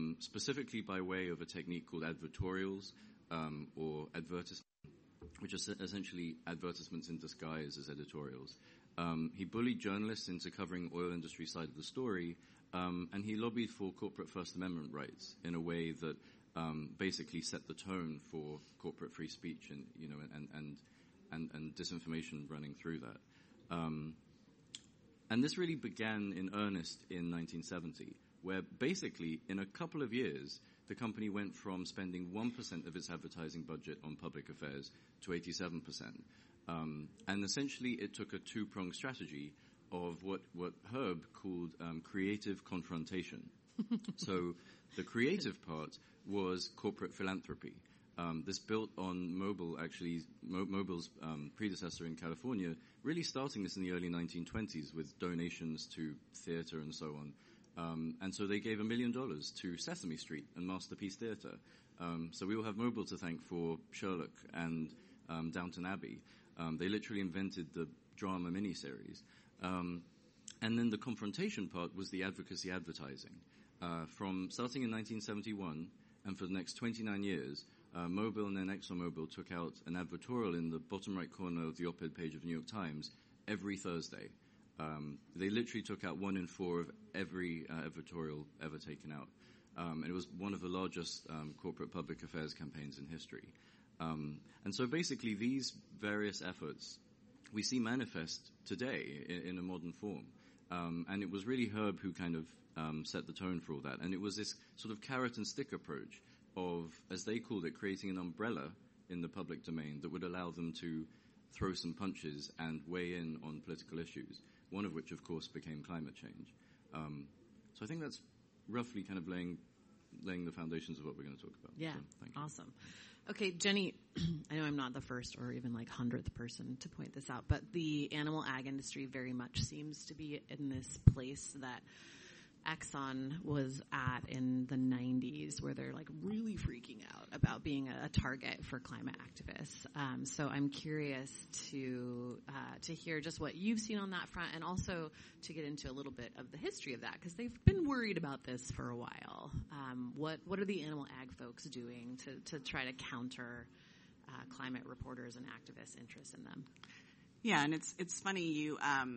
specifically by way of a technique called advertorials, or advertisements, which are essentially advertisements in disguise as editorials. He bullied journalists into covering oil industry side of the story, and he lobbied for corporate First Amendment rights in a way that basically set the tone for corporate free speech and disinformation running through that. And this really began in earnest in 1970, where basically in a couple of years, the company went from spending 1% of its advertising budget on public affairs to 87%. And essentially it took a two-pronged strategy of what Herb called creative confrontation. So the creative part was corporate philanthropy. This built on Mobil, actually, Mobil's predecessor in California, really starting this in the early 1920s with donations to theater and so on. And so they gave $1 million to Sesame Street and Masterpiece Theater. So we will have Mobil to thank for Sherlock and Downton Abbey. They literally invented the drama miniseries. And then the confrontation part was the advocacy advertising. From starting in 1971 and for the next 29 years, Mobil and then ExxonMobil took out an advertorial in the bottom right corner of the op-ed page of the New York Times every Thursday. They literally took out 1 in 4 of every advertorial ever taken out. And it was one of the largest corporate public affairs campaigns in history. And so basically these various efforts we see manifest today in a modern form. And it was really Herb who kind of set the tone for all that. And it was this sort of carrot and stick approach of, as they called it, creating an umbrella in the public domain that would allow them to throw some punches and weigh in on political issues, one of which, of course, became climate change. So I think that's roughly kind of laying the foundations of what we're going to talk about. Yeah, so, thank you. Awesome. Okay, Jenny, I know I'm not the first or even 100th person to point this out, but the animal ag industry very much seems to be in this place that Exxon was at in the 90s, where they're really freaking out about being a target for climate activists. So I'm curious to hear just what you've seen on that front, and also to get into a little bit of the history of that, because they've been worried about this for a while. What are the animal ag folks doing to try to counter climate reporters and activists' interest in them? Yeah, and it's funny you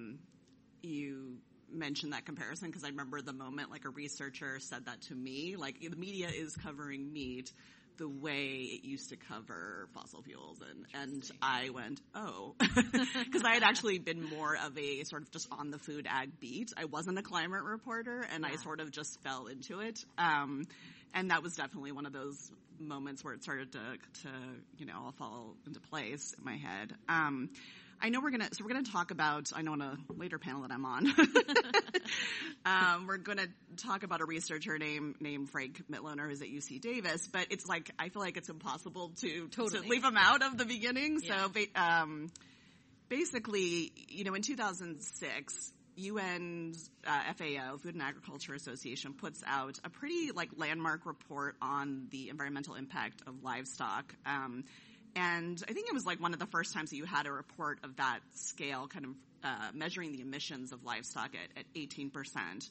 mention that comparison, because I remember the moment a researcher said that to me, the media is covering meat the way it used to cover fossil fuels, and I went, oh, because I had actually been more of a sort of just on the food ag beat. I wasn't a climate reporter, and I sort of just fell into it, and that was definitely one of those moments where it started to all fall into place in my head. I know we're gonna talk about, I know on a later panel that I'm on, we're gonna talk about a researcher named Frank Mitloehner, who's at UC Davis, but it's I feel like it's impossible to leave him out of the beginning. Yeah. So basically, in 2006, UN's FAO, Food and Agriculture Association, puts out a pretty landmark report on the environmental impact of livestock. And I think it was one of the first times that you had a report of that scale, kind of measuring the emissions of livestock at 18%.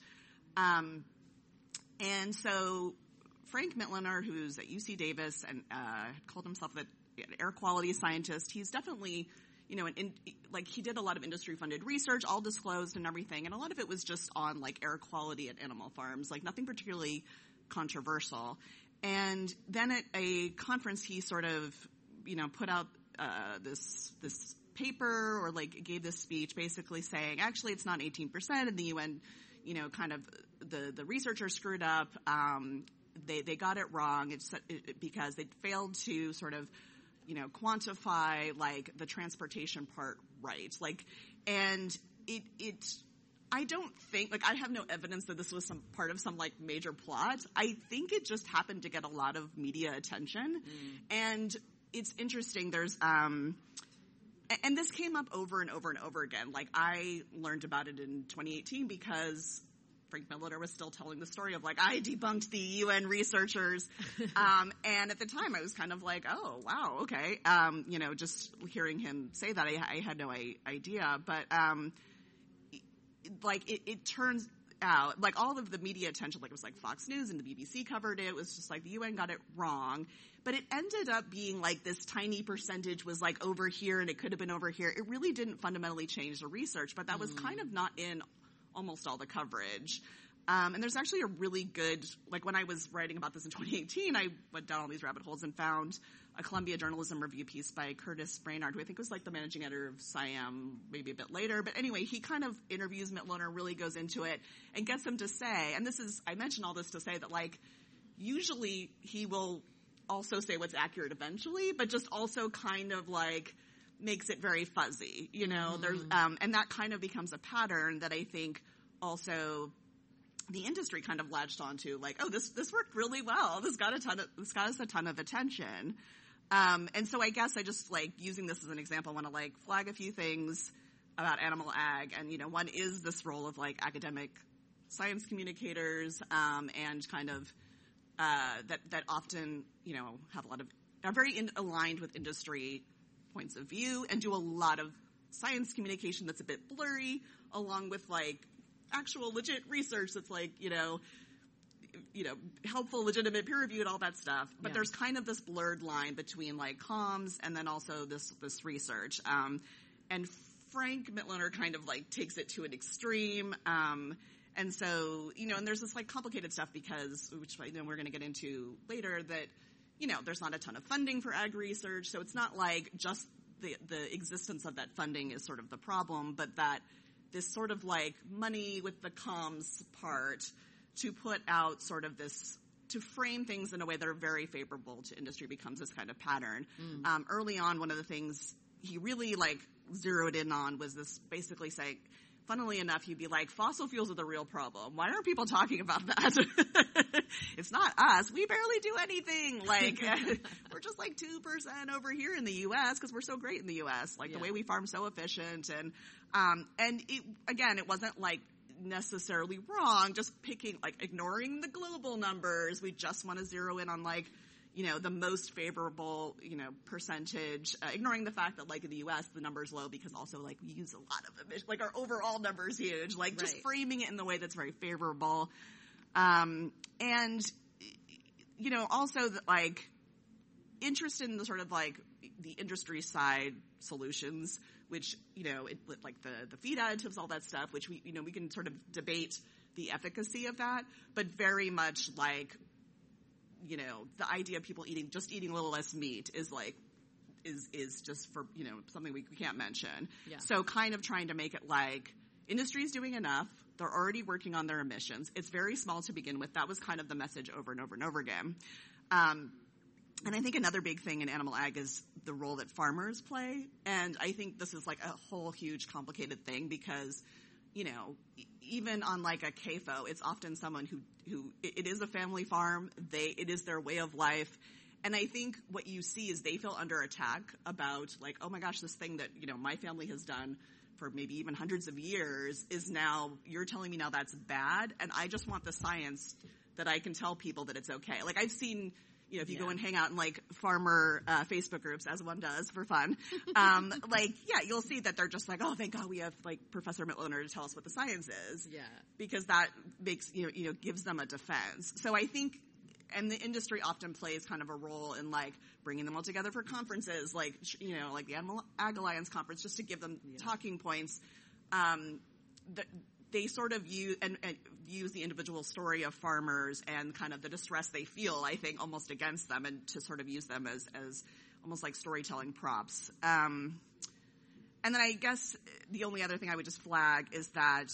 And so Frank Mitloehner, who's at UC Davis and called himself an air quality scientist, he's definitely, he did a lot of industry-funded research, all disclosed and everything, and a lot of it was just on air quality at animal farms, nothing particularly controversial. And then at a conference, he sort of put out this paper, or gave this speech basically saying, actually, it's not 18%, and the UN, kind of the researchers screwed up. They got it wrong. Because they failed to sort of, quantify the transportation part right. And it I don't think, I have no evidence that this was some part of some major plot. I think it just happened to get a lot of media attention, and it's interesting. There's, and this came up over and over and over again. I learned about it in 2018 because Frank Mitloehner was still telling the story of I debunked the UN researchers. And at the time I was kind of oh, wow, okay. Just hearing him say that, I had no idea. But, it turns, out, like all of the media attention, like it was like Fox News and the BBC covered it. It was just like the UN got it wrong. But it ended up being like this tiny percentage was like over here and it could have been over here. It really didn't fundamentally change the research, but that was kind of not in almost all the coverage. And there's actually a really good, like when I was writing about this in 2018, I went down all these rabbit holes and found a Columbia Journalism Review piece by Curtis Brainard, who I think was like the managing editor of SciAm maybe a bit later. But anyway, he kind of interviews Mitloehner, really goes into it, and gets him to say, and this is, I mention all this to say that like, usually he will also say what's accurate eventually, but just also kind of like makes it very fuzzy, you know, there's, and that kind of becomes a pattern that I think also the industry kind of latched onto, like, oh, this worked really well. This got us a ton of attention. And so I guess I just, like, using this as an example, I want to, like, flag a few things about animal ag. And, you know, one is this role of, like, academic science communicators, and kind of, that often, you know, have a lot of, are very aligned with industry points of view and do a lot of science communication that's a bit blurry, along with, like, actual legit research that's like, you know, helpful, legitimate, peer reviewed, all that stuff. But there's kind of this blurred line between like comms and then also this research. And Frank Mitloehner kind of like takes it to an extreme. And so, you know, and there's this like complicated stuff because, which I know we're going to get into later, that, you know, there's not a ton of funding for ag research. So it's not like just the existence of that funding is sort of the problem, but that this sort of like money with the comms part to put out sort of this, to frame things in a way that are very favorable to industry becomes this kind of pattern. Early on, one of the things he really like zeroed in on was this basically saying, funnily enough, he'd be like, fossil fuels are the real problem. Why aren't people talking about that? It's not us. We barely do anything. Like, we're just like 2% over here in the U.S. because we're so great in the U.S. Like, the way we farm so efficient. And it, again, it wasn't like necessarily wrong, just picking, like, ignoring the global numbers. We just want to zero in on, like, you know, the most favorable, you know, percentage, ignoring the fact that, like, in the U.S., the number's low because also, like, we use a lot of emissions. Like, our overall number's huge. Like, just framing it in the way that's very favorable. And, you know, also, like, interested in the sort of, like, the industry side solutions, which, you know, like the feed additives, all that stuff, which we, you know, we can sort of debate the efficacy of that, but very much like, you know, the idea of people eating a little less meat is like, is just for, you know, something we can't mention. Yeah. So kind of trying to make it like industry's doing enough. They're already working on their emissions. It's very small to begin with. That was kind of the message over and over and over again. And I think another big thing in animal ag is the role that farmers play. And I think this is like a whole huge complicated thing because, you know, even on like a CAFO, it's often someone who it is a family farm. It is their way of life. And I think what you see is they feel under attack about like, oh my gosh, this thing that, you know, my family has done for maybe even hundreds of years is now, you're telling me now that's bad. And I just want the science that I can tell people that it's okay. Like I've seen, you know, if you go and hang out in like farmer Facebook groups, as one does for fun, like, yeah, you'll see that they're just like, oh, thank God we have like Professor Mitloehner to tell us what the science is. Yeah. Because that makes, you know, gives them a defense. So I think, and the industry often plays kind of a role in like bringing them all together for conferences, like, you know, like the Animal Ag Alliance conference, just to give them talking points. They sort of use the individual story of farmers and kind of the distress they feel, I think, almost against them, and to sort of use them as almost like storytelling props. And then I guess the only other thing I would just flag is that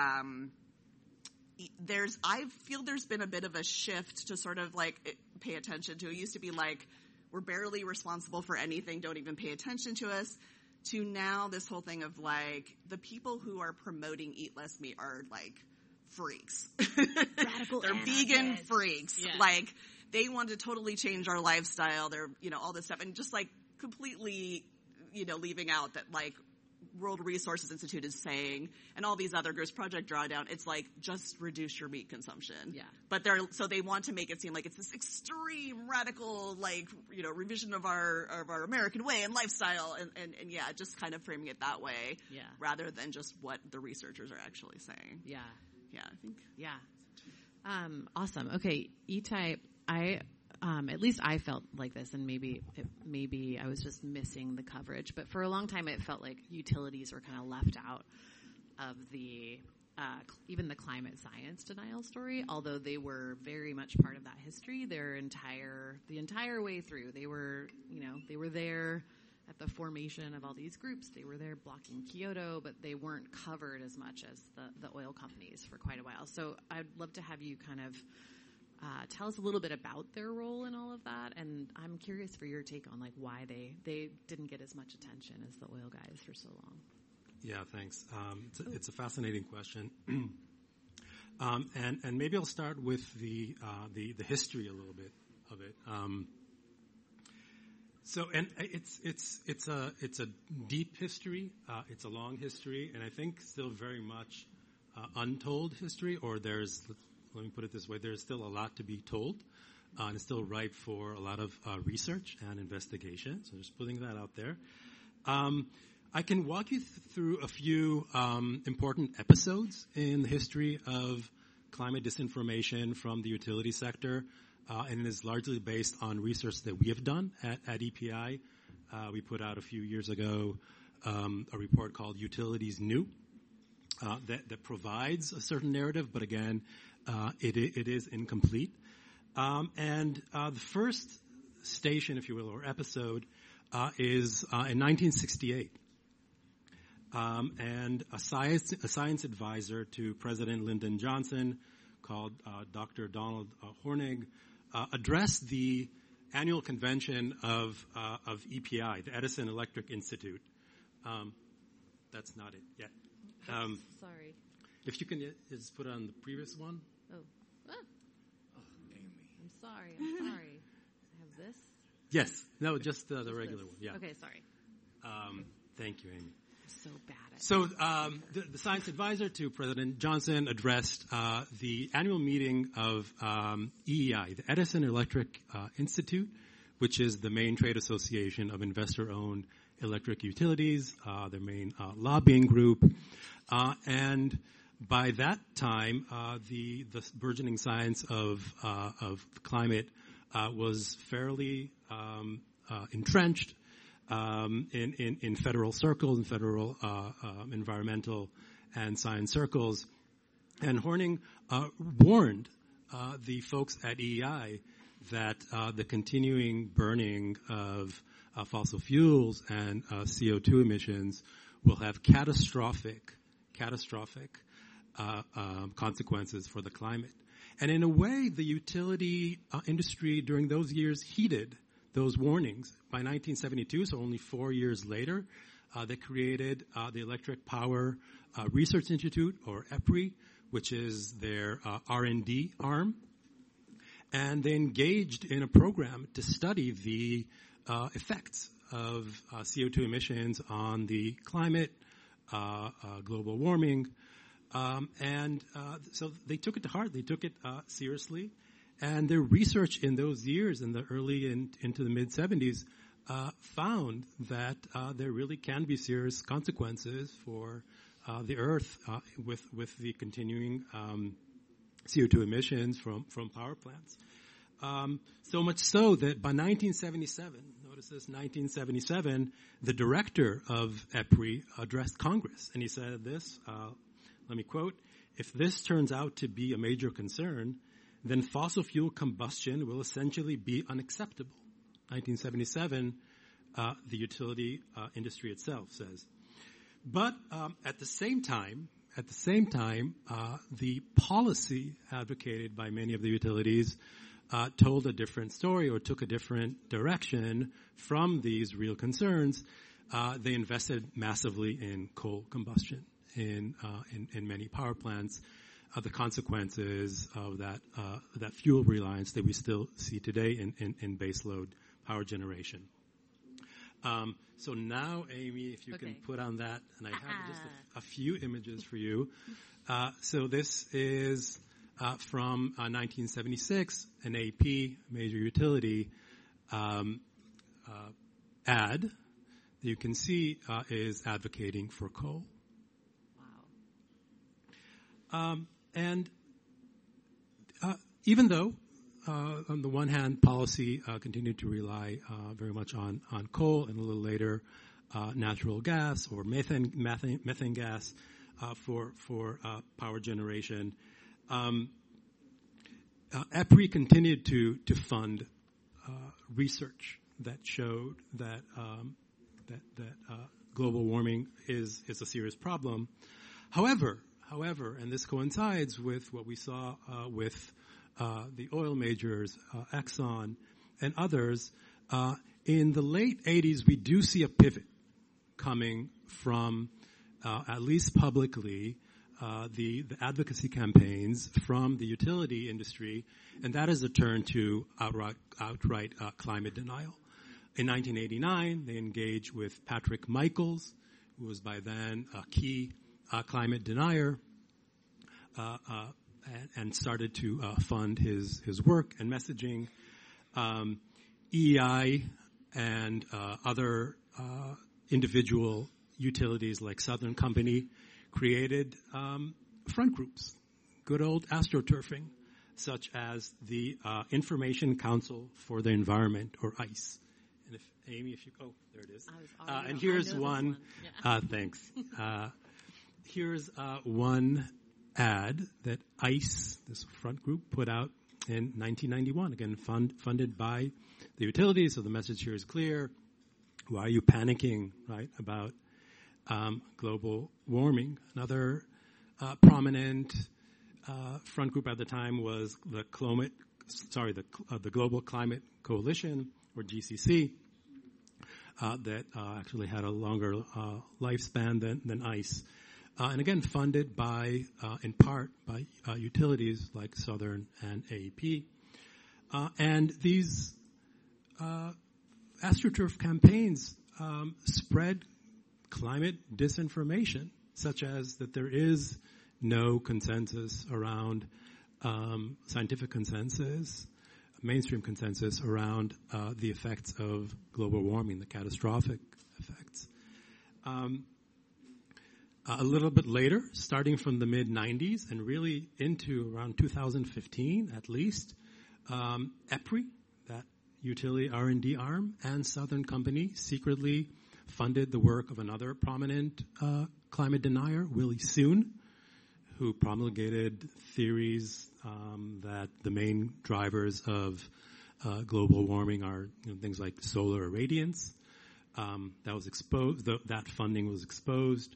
I feel there's been a bit of a shift to sort of like pay attention to. It used to be like, we're barely responsible for anything, don't even pay attention to us, to now this whole thing of like, the people who are promoting eat less meat are like freaks. Radical They're vegan freaks. Yeah. Like, they want to totally change our lifestyle. They're, you know, all this stuff. And just like completely, you know, leaving out that like World Resources Institute is saying, and all these other groups, Project Drawdown, it's like, just reduce your meat consumption. Yeah. But so they want to make it seem like it's this extreme, radical, like, you know, revision of our American way and lifestyle, and yeah, just kind of framing it that way, rather than just what the researchers are actually saying. Yeah. Yeah, I think. Yeah. Awesome. Okay, E-Type, at least I felt like this, and maybe I was just missing the coverage, but for a long time it felt like utilities were kind of left out of the even the climate science denial story, although they were very much part of that history the entire way through. They were there at the formation of all these groups. They were there blocking Kyoto, but they weren't covered as much as the oil companies for quite a while. So I'd love to have you kind of tell us a little bit about their role in all of that, and I'm curious for your take on like why they didn't get as much attention as the oil guys for so long. Yeah, thanks. It's a fascinating question, and maybe I'll start with the history a little bit of it. So, and it's a deep history. It's a long history, and I think still very much untold history. Or let me put it this way: there's still a lot to be told, and it's still ripe for a lot of research and investigation. So, just putting that out there. I can walk you through a few important episodes in the history of climate disinformation from the utility sector, and it is largely based on research that we have done at EPI. We put out a few years ago a report called Utilities New that provides a certain narrative, but again, it is incomplete. And the first station, if you will, or episode, is in 1968. And a science advisor to President Lyndon Johnson called Dr. Donald Hornig addressed the annual convention of EPI, the Edison Electric Institute. That's not it yet. Sorry. If you can just put on the previous one. Oh, Amy. I'm sorry. I have this? Yes. No, just the regular this. one. Yeah. Okay, sorry. Thank you, Amy. So bad at it. So the science advisor to President Johnson addressed the annual meeting of EEI, the Edison Electric Institute, which is the main trade association of investor-owned electric utilities, their main lobbying group. And by that time, the burgeoning science of climate was fairly entrenched in federal circles, in federal environmental and science circles. And Hornig warned the folks at EEI that the continuing burning of fossil fuels and CO2 emissions will have catastrophic consequences for the climate. And in a way, the utility industry during those years heeded those warnings. By 1972, so only 4 years later, they created the Electric Power Research Institute, or EPRI, which is their R&D arm. And they engaged in a program to study the effects of CO2 emissions on the climate, global warming. So they took it to heart. They took it seriously. And their research in those years, in the early into the mid-'70s, found that there really can be serious consequences for the Earth with the continuing CO2 emissions from power plants. So much so that by 1977, notice this, 1977, the director of EPRI addressed Congress, and he said this, let me quote, "If this turns out to be a major concern, then fossil fuel combustion will essentially be unacceptable." 1977, the utility industry itself says. But at the same time, the policy advocated by many of the utilities told a different story or took a different direction from these real concerns. They invested massively in coal combustion in many power plants. The consequences of that fuel reliance that we still see today in baseload power generation. So now, Amy, if you can put on that, and I have just a few images for you. So this is from 1976, an AP, major utility, ad that you can see is advocating for coal. Wow. And even though, on the one hand, policy continued to rely very much on coal, and a little later natural gas or methane gas for power generation, EPRI continued to fund research that showed that global warming is a serious problem. However, and this coincides with what we saw with the oil majors, Exxon and others, in the late 80s, we do see a pivot coming from, at least publicly, the advocacy campaigns from the utility industry, and that is a turn to outright climate denial. In 1989, they engaged with Patrick Michaels, who was by then a key climate denier, and started to fund his work and messaging. EEI and other individual utilities like Southern Company created front groups, good old astroturfing, such as the Information Council for the Environment, or ICE. And Amy, there it is. And here's one. Yeah. Thanks. Here's one ad that ICE, this front group, put out in 1991. Again, funded by the utilities. So the message here is clear. Why are you panicking, right, about global warming? Another prominent front group at the time was the Global Climate Coalition, or GCC, that actually had a longer lifespan than ICE. And again, funded in part by utilities like Southern and AEP. And these AstroTurf campaigns spread climate disinformation, such as that there is no consensus around scientific consensus, mainstream consensus around the effects of global warming, the catastrophic effects. A little bit later, starting from the mid-90s and really into around 2015 at least, EPRI, that utility R&D arm, and Southern Company secretly funded the work of another prominent climate denier, Willie Soon, who promulgated theories that the main drivers of global warming are things like solar irradiance. That was exposed. That funding was exposed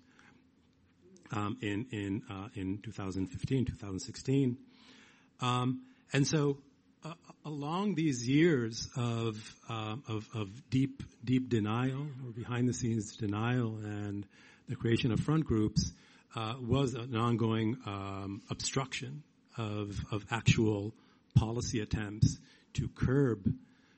in 2015, 2016, and so along these years of deep denial, or behind the scenes denial, and the creation of front groups was an ongoing obstruction of actual policy attempts to curb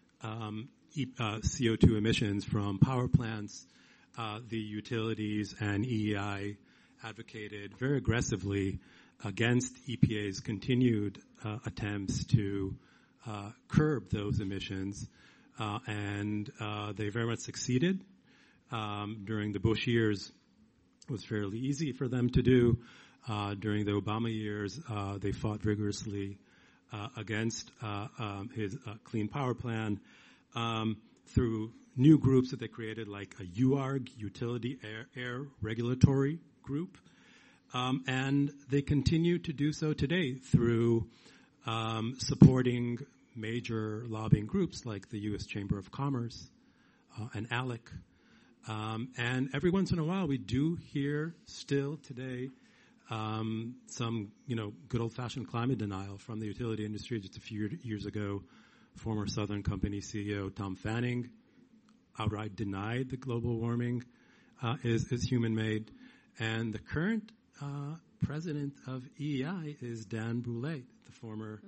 CO2 emissions from power plants. The utilities and EEI advocated very aggressively against EPA's continued attempts to curb those emissions, and they very much succeeded. During the Bush years, it was fairly easy for them to do. During the Obama years, they fought vigorously against his Clean Power Plan through new groups that they created, like a UARG, Utility Air Regulatory Group, and they continue to do so today through supporting major lobbying groups like the U.S. Chamber of Commerce and ALEC. And every once in a while, we do hear still today some, good old-fashioned climate denial from the utility industry. Just a few years ago, former Southern Company CEO Tom Fanning outright denied that global warming is human-made. And the current president of EEI is Dan Brouillette, the former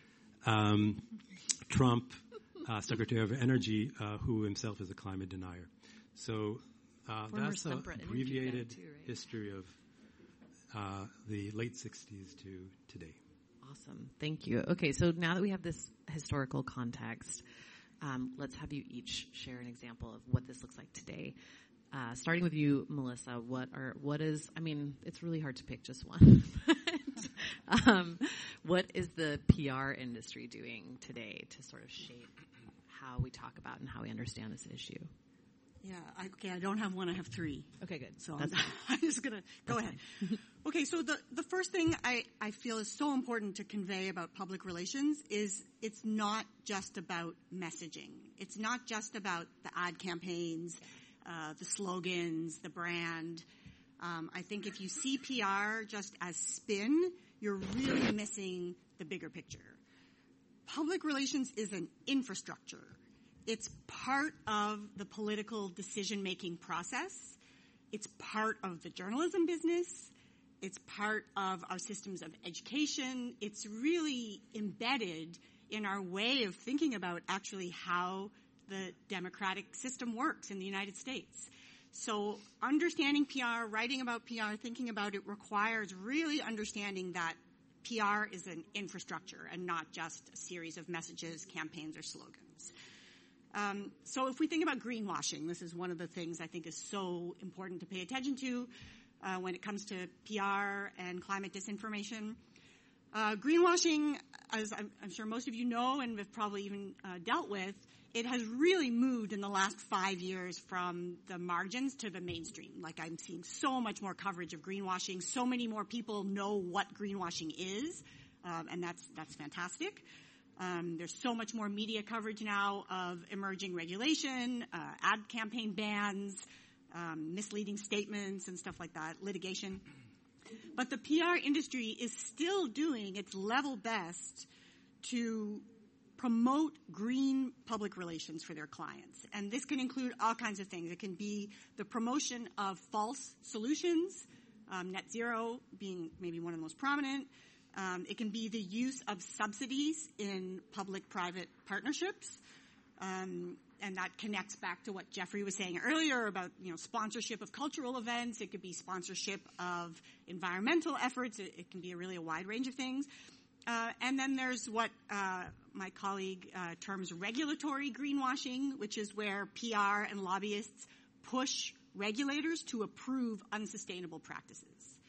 Trump Secretary of Energy, who himself is a climate denier. So that's an abbreviated history of the late 60s to today. Awesome. Thank you. Okay, so now that we have this historical context, let's have you each share an example of what this looks like today. Starting with you, Melissa, it's really hard to pick just one. What is the PR industry doing today to sort of shape how we talk about and how we understand this issue? Yeah, I don't have one, I have three. Okay, good. So I'm just going to go ahead. Okay, so the first thing I feel is so important to convey about public relations is it's not just about messaging. It's not just about the ad campaigns, the slogans, the brand. I think if you see PR just as spin, you're really missing the bigger picture. Public relations is an infrastructure. It's part of the political decision-making process. It's part of the journalism business. It's part of our systems of education. It's really embedded in our way of thinking about actually how the democratic system works in the United States. So understanding PR, writing about PR, thinking about it requires really understanding that PR is an infrastructure and not just a series of messages, campaigns, or slogans. So if we think about greenwashing, this is one of the things I think is so important to pay attention to when it comes to PR and climate disinformation. Greenwashing, as I'm sure most of you know and have probably even dealt with, it has really moved in the last 5 years from the margins to the mainstream. Like, I'm seeing so much more coverage of greenwashing. So many more people know what greenwashing is, and that's fantastic. There's so much more media coverage now of emerging regulation, ad campaign bans, misleading statements and stuff like that, litigation. But the PR industry is still doing its level best to promote green public relations for their clients. And this can include all kinds of things. It can be the promotion of false solutions, net zero being maybe one of the most prominent. It can be the use of subsidies in public-private partnerships. And that connects back to what Jeffrey was saying earlier about, sponsorship of cultural events. It could be sponsorship of environmental efforts. It can be really a wide range of things. And then there's what my colleague terms regulatory greenwashing, which is where PR and lobbyists push regulators to approve unsustainable practices.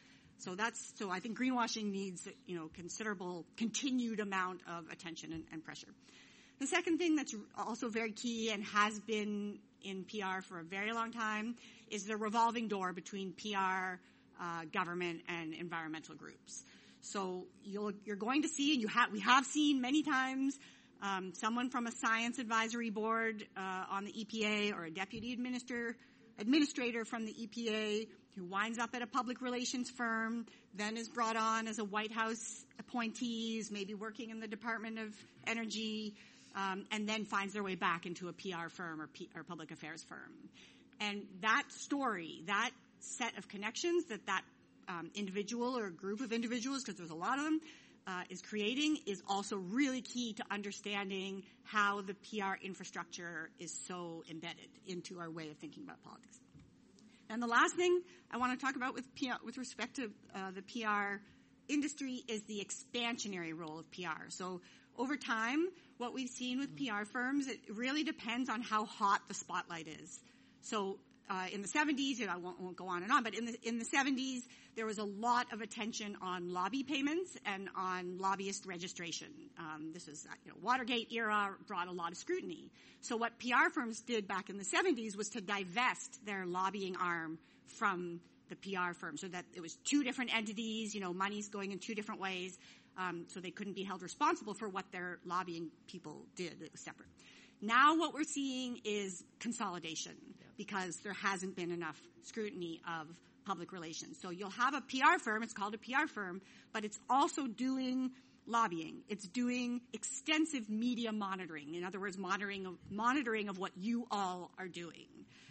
So I think greenwashing needs, considerable continued amount of attention and pressure. The second thing that's also very key and has been in PR for a very long time is the revolving door between PR, government, and environmental groups. So you're going to see, and we have seen many times, someone from a science advisory board on the EPA or a deputy administrator from the EPA who winds up at a public relations firm, then is brought on as a White House appointee, is maybe working in the Department of Energy, and then finds their way back into a PR firm or public affairs firm. And that story, that set of connections that individual or group of individuals, because there's a lot of them, is creating is also really key to understanding how the PR infrastructure is so embedded into our way of thinking about politics. And the last thing I want to talk about with PR, with respect to the PR industry, is the expansionary role of PR. So over time, what we've seen with PR firms, it really depends on how hot the spotlight is. So in the 70s, and I won't go on and on, but in the 70s, there was a lot of attention on lobby payments and on lobbyist registration. This was, Watergate era brought a lot of scrutiny. So what PR firms did back in the 70s was to divest their lobbying arm from the PR firm, so that it was two different entities, money's going in two different ways, so they couldn't be held responsible for what their lobbying people did. It was separate. Now what we're seeing is consolidation, because there hasn't been enough scrutiny of public relations. So you'll have a PR firm, it's called a PR firm, but it's also doing lobbying. It's doing extensive media monitoring. In other words, monitoring of what you all are doing.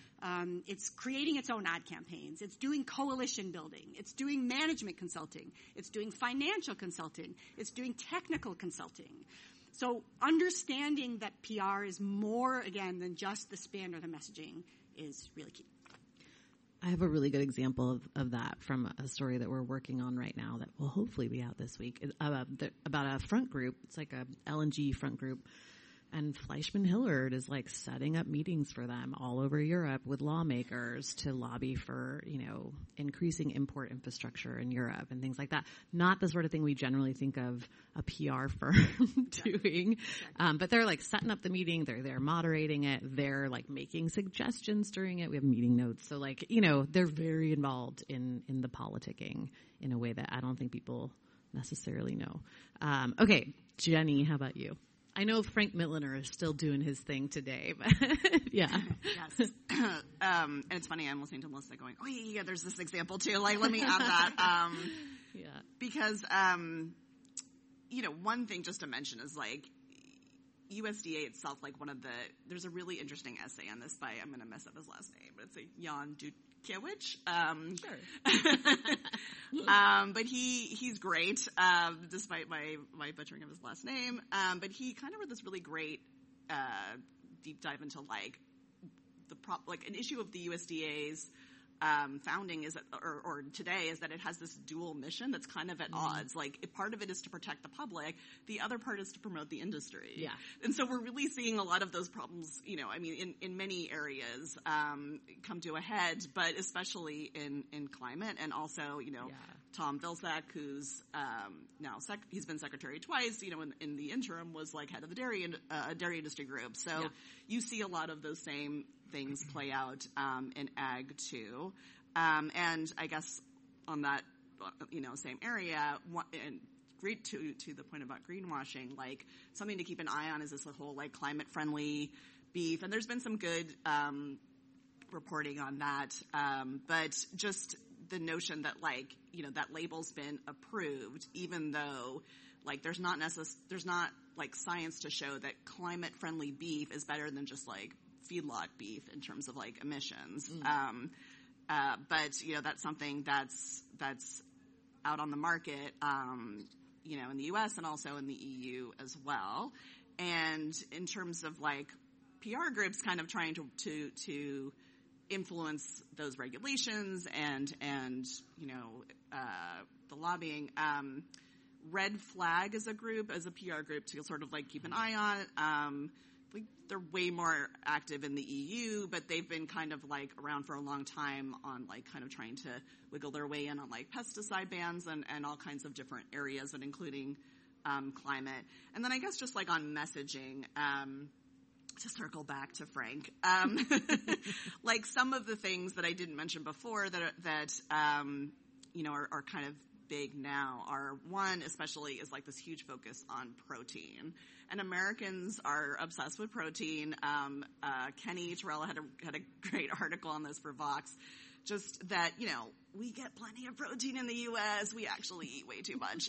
It's creating its own ad campaigns. It's doing coalition building. It's doing management consulting. It's doing financial consulting. It's doing technical consulting. So understanding that PR is more, again, than just the spin or the messaging is really key. I have a really good example of that from a story that we're working on right now that will hopefully be out this week, about a front group. It's like a LNG front group And Fleischmann-Hillard is like setting up meetings for them all over Europe with lawmakers to lobby for, increasing import infrastructure in Europe and things like that. Not the sort of thing we generally think of a PR firm doing. But they're like setting up the meeting. They're there moderating it. They're like making suggestions during it. We have meeting notes. So like, they're very involved in the politicking in a way that I don't think people necessarily know. Okay, Jenny, how about you? I know Frank Mittlener is still doing his thing today, but yeah. Yes. And it's funny, I'm listening to Melissa going, oh yeah, there's this example too. Like, let me add that. Yeah. Because, one thing just to mention is like, USDA itself, like there's a really interesting essay on this by, I'm going to mess up his last name, but it's Jan Dutkiewicz. Sure. But he's great, despite my butchering of his last name. But he kind of wrote this really great, deep dive into like an issue of the USDA's, founding is that, or today is that it has this dual mission that's kind of at odds. Like, part of it is to protect the public, the other part is to promote the industry. Yeah. And so we're really seeing a lot of those problems, in many areas, come to a head, but especially in climate, and also, Tom Vilsack, who's now he's been secretary twice, in the interim was like head of the dairy industry group. So you see a lot of those same things play out in ag too. And I guess on that, same area, and great to the point about greenwashing, like something to keep an eye on is this whole like climate friendly beef. And there's been some good reporting on that. But just the notion that like, that label's been approved, even though like there's not like science to show that climate friendly beef is better than just like feedlot beef in terms of like emissions. But that's something that's out on the market, in the US and also in the EU as well. And in terms of like PR groups kind of trying to influence those regulations and the lobbying, Red Flag is a PR group to sort of like keep an eye on. Like they're way more active in the EU, but they've been kind of like around for a long time on like kind of trying to wiggle their way in on like pesticide bans and all kinds of different areas, and including climate. And then I guess just like on messaging, to circle back to Frank, like some of the things that I didn't mention before that are kind of big now are, one especially is like this huge focus on protein, and Americans are obsessed with protein. Kenny Torella had a great article on this for Vox, just that we get plenty of protein in the U.S. We actually eat way too much,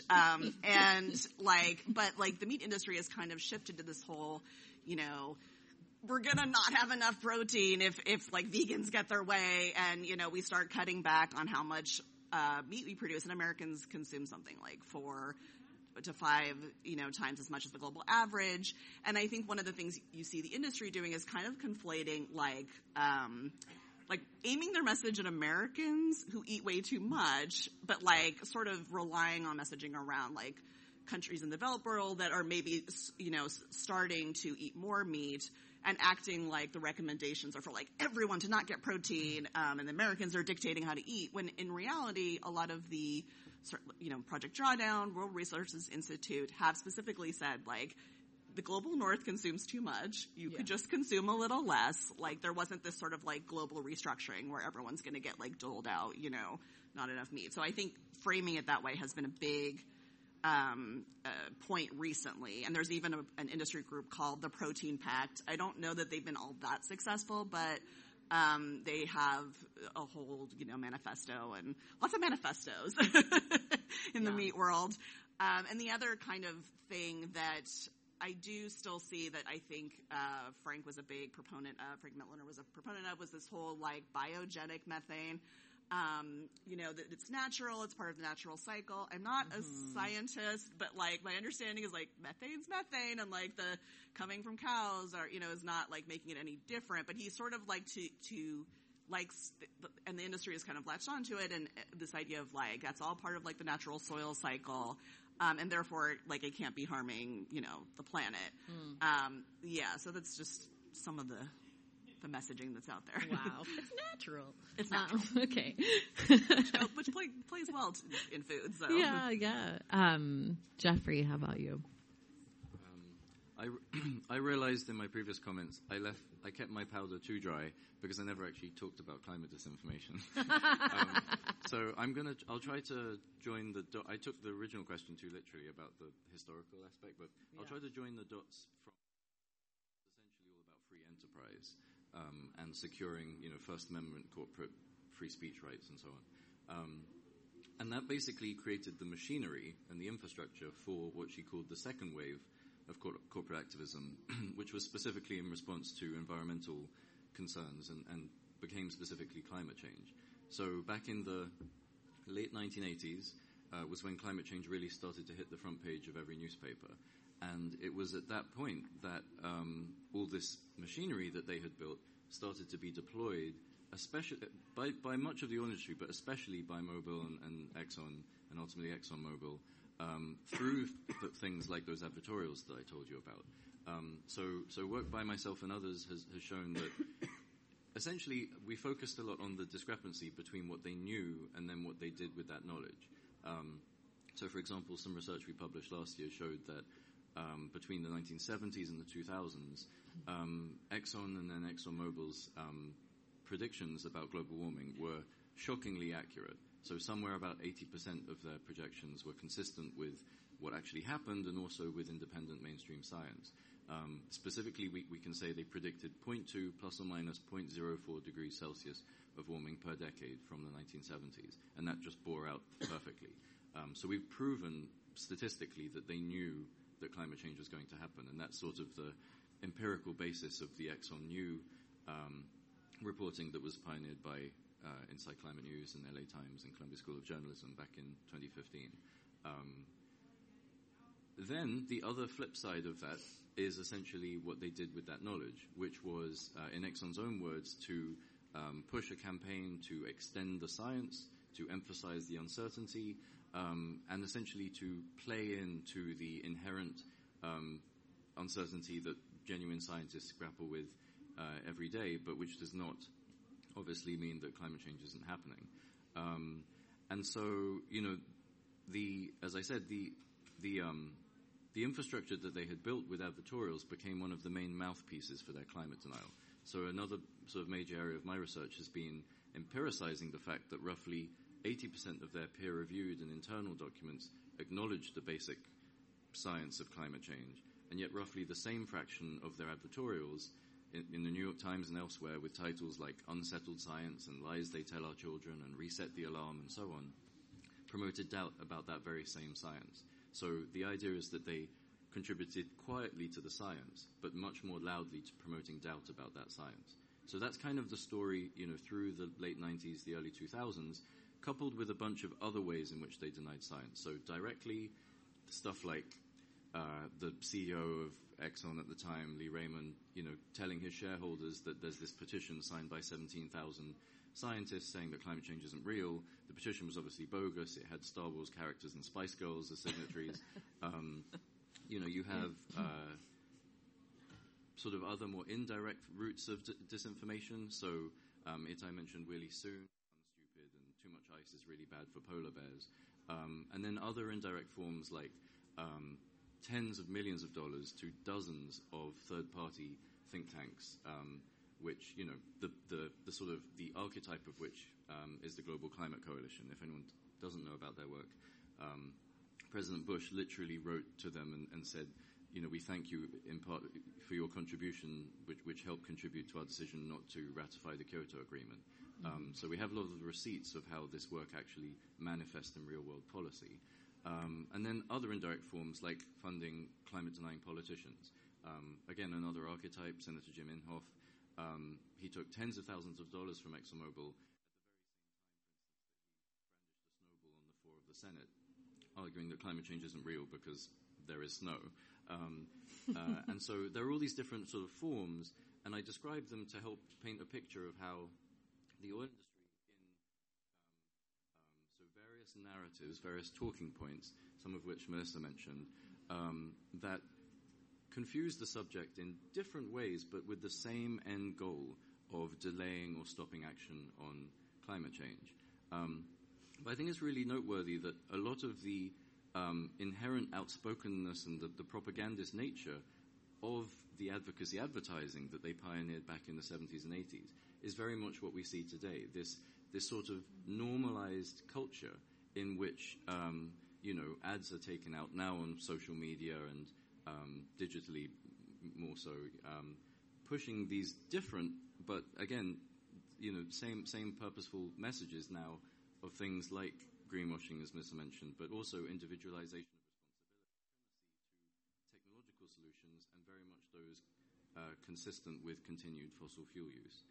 but the meat industry has kind of shifted to this whole we're gonna not have enough protein if like vegans get their way, and we start cutting back on how much meat we produce, and Americans consume something like 4 to 5, times as much as the global average. And I think one of the things you see the industry doing is kind of conflating like aiming their message at Americans who eat way too much, but like sort of relying on messaging around like countries in the developed world that are maybe, starting to eat more meat, and acting like the recommendations are for like everyone to not get protein, and the Americans are dictating how to eat, when in reality a lot of the Project Drawdown, World Resources Institute have specifically said like the global north consumes too much. You could just consume a little less. Like there wasn't this sort of like global restructuring where everyone's going to get like doled out, not enough meat. So I think framing it that way has been a big point recently, and there's even an industry group called the Protein Pact. I don't know that they've been all that successful, but they have a whole manifesto, and lots of manifestos in the meat world. And the other kind of thing that I do still see that I think Frank was a big proponent of, Frank Mittlener was a proponent of, was this whole like biogenic methane. That it's natural, it's part of the natural cycle. I'm not a scientist, but like my understanding is like methane's methane, and like the coming from cows are, is not like making it any different. But he sort of like to likes, and the industry has kind of latched onto it, and this idea of like that's all part of like the natural soil cycle. and therefore, like, it can't be harming, the planet. So that's just some of the messaging that's out there. Wow. It's natural. It's natural. Okay. which plays well in food. So. Yeah. Jeffrey, how about you? I realized in my previous comments I kept my powder too dry because I never actually talked about climate disinformation. So I'll try to join I took the original question too literally about the historical aspect, but I'll try to join the dots from essentially all about free enterprise and securing, First Amendment corporate free speech rights and so on. And that basically created the machinery and the infrastructure for what she called the second wave of corporate activism, which was specifically in response to environmental concerns and became specifically climate change. So back in the late 1980s was when climate change really started to hit the front page of every newspaper. And it was at that point that all this machinery that they had built started to be deployed, especially by much of the oil industry, but especially by Mobil and Exxon, and ultimately ExxonMobil, through things like those advertorials that I told you about. So work by myself and others has shown that essentially we focused a lot on the discrepancy between what they knew and then what they did with that knowledge. So, for example, some research we published last year showed that between the 1970s and the 2000s, Exxon and then ExxonMobil's predictions about global warming were shockingly accurate. So somewhere about 80% of their projections were consistent with what actually happened and also with independent mainstream science. Specifically, we can say they predicted 0.2 plus or minus 0.04 degrees Celsius of warming per decade from the 1970s, and that just bore out perfectly. So we've proven statistically that they knew that climate change was going to happen, and that's sort of the empirical basis of the Exxon New reporting that was pioneered by Inside Climate News and LA Times and Columbia School of Journalism back in 2015. Then the other flip side of that is essentially what they did with that knowledge, which was, in Exxon's own words, to push a campaign to extend the science, to emphasize the uncertainty, and essentially to play into the inherent uncertainty that genuine scientists grapple with every day, but which does not obviously mean that climate change isn't happening. And so, as I said, the infrastructure that they had built with advertorials became one of the main mouthpieces for their climate denial. So another sort of major area of my research has been empiricizing the fact that roughly 80% of their peer-reviewed and internal documents acknowledge the basic science of climate change, and yet roughly the same fraction of their advertorials in the New York Times and elsewhere with titles like Unsettled Science and Lies They Tell Our Children and Reset the Alarm and so on promoted doubt about that very same science. So the idea is that they contributed quietly to the science, but much more loudly to promoting doubt about that science. So that's kind of the story, through the late 90s, the early 2000s, coupled with a bunch of other ways in which they denied science. So directly, stuff like the CEO of Exxon at the time, Lee Raymond, telling his shareholders that there's this petition signed by 17,000 scientists saying that climate change isn't real. The petition was obviously bogus. It had Star Wars characters and Spice Girls as signatories. You have sort of other more indirect routes of disinformation. So I mentioned really soon, stupid, and too much ice is really bad for polar bears. And then other indirect forms like tens of millions of dollars to dozens of third-party think tanks, which, the sort of the archetype of which is the Global Climate Coalition. If anyone doesn't know about their work, President Bush literally wrote to them and said, we thank you in part for your contribution, which helped contribute to our decision not to ratify the Kyoto Agreement. So we have a lot of the receipts of how this work actually manifests in real-world policy. And then other indirect forms like funding climate-denying politicians. Again, another archetype, Senator Jim Inhofe. He took tens of thousands of dollars from ExxonMobil at the very same time, for instance, that he brandished a snowball on the floor of the Senate, arguing that climate change isn't real because there is snow. And so there are all these different sort of forms, and I describe them to help paint a picture of how the oil industry in so various various narratives, various talking points, some of which Melissa mentioned, that confuse the subject in different ways, but with the same end goal of delaying or stopping action on climate change. But I think it's really noteworthy that a lot of the inherent outspokenness and the propagandist nature of the advocacy advertising that they pioneered back in the 70s and 80s is very much what we see today. This sort of normalized culture in which ads are taken out now on social media and digitally more so, pushing these different but again same purposeful messages now of things like greenwashing, as Melissa mentioned, but also individualization of responsibility, to technological solutions, and very much those consistent with continued fossil fuel use.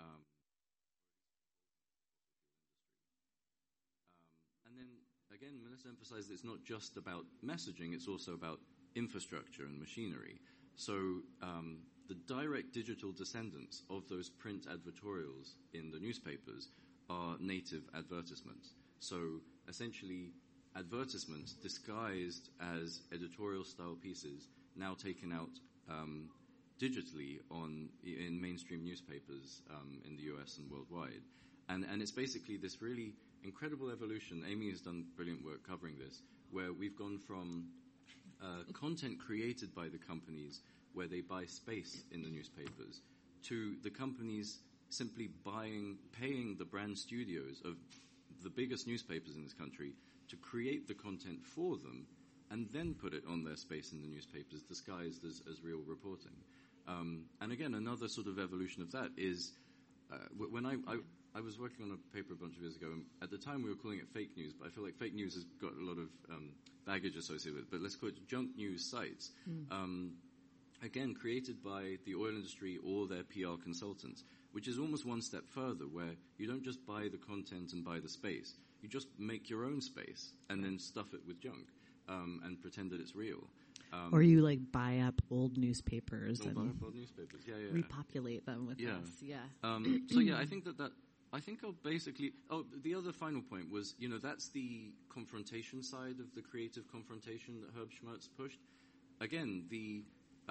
And then, again, Melissa emphasized that it's not just about messaging, it's also about infrastructure and machinery. So the direct digital descendants of those print advertorials in the newspapers are native advertisements. So essentially, advertisements disguised as editorial-style pieces now taken out digitally in mainstream newspapers in the US and worldwide. And it's basically this really incredible evolution. Amy has done brilliant work covering this, where we've gone from content created by the companies where they buy space in the newspapers to the companies simply paying the brand studios of the biggest newspapers in this country to create the content for them and then put it on their space in the newspapers disguised as real reporting. And again, another sort of evolution of that is when I was working on a paper a bunch of years ago, and at the time we were calling it fake news, but I feel like fake news has got a lot of baggage associated with it. But let's call it junk news sites. Again, created by the oil industry or their PR consultants, which is almost one step further, where you don't just buy the content and buy the space. You just make your own space and then stuff it with junk and pretend that it's real. Or you buy up old newspapers and buy up old newspapers. Yeah. repopulate them with us. Yeah. So I think I think I'll basically. Oh, the other final point was, that's the confrontation side of the creative confrontation that Herb Schmertz pushed. Again, the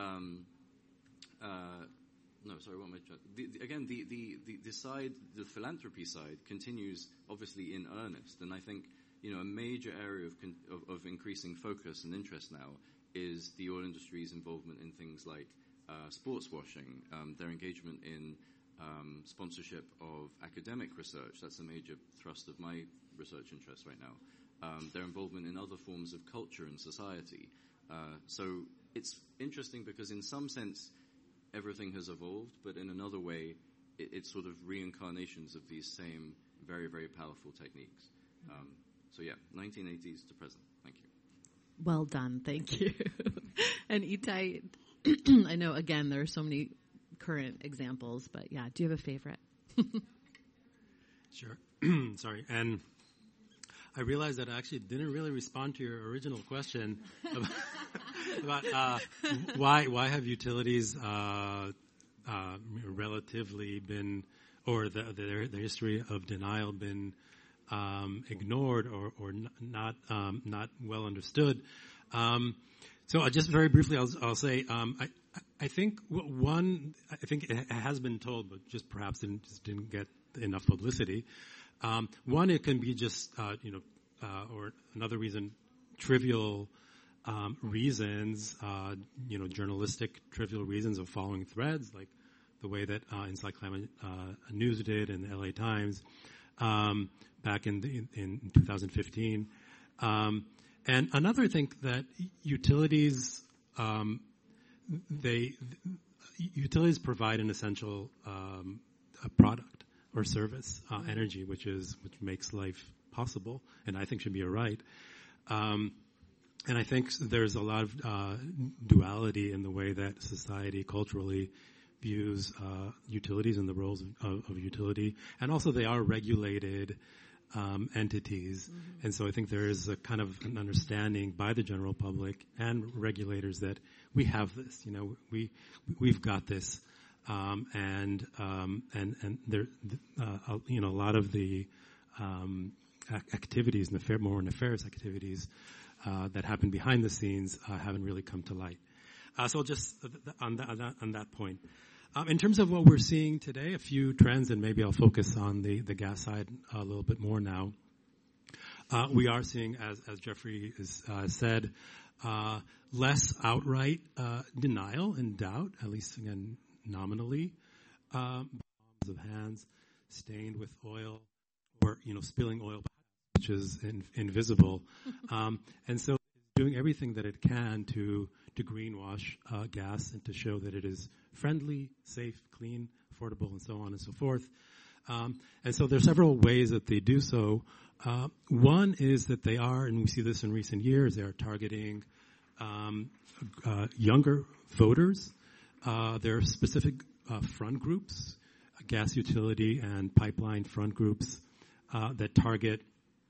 side, the philanthropy side, continues obviously in earnest, and I think a major area of increasing focus and interest now is the oil industry's involvement in things like sports washing, their engagement in sponsorship of academic research. That's a major thrust of my research interest right now. Their involvement in other forms of culture and society. So it's interesting because in some sense everything has evolved, but in another way it's sort of reincarnations of these same very, very powerful techniques. 1980s to present. Thank you. Well done. Thank you. And Itai, I know, again, there are so many current examples, but do you have a favorite? Sure. Sorry. And I realized that I actually didn't really respond to your original question about why have utilities relatively been, or the history of denial been ignored or not well understood. So just very briefly, I'll say I think it has been told, but just perhaps didn't get enough publicity. One, it can be just or another reason, trivial reasons, journalistic trivial reasons of following threads, like the way that Inside Climate News did in the LA Times back in 2015. And another thing that utilities utilities provide an essential a product or service, energy, which makes life possible, and I think should be a right. And I think there's a lot of duality in the way that society culturally views utilities and the roles of utility, and also they are regulated entities, and so I think there is a kind of an understanding by the general public and regulators that we have this, we've got this, and there, a lot of the activities, more nefarious activities that happen behind the scenes haven't really come to light. So just on that point. In terms of what we're seeing today, a few trends, and maybe I'll focus on the gas side a little bit more now. We are seeing, as Jeffrey has said, less outright denial and doubt, at least again nominally. Bombs of hands stained with oil, or spilling oil, which is invisible, and so doing everything that it can to greenwash gas and to show that it is friendly, safe, clean, affordable, and so on and so forth. And so there are several ways that they do so. One is that they are, and we see this in recent years, they are targeting younger voters. There are specific front groups, gas utility and pipeline front groups that target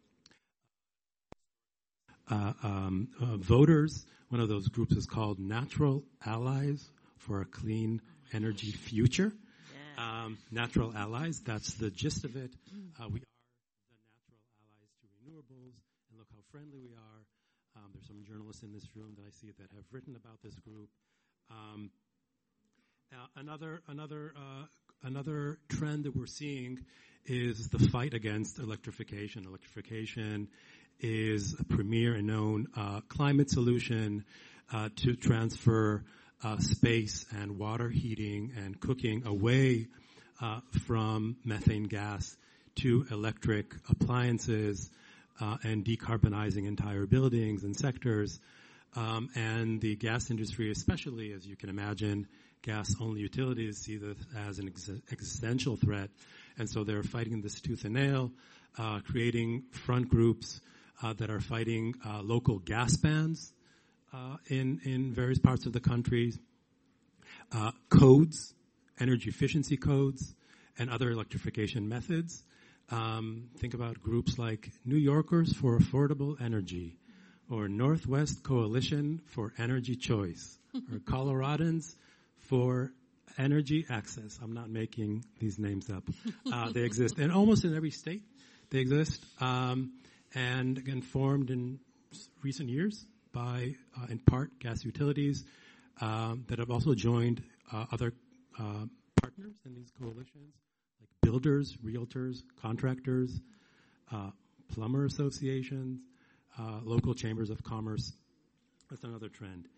voters. One of those groups is called Natural Allies for a Clean Energy Future. Yeah. Natural Allies, that's the gist of it. We are the natural allies to renewables, and look how friendly we are. There's some journalists in this room that I see that have written about this group. Another trend that we're seeing is the fight against electrification. Electrification is a premier and known climate solution to transfer space and water heating and cooking away from methane gas to electric appliances and decarbonizing entire buildings and sectors. And the gas industry, especially, as you can imagine, gas-only utilities see this as an existential threat. And so they're fighting this tooth and nail, creating front groups that are fighting local gas bans in various parts of the country, codes, energy efficiency codes, and other electrification methods. Think about groups like New Yorkers for Affordable Energy, or Northwest Coalition for Energy Choice, or Coloradans for Energy Access. I'm not making these names up. They exist, and almost in every state they exist, and again formed in recent years by, in part, gas utilities that have also joined other partners in these coalitions, like builders, realtors, contractors, plumber associations, local chambers of commerce. That's another trend.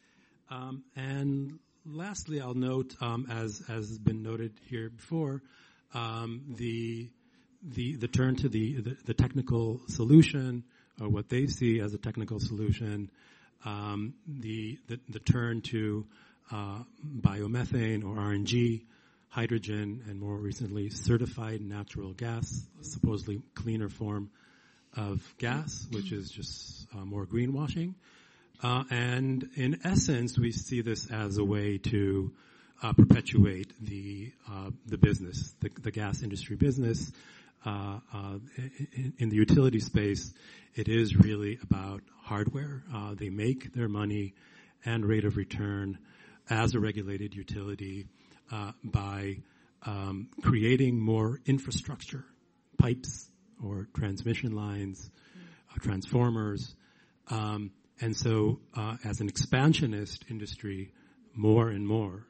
And lastly, I'll note, as has been noted here before, the turn to the technical solution, or what they see as a technical solution, the turn to biomethane or RNG, hydrogen, and more recently certified natural gas, supposedly cleaner form of gas, which is just more greenwashing. And in essence, we see this as a way to perpetuate the business, the gas industry business. In the utility space, it is really about hardware. They make their money and rate of return as a regulated utility by creating more infrastructure, pipes or transmission lines, transformers. And so as an expansionist industry, more and more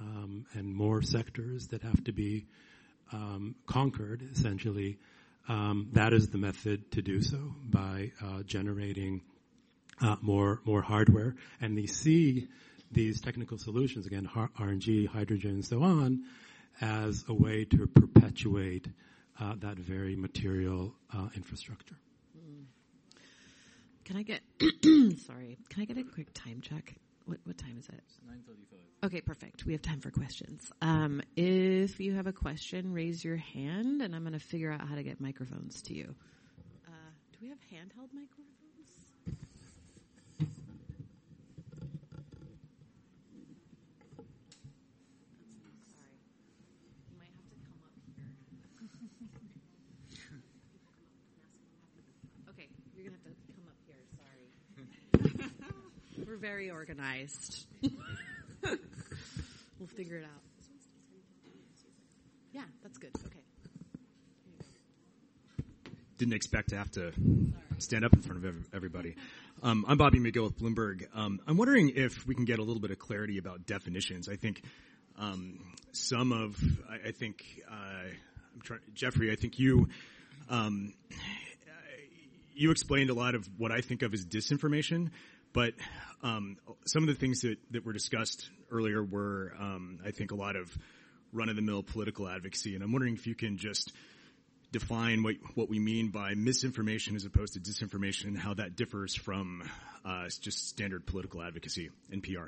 sectors that have to be conquered, essentially, that is the method to do so, by generating more hardware. And they see these technical solutions, again, RNG, hydrogen, and so on, as a way to perpetuate that very material infrastructure. Can I get sorry? Can I get a quick time check? What time is it? 9:35. Okay, perfect. We have time for questions. If you have a question, raise your hand, and I'm going to figure out how to get microphones to you. Do we have handheld microphones? Sorry. You might have to come up here. Okay, you're going to have to come up here. Sorry. We're very organized. We'll figure it out. Yeah, that's good. Okay. didn't expect to have to stand up in front of everybody. I'm Bobby McGill with Bloomberg. I'm wondering if we can get a little bit of clarity about definitions. I think Jeffrey, I think you explained a lot of what I think of as disinformation, but some of the things that were discussed earlier were, I think, a lot of run-of-the-mill political advocacy, and I'm wondering if you can just define what we mean by misinformation as opposed to disinformation and how that differs from just standard political advocacy and PR.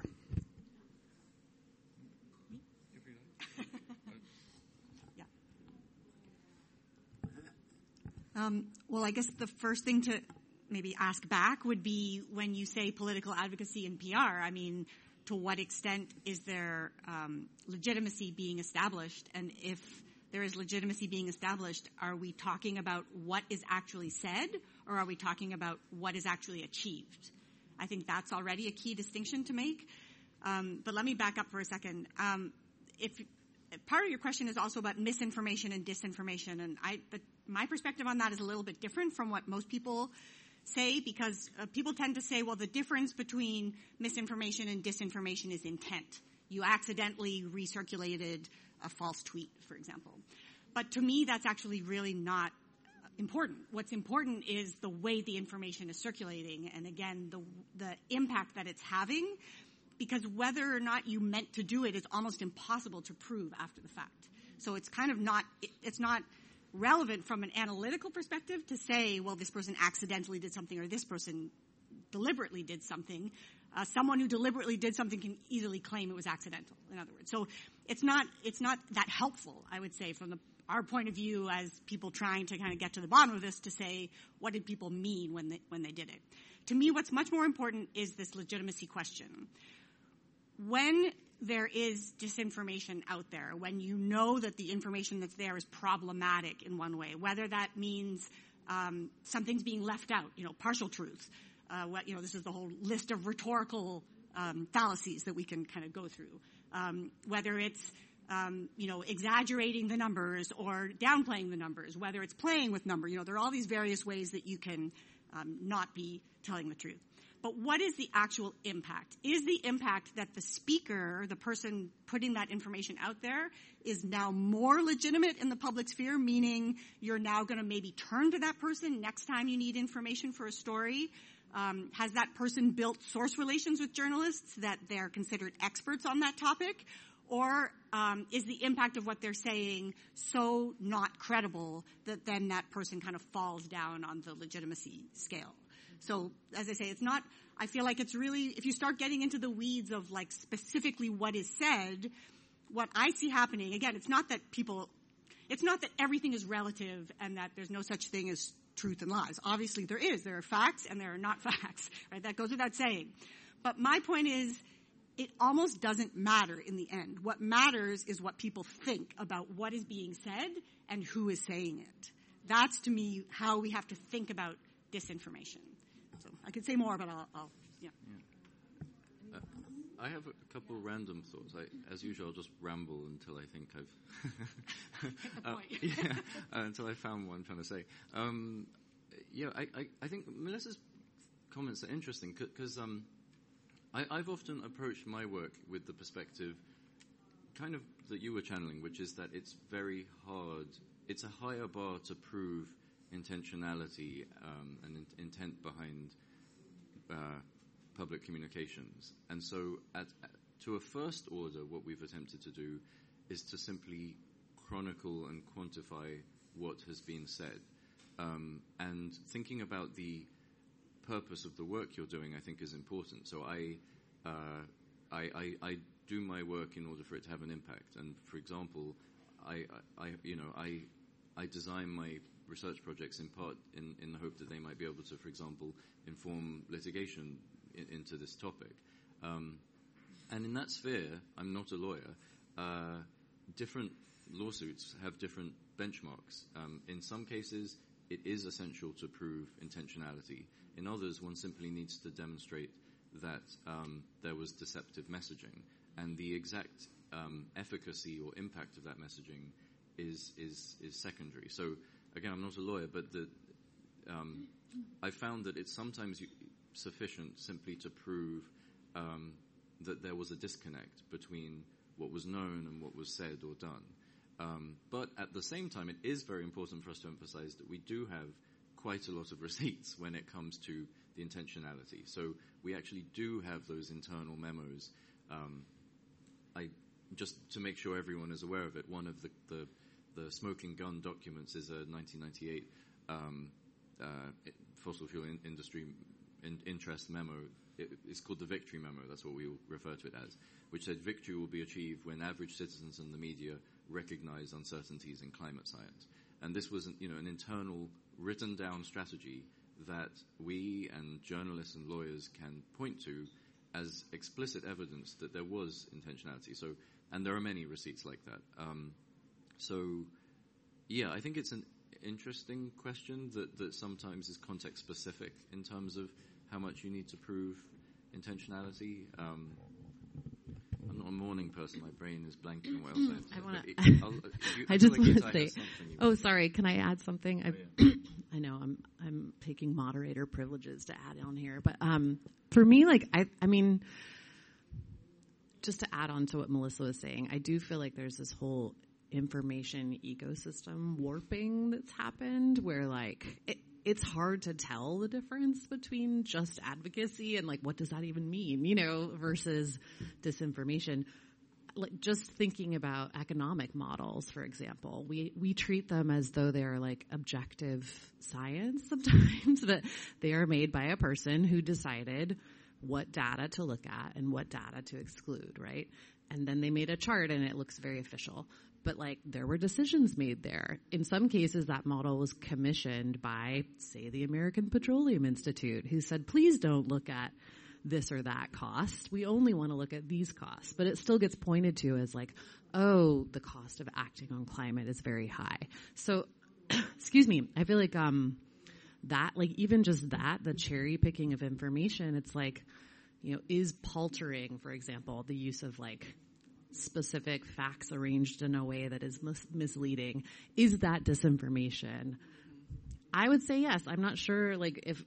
Well, I guess the first thing to maybe ask back would be when you say political advocacy and PR, I mean, to what extent is there legitimacy being established? And if there is legitimacy being established, are we talking about what is actually said, or are we talking about what is actually achieved? I think that's already a key distinction to make. But let me back up for a second. If part of your question is also about misinformation and disinformation, and my perspective on that is a little bit different from what most people say, because people tend to say, well, the difference between misinformation and disinformation is intent. You accidentally recirculated a false tweet, for example. But to me, that's actually really not important. What's important is the way the information is circulating, and again, the impact that it's having, because whether or not you meant to do it is almost impossible to prove after the fact. So it's kind of it's not relevant from an analytical perspective to say, well, this person accidentally did something or this person deliberately did something. Someone who deliberately did something can easily claim it was accidental, in other words. So it's not that helpful, I would say, from our point of view as people trying to kind of get to the bottom of this to say, what did people mean when they did it? To me, what's much more important is this legitimacy question. When there is disinformation out there, when you know that the information that's there is problematic in one way, whether that means something's being left out, partial truth. This is the whole list of rhetorical fallacies that we can kind of go through. Whether it's exaggerating the numbers or downplaying the numbers, whether it's playing with numbers. There are all these various ways that you can not be telling the truth. But what is the actual impact? Is the impact that the speaker, the person putting that information out there, is now more legitimate in the public sphere, meaning you're now going to maybe turn to that person next time you need information for a story? Has that person built source relations with journalists that they're considered experts on that topic? Or is the impact of what they're saying so not credible that then that person kind of falls down on the legitimacy scale? So, as I say, I feel like it's really, if you start getting into the weeds of like specifically what is said, what I see happening, again, it's not that everything is relative and that there's no such thing as truth and lies. Obviously there is. There are facts and there are not facts, right? That goes without saying. But my point is, it almost doesn't matter in the end. What matters is what people think about what is being said and who is saying it. That's, to me, how we have to think about disinformation. So I could say more, but I'll. I have a couple random thoughts. As usual, I'll just ramble until I think I've until I found what I'm trying to say. I think Melissa's comments are interesting because I've often approached my work with the perspective kind of that you were channeling, which is that it's very hard. It's a higher bar to prove intentionality and intent behind public communications. And so to a first order, what we've attempted to do is to simply chronicle and quantify what has been said. And thinking about the purpose of the work you're doing, I think, is important. So I do my work in order for it to have an impact. And for example, I design my research projects in part in the hope that they might be able to, for example, inform litigation into this topic. And in that sphere, I'm not a lawyer. Different lawsuits have different benchmarks. In some cases, it is essential to prove intentionality. In others, one simply needs to demonstrate that there was deceptive messaging, and the exact efficacy or impact of that messaging is secondary. So again, I'm not a lawyer, but I found that it's sometimes sufficient simply to prove that there was a disconnect between what was known and what was said or done. But at the same time, it is very important for us to emphasize that we do have quite a lot of receipts when it comes to the intentionality. So we actually do have those internal memos. Just to make sure everyone is aware of it, one of the smoking gun documents is a 1998 fossil fuel industry interest memo. It's called the Victory Memo. That's what we refer to it as, which said victory will be achieved when average citizens and the media recognize uncertainties in climate science. And this was, an internal, written down strategy that we and journalists and lawyers can point to as explicit evidence that there was intentionality. So, and there are many receipts like that. I think it's an interesting question that sometimes is context specific in terms of how much you need to prove intentionality. I'm not a morning person. My brain is blanking on what else I just want to say, sorry, can I add something? I know I'm taking moderator privileges to add on here, but for me, I mean, just to add on to what Melissa was saying, I do feel like there's this whole information ecosystem warping that's happened where it's hard to tell the difference between just advocacy and what does that even mean, versus disinformation. Just thinking about economic models, for example, we treat them as though they're objective science sometimes, but they are made by a person who decided what data to look at and what data to exclude, right? And then they made a chart and it looks very official. But there were decisions made there. In some cases, that model was commissioned by, say, the American Petroleum Institute, who said, please don't look at this or that cost. We only want to look at these costs. But it still gets pointed to as the cost of acting on climate is very high. So, excuse me, I feel like that, even just that, the cherry picking of information, it's is paltering, for example, the use of specific facts arranged in a way that is misleading. Is that disinformation? I would say yes. I'm not sure if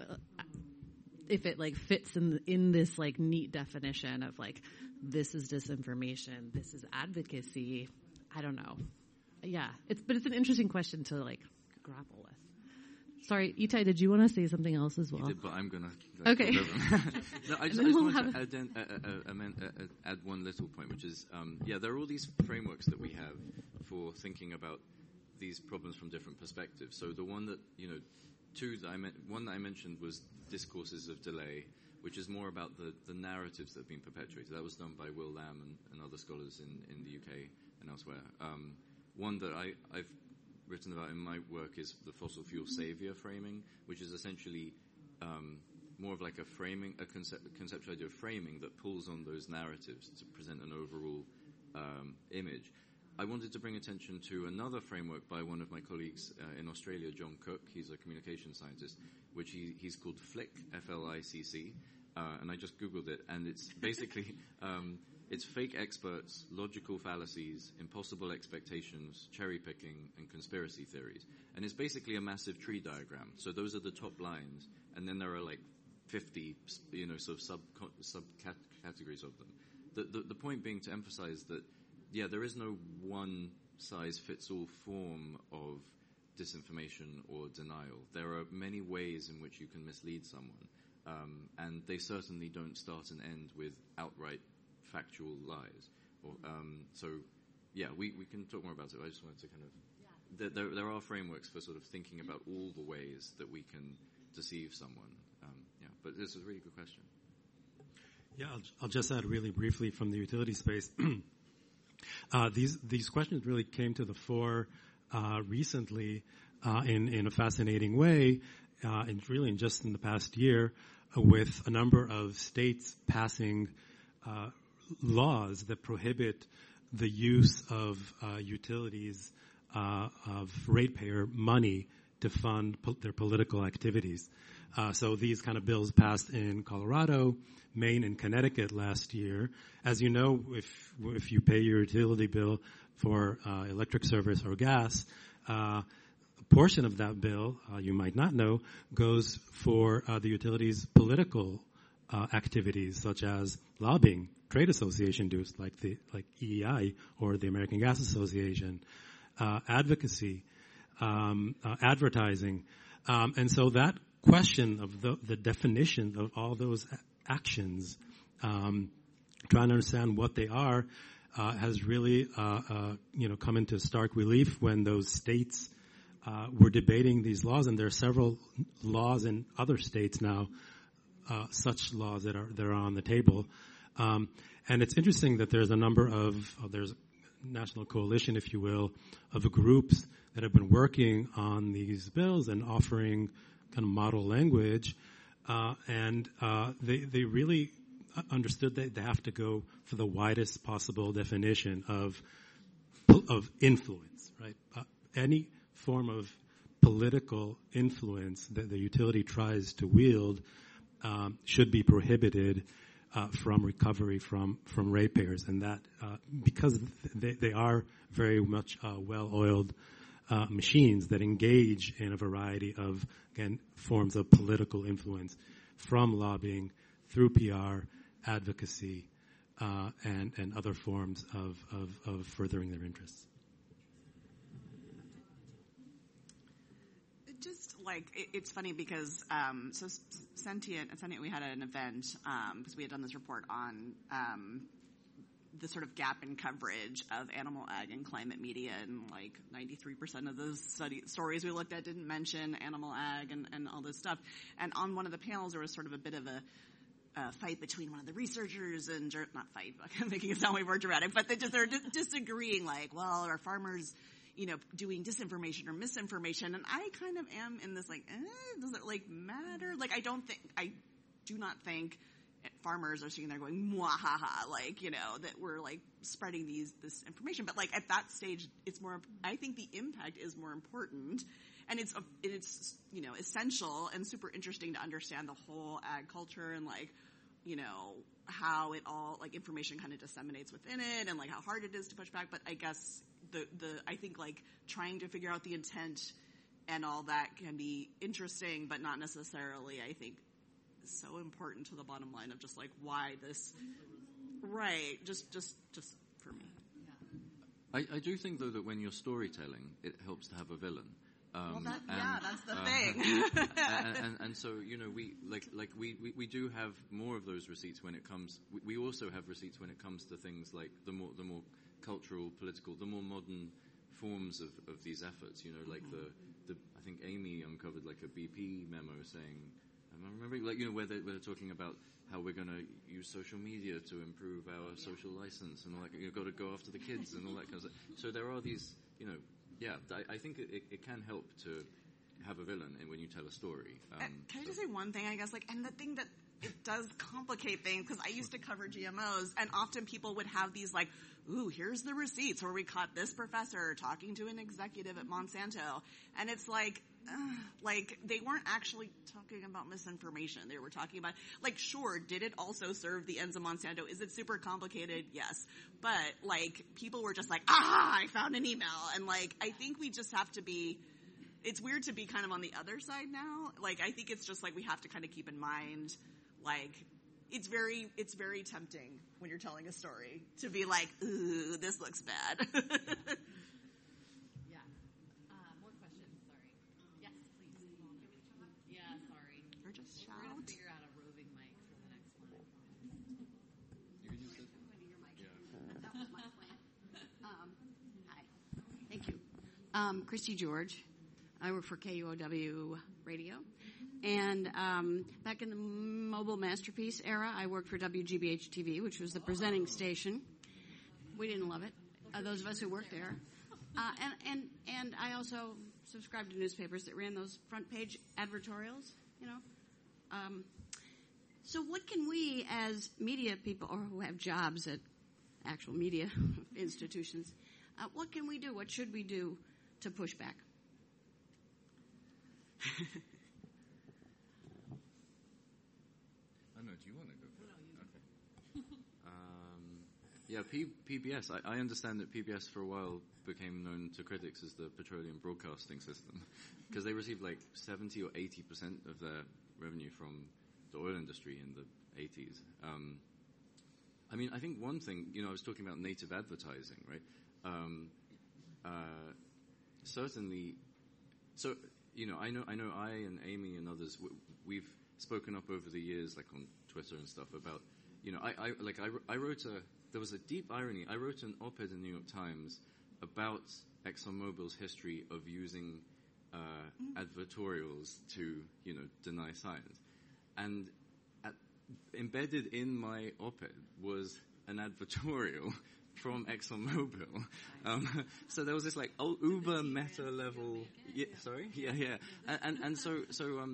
it fits in this neat definition of this is disinformation, this is advocacy. I don't know. Yeah, it's an interesting question to grapple with. Sorry, Itai, did you want to say something else as well? You did, but I'm going to... Okay. No, I just want to add one little point, which is, there are all these frameworks that we have for thinking about these problems from different perspectives. So the one that, one that I mentioned was discourses of delay, which is more about the narratives that have been perpetuated. That was done by Will Lamb and other scholars in the UK and elsewhere. One that I've written about in my work is the fossil fuel savior framing, which is essentially more of a framing, a conceptual idea of framing that pulls on those narratives to present an overall image. I wanted to bring attention to another framework by one of my colleagues in Australia, John Cook. He's a communication scientist, which he's called FLICC, F-L-I-C-C, and I just Googled it, and it's basically... It's fake experts, logical fallacies, impossible expectations, cherry-picking, and conspiracy theories. And it's basically a massive tree diagram. So those are the top lines, and then there are 50, sort of subcategories of them. The point being to emphasize that, there is no one-size-fits-all form of disinformation or denial. There are many ways in which you can mislead someone, and they certainly don't start and end with outright factual lies. We can talk more about it. I just wanted to kind of... There are frameworks for sort of thinking about all the ways that we can deceive someone. But this is a really good question. Yeah, I'll just add really briefly from the utility space. These questions really came to the fore recently in a fascinating way, and really just in the past year, with a number of states passing laws that prohibit the use of utilities of ratepayer money to fund their political activities. So these kind of bills passed in Colorado, Maine, and Connecticut last year. As you know, if you pay your utility bill for electric service or gas, portion of that bill, you might not know, goes for the utilities' political activities, such as lobbying, trade association dues like EEI or the American Gas Association, advocacy, advertising. And so that question of the definition of all those actions, trying to understand what they are, has really come into stark relief when those states were debating these laws, and there are several laws in other states now, such laws that are on the table. And it's interesting that there's a number of there's a national coalition, if you will, of groups that have been working on these bills and offering kind of model language, and they really understood that they have to go for the widest possible definition of influence, right? Any form of political influence that the utility tries to wield should be prohibited from recovery from ratepayers, and that because they are very much well-oiled machines that engage in a variety of, again, forms of political influence, from lobbying through PR, advocacy, and other forms of furthering their interests. Just like it's funny because so Sentient, we had an event because we had done this report on the sort of gap in coverage of animal ag and climate media, and like 93% of those stories we looked at didn't mention animal ag and all this stuff. And on one of the panels, there was sort of a bit of a fight between one of the researchers and not fight, I'm making it sound way more dramatic, but they're disagreeing, like, well, are farmers doing disinformation or misinformation? And I kind of am in this, like, does it, like, matter? Like, I do not think farmers are sitting there going, mwahaha, like, that we're, like, spreading this information. But, like, at that stage, I think the impact is more important. And it's essential and super interesting to understand the whole ag culture and, like, how it all, like, information kind of disseminates within it and, like, how hard it is to push back. But I guess I think, like, trying to figure out the intent and all that can be interesting, but not necessarily, I think, so important to the bottom line of just, like, why this, right, just for me. I do think, though, that when you're storytelling, it helps to have a villain. That's the thing. and so, we do have more of those receipts when it comes. We also have receipts when it comes to things like the more cultural, political, the more modern forms of these efforts. Like I think Amy uncovered like a BP memo saying, I'm remembering, like, where they're talking about how we're going to use social media to improve our social license and all that. You've got to go after the kids and all that kind of stuff. So there are these, I think it can help to have a villain when you tell a story. Can I just say one thing, I guess? Like, and the thing that it does complicate things, because I used to cover GMOs, and often people would have these, like, ooh, here's the receipts where we caught this professor talking to an executive at Monsanto. And it's like they weren't actually talking about misinformation. They were talking about, like, sure, did it also serve the ends of Monsanto? Is it super complicated? Yes. But, like, people were just like, I found an email. And, like, I think we just have to be, it's weird to be kind of on the other side now. Like, I think it's just, like, we have to kind of keep in mind, like, it's very tempting when you're telling a story to be like, ooh, this looks bad. Yeah. More questions, sorry. Yes, please. Yeah, sorry. Or just shout. We're going to figure out a roving mic for the next one. You can use this one. That was my plan. Hi. Thank you. Christy George. I work for KUOW Radio. And back in the Mobile Masterpiece era, I worked for WGBH-TV, which was the presenting station. We didn't love it, those of us who worked there. And I also subscribed to newspapers that ran those front page advertorials, So what can we, as media people, or who have jobs at actual media institutions, what can we do? What should we do to push back? Do you want to go first? Okay. Yeah, PBS. I understand that PBS for a while became known to critics as the petroleum broadcasting system because they received like 70 or 80% of their revenue from the oil industry in the 80s. I mean, I think one thing, I was talking about native advertising, right? Certainly, so, I know I and Amy and others, we've spoken up over the years, like on Twitter and stuff about, I wrote there was a deep irony. I wrote an op-ed in the New York Times about ExxonMobil's history of using advertorials to, deny science. And embedded in my op-ed was an advertorial from ExxonMobil. So there was this like uber meta level. Yeah, sorry. Yeah. And so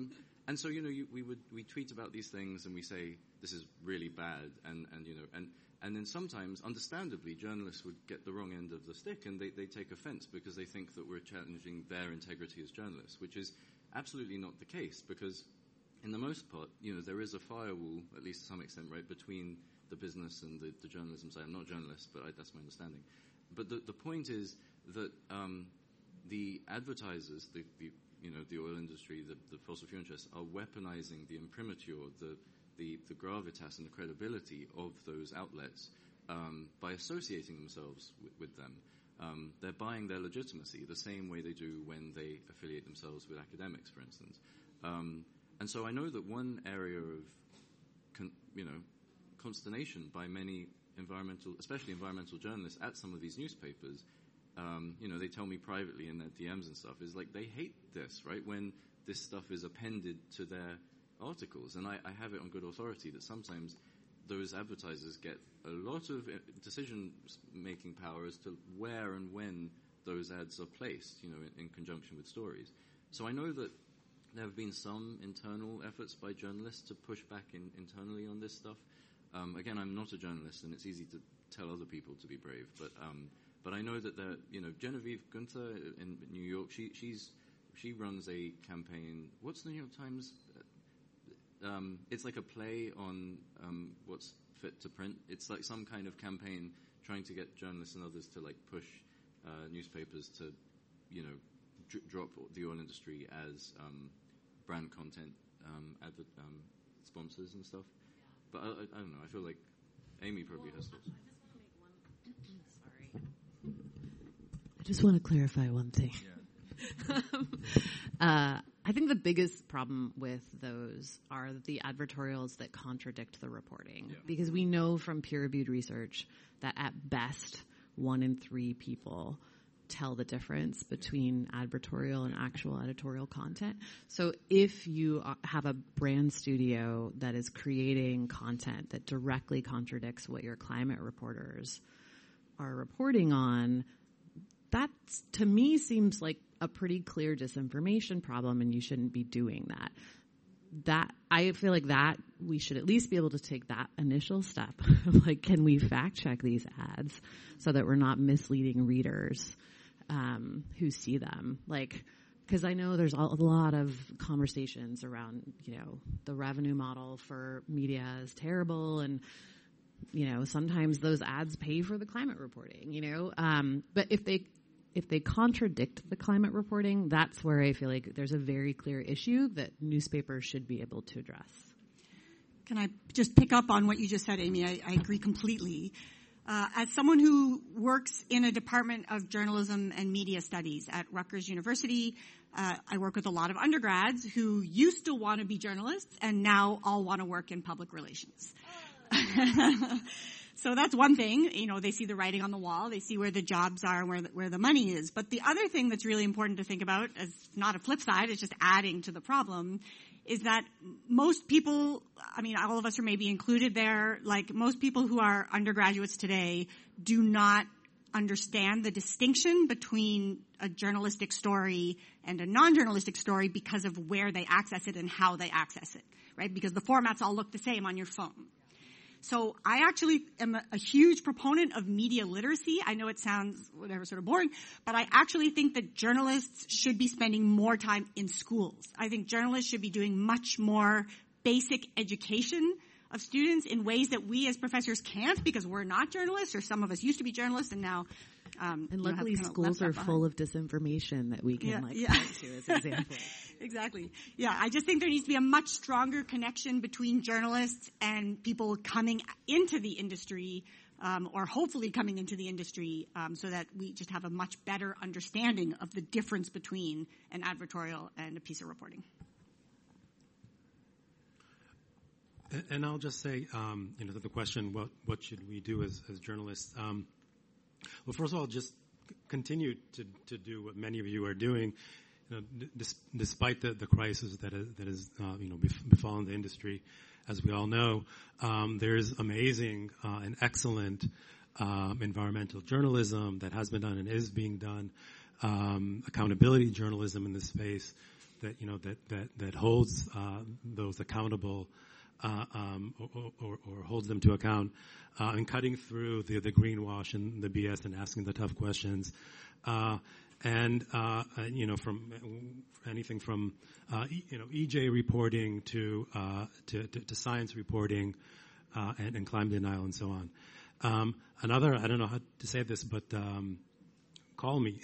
we tweet about these things and we say this is really bad and then sometimes, understandably, journalists would get the wrong end of the stick and they take offense because they think that we're challenging their integrity as journalists, which is absolutely not the case because, in the most part, there is a firewall, at least to some extent, right, between the business and the journalism side. I'm not a journalist, but that's my understanding. But the point is that the advertisers, the oil industry, the fossil fuel interests, are weaponizing the imprimatur, the gravitas and the credibility of those outlets by associating themselves with them. They're buying their legitimacy the same way they do when they affiliate themselves with academics, for instance. And so I know that one area of, consternation by many especially environmental journalists at some of these newspapers, they tell me privately in their DMs and stuff, is like they hate this, right, when this stuff is appended to their articles. And I have it on good authority that sometimes those advertisers get a lot of decision-making power as to where and when those ads are placed, in conjunction with stories. So I know that there have been some internal efforts by journalists to push back internally on this stuff. Again, I'm not a journalist, and it's easy to tell other people to be brave. But I know that Genevieve Gunther in New York, she runs a campaign. What's the New York Times? It's like a play on what's fit to print. It's like some kind of campaign trying to get journalists and others to like push newspapers to, drop the oil industry as brand content sponsors and stuff. But I don't know. I feel like Amy probably has thoughts. I just want to clarify one thing. Yeah. I think the biggest problem with those are the advertorials that contradict the reporting. Yeah. Because we know from peer-reviewed research that at best 1 in 3 people tell the difference between advertorial and actual editorial content. So if you have a brand studio that is creating content that directly contradicts what your climate reporters are reporting on, that to me seems like a pretty clear disinformation problem, and you shouldn't be doing that. That I feel like that we should at least be able to take that initial step of like, can we fact check these ads so that we're not misleading readers who see them? Like, because I know there's a lot of conversations around, the revenue model for media is terrible, and sometimes those ads pay for the climate reporting. But if they contradict the climate reporting, that's where I feel like there's a very clear issue that newspapers should be able to address. Can I just pick up on what you just said, Amy? I agree completely. As someone who works in a department of journalism and media studies at Rutgers University, I work with a lot of undergrads who used to want to be journalists and now all want to work in public relations. So that's one thing. They see the writing on the wall. They see where the jobs are and where the money is. But the other thing that's really important to think about, as not a flip side, it's just adding to the problem, is that most people, all of us are maybe included there, like most people who are undergraduates today do not understand the distinction between a journalistic story and a non-journalistic story because of where they access it and how they access it, right? Because the formats all look the same on your phone. So I actually am a huge proponent of media literacy. I know it sounds sort of boring, but I actually think that journalists should be spending more time in schools. I think journalists should be doing much more basic education of students in ways that we as professors can't because we're not journalists, or some of us used to be journalists and now and luckily schools are full of disinformation that we can point to as examples. Exactly. Yeah, I just think there needs to be a much stronger connection between journalists and people coming into the industry, or hopefully coming into the industry, so that we just have a much better understanding of the difference between an advertorial and a piece of reporting. And I'll just say, to the question, what should we do as journalists? Well, first of all, just continue to do what many of you are doing, despite the crisis that has befallen the industry. As we all know, there is amazing and excellent environmental journalism that has been done and is being done, accountability journalism in this space that holds those accountable. Or holds them to account, and cutting through the greenwash and the BS and asking the tough questions, from anything from EJ reporting to science reporting, and climate denial and so on. Another, I don't know how to say this, but call me.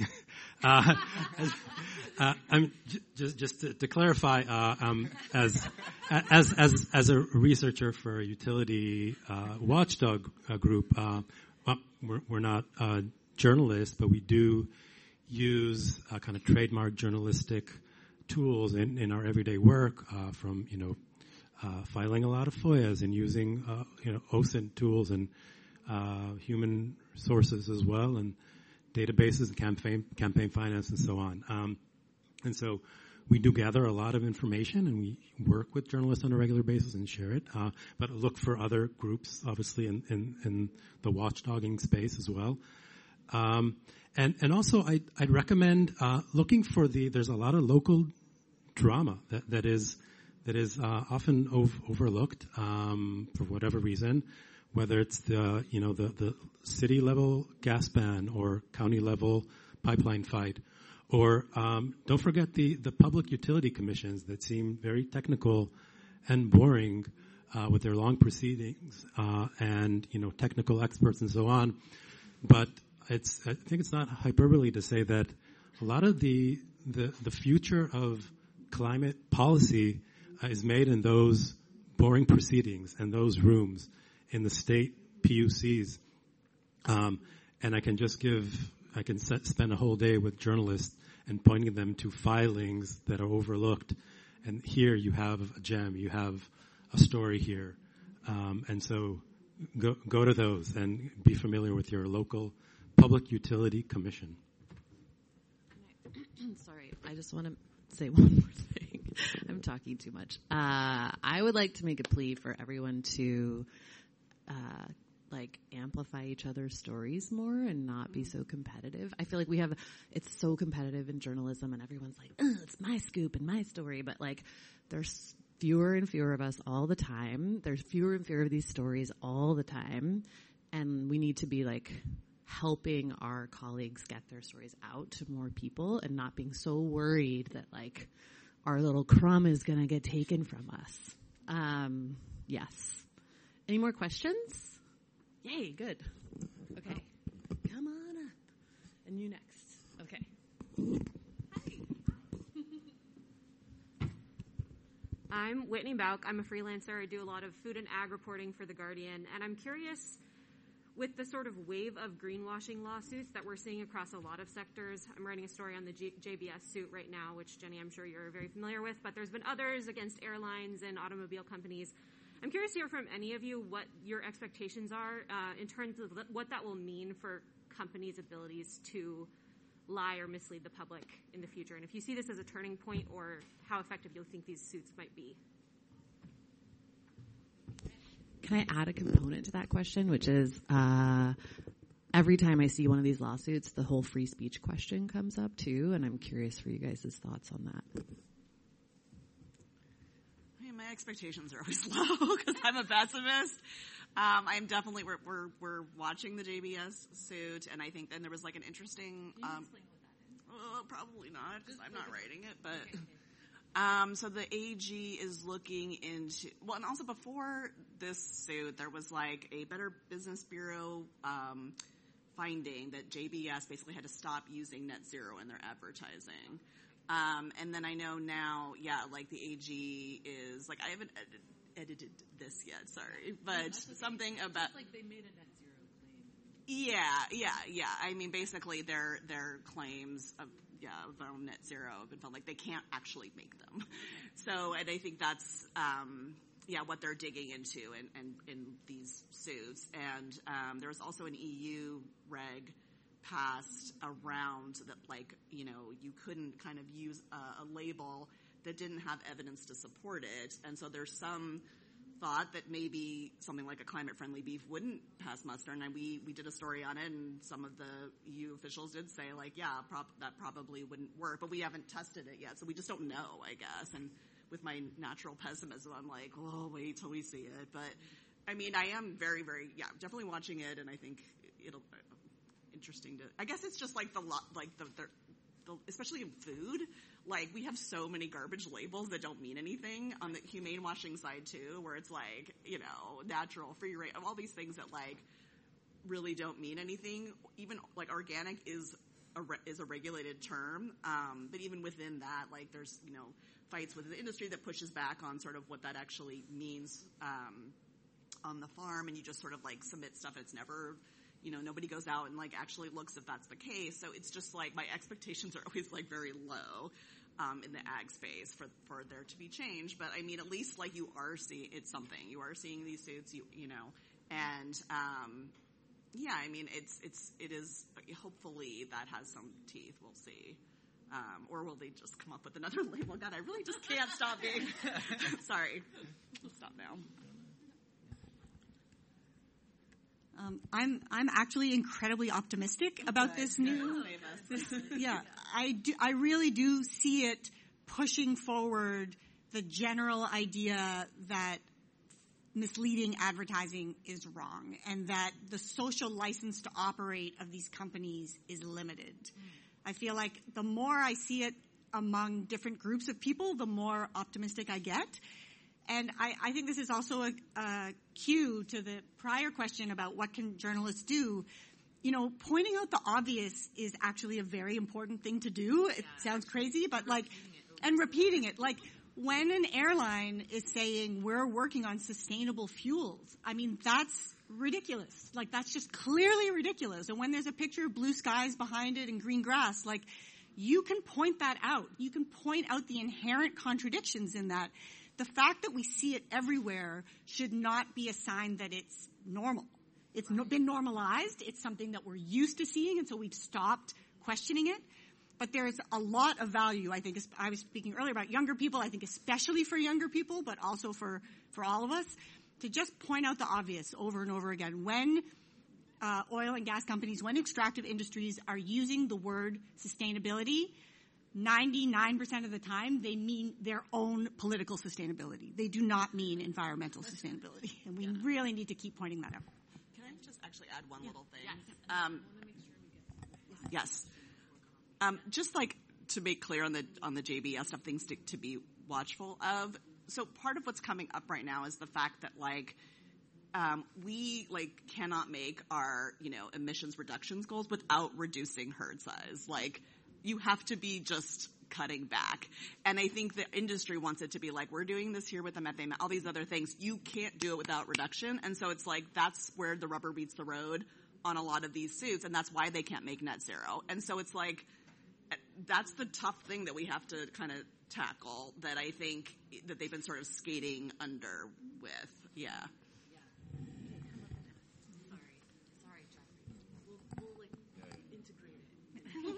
I'm just to clarify, as a researcher for a utility watchdog group, we're not journalists, but we do use kind of trademark journalistic tools in our everyday work, from filing a lot of FOIAs and using OSINT tools and human sources as well, and databases and campaign finance and so on. And so we do gather a lot of information, and we work with journalists on a regular basis and share it, but look for other groups, obviously, in the watchdogging space as well. And also I'd recommend looking for there's a lot of local drama that is often overlooked for whatever reason, whether it's the city level gas ban or county level pipeline fight, or don't forget the public utility commissions that seem very technical and boring with their long proceedings and technical experts and so on. But I think it's not hyperbole to say that a lot of the future of climate policy is made in those boring proceedings and those rooms in the state PUCs. And I can spend a whole day with journalists and pointing them to filings that are overlooked. And here you have a gem, you have a story here. And so go to those and be familiar with your local public utility commission. Sorry, I just want to say one more thing. I'm talking too much. I would like to make a plea for everyone to amplify each other's stories more and not be so competitive. I feel like it's so competitive in journalism, and everyone's like, it's my scoop and my story, but there's fewer and fewer of us all the time. There's fewer and fewer of these stories all the time, and we need to be helping our colleagues get their stories out to more people and not being so worried that our little crumb is going to get taken from us. Yes. Any more questions? Yay, good. Okay. Come on up. And you next. Okay. Hi. I'm Whitney Bauk. I'm a freelancer. I do a lot of food and ag reporting for The Guardian. And I'm curious, with the sort of wave of greenwashing lawsuits that we're seeing across a lot of sectors, I'm writing a story on the JBS suit right now, which, Jenny, I'm sure you're very familiar with, but there's been others against airlines and automobile companies. I'm curious to hear from any of you what your expectations are in terms of what that will mean for companies' abilities to lie or mislead the public in the future, and if you see this as a turning point or how effective you think these suits might be. Can I add a component to that question, which is every time I see one of these lawsuits, the whole free speech question comes up too, and I'm curious for you guys' thoughts on that. My expectations are always low because I'm a pessimist. I'm definitely we're watching the JBS suit, and I think then there was an interesting. Can you explain what that is? Well, probably not because I'm not writing it, but. So the AG is looking into, well, and also before this suit, there was like a Better Business Bureau finding that JBS basically had to stop using net zero in their advertising. And then I know now, like the AG is, like, I haven't edited this yet, sorry, but something about... It's like they made a net zero claim. Yeah. I mean, basically their claims of own net zero have been felt like they can't actually make them. So, and I think that's, what they're digging into in these suits. And there was also an EU reg passed around that, like, you couldn't kind of use a label that didn't have evidence to support it. And so there's some thought that maybe something like a climate-friendly beef wouldn't pass muster, and we did a story on it, and some of the EU officials did say, like, that probably wouldn't work, but we haven't tested it yet, so we just don't know, I guess. And with my natural pessimism, I'm like, well, wait till we see it. But, I mean, I am very, very, definitely watching it, and I think it'll interesting to, I guess it's just like the especially in food, like, we have so many garbage labels that don't mean anything on the humane washing side too, where it's like, natural, free range, all these things that, like, really don't mean anything. Even, like, organic is a regulated term, but even within that, like, there's, fights within the industry that pushes back on sort of what that actually means on the farm, and you just sort of, like, submit stuff, and it's never... nobody goes out and, like, actually looks if that's the case. So it's just, like, my expectations are always, like, very low in the ag space for there to be change. But, I mean, at least, like, you are seeing, it's something. You are seeing these suits, and, I mean, it is, hopefully that has some teeth. We'll see. Or will they just come up with another label? God, I really just can't stop being, sorry. I'll stop now. I'm actually incredibly optimistic about this new. I really do see it pushing forward the general idea that misleading advertising is wrong, and that the social license to operate of these companies is limited. I feel like the more I see it among different groups of people, the more optimistic I get. And I think this is also a cue to the prior question about what can journalists do. Pointing out the obvious is actually a very important thing to do. It sounds crazy, but and repeating it. Like, when an airline is saying we're working on sustainable fuels, I mean, that's ridiculous. Like, that's just clearly ridiculous. And when there's a picture of blue skies behind it and green grass, like, you can point that out. You can point out the inherent contradictions in that. The fact that we see it everywhere should not be a sign that it's normal. It's been normalized. It's something that we're used to seeing, and so we've stopped questioning it. But there's a lot of value, I think. I was speaking earlier about younger people, I think especially for younger people, but also for all of us, to just point out the obvious over and over again. When oil and gas companies, when extractive industries are using the word sustainability, 99% of the time, they mean their own political sustainability. They do not mean environmental sustainability. And we really need to keep pointing that out. Can I just actually add one little thing? Yes. Yes. Just, like, to make clear on the JBS stuff, things to be watchful of. So part of what's coming up right now is the fact that, like, we, like, cannot make our, emissions reductions goals without reducing herd size. Like, you have to be just cutting back. And I think the industry wants it to be like, we're doing this here with the methane, all these other things. You can't do it without reduction. And so it's like, that's where the rubber meets the road on a lot of these suits, and that's why they can't make net zero. And so it's like, that's the tough thing that we have to kind of tackle, that I think that they've been sort of skating under with. Yeah. Sorry, Jeffrey. We'll like, integrate it.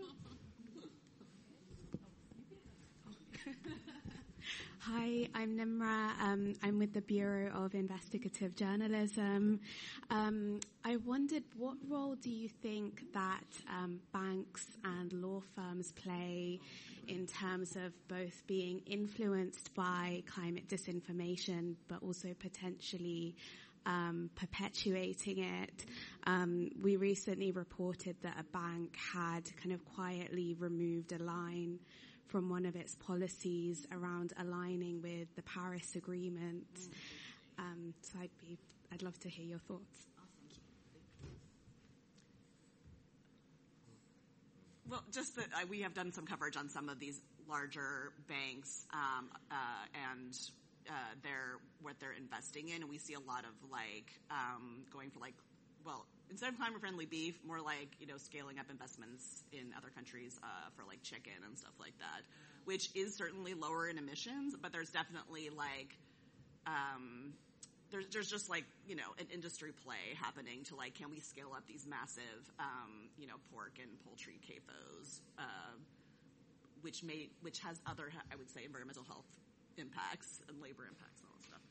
Hi, I'm Nimra. I'm with the Bureau of Investigative Journalism. I wondered, what role do you think that banks and law firms play in terms of both being influenced by climate disinformation, but also potentially perpetuating it? We recently reported that a bank had kind of quietly removed a line from one of its policies around aligning with the Paris Agreement. So I'd love to hear your thoughts. Well, just that we have done some coverage on some of these larger banks and what they're investing in, and we see a lot of going for instead of climate-friendly beef, more like scaling up investments in other countries for chicken and stuff like that, which is certainly lower in emissions, but there's definitely there's just an industry play happening to can we scale up these massive pork and poultry CAFOs, which has other, I would say, environmental health impacts and labor impacts and all that stuff.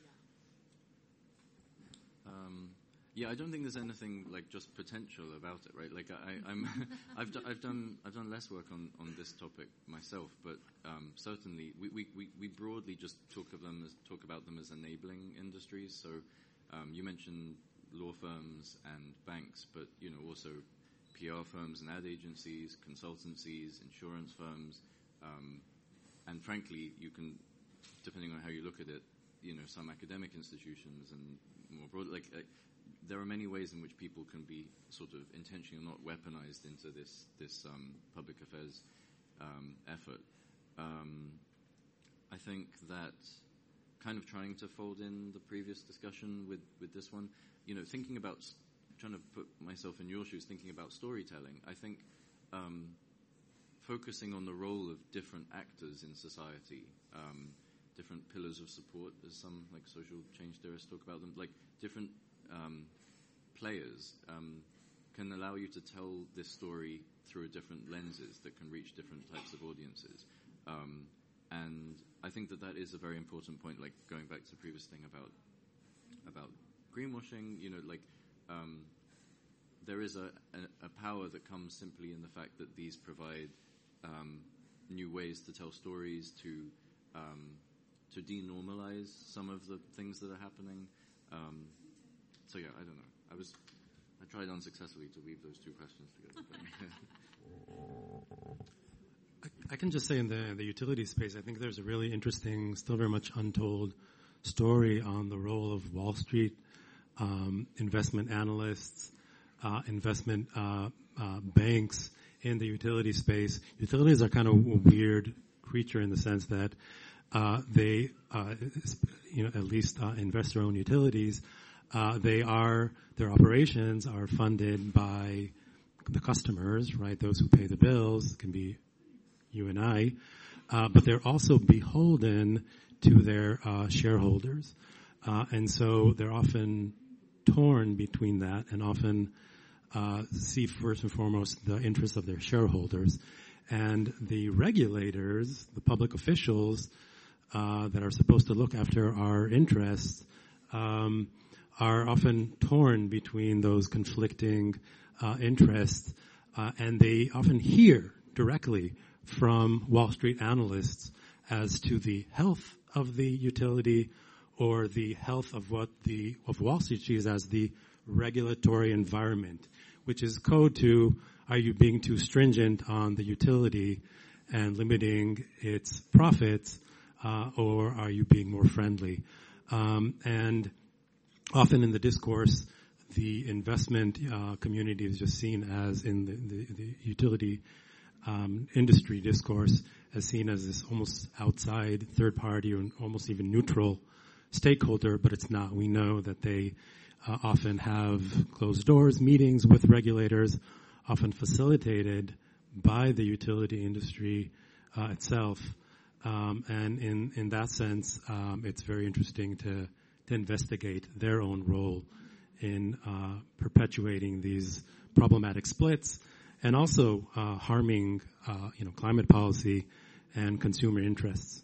Yeah, I don't think there's anything just potential about it, right? I've done less work on this topic myself, but certainly we broadly just talk about them as enabling industries. So you mentioned law firms and banks, but also PR firms and ad agencies, consultancies, insurance firms, and frankly, you can, depending on how you look at it, some academic institutions and more broadly, there are many ways in which people can be sort of intentionally not weaponized into this public affairs effort. I think that kind of trying to fold in the previous discussion with this one, thinking about trying to put myself in your shoes, thinking about storytelling, I think focusing on the role of different actors in society, different pillars of support, as some social change theorists talk about them, different players can allow you to tell this story through different lenses that can reach different types of audiences. And I think that is a very important point, going back to the previous thing about greenwashing, there is a power that comes simply in the fact that these provide new ways to tell stories, to denormalize some of the things that are happening. So yeah, I don't know. I tried unsuccessfully to weave those two questions together. I can just say in the utility space, I think there's a really interesting, still very much untold story on the role of Wall Street, investment analysts, investment banks in the utility space. Utilities are kind of a weird creature in the sense that they, at least investor-owned utilities, their operations are funded by the customers, right? Those who pay the bills can be you and I, but they're also beholden to their shareholders, and so they're often torn between that, and often see first and foremost the interests of their shareholders, and the regulators, the public officials that are supposed to look after our interests, are often torn between those conflicting interests, and they often hear directly from Wall Street analysts as to the health of the utility or the health of Wall Street sees as the regulatory environment, which is code to, are you being too stringent on the utility and limiting its profits, or are you being more friendly? And often in the discourse, the investment community is just seen as, in the utility industry discourse, as seen as this almost outside third party or almost even neutral stakeholder, but it's not. We know that they often have closed doors meetings with regulators, often facilitated by the utility industry itself. And in that sense, it's very interesting to investigate their own role in perpetuating these problematic splits and also harming, climate policy and consumer interests.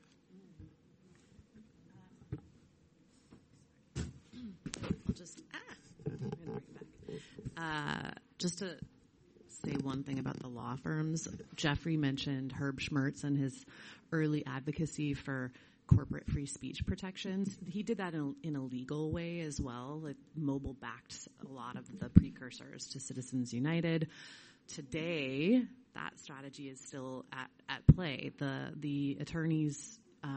Just to say one thing about the law firms, Jeffrey mentioned Herb Schmertz and his early advocacy for corporate free speech protections. He did that in a legal way as well. Like, Mobile backed a lot of the precursors to Citizens United. Today, that strategy is still at play. The attorneys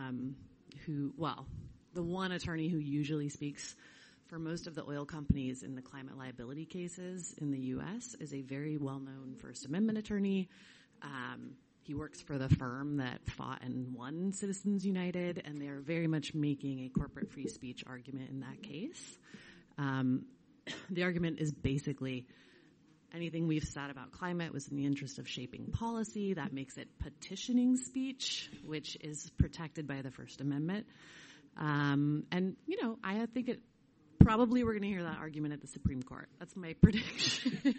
the one attorney who usually speaks for most of the oil companies in the climate liability cases in the U.S. is a very well-known First Amendment attorney. He works for the firm that fought and won Citizens United, and they're very much making a corporate free speech argument in that case. The argument is basically anything we've said about climate was in the interest of shaping policy. That makes it petitioning speech, which is protected by the First Amendment. And, I think probably we're going to hear that argument at the Supreme Court. That's my prediction.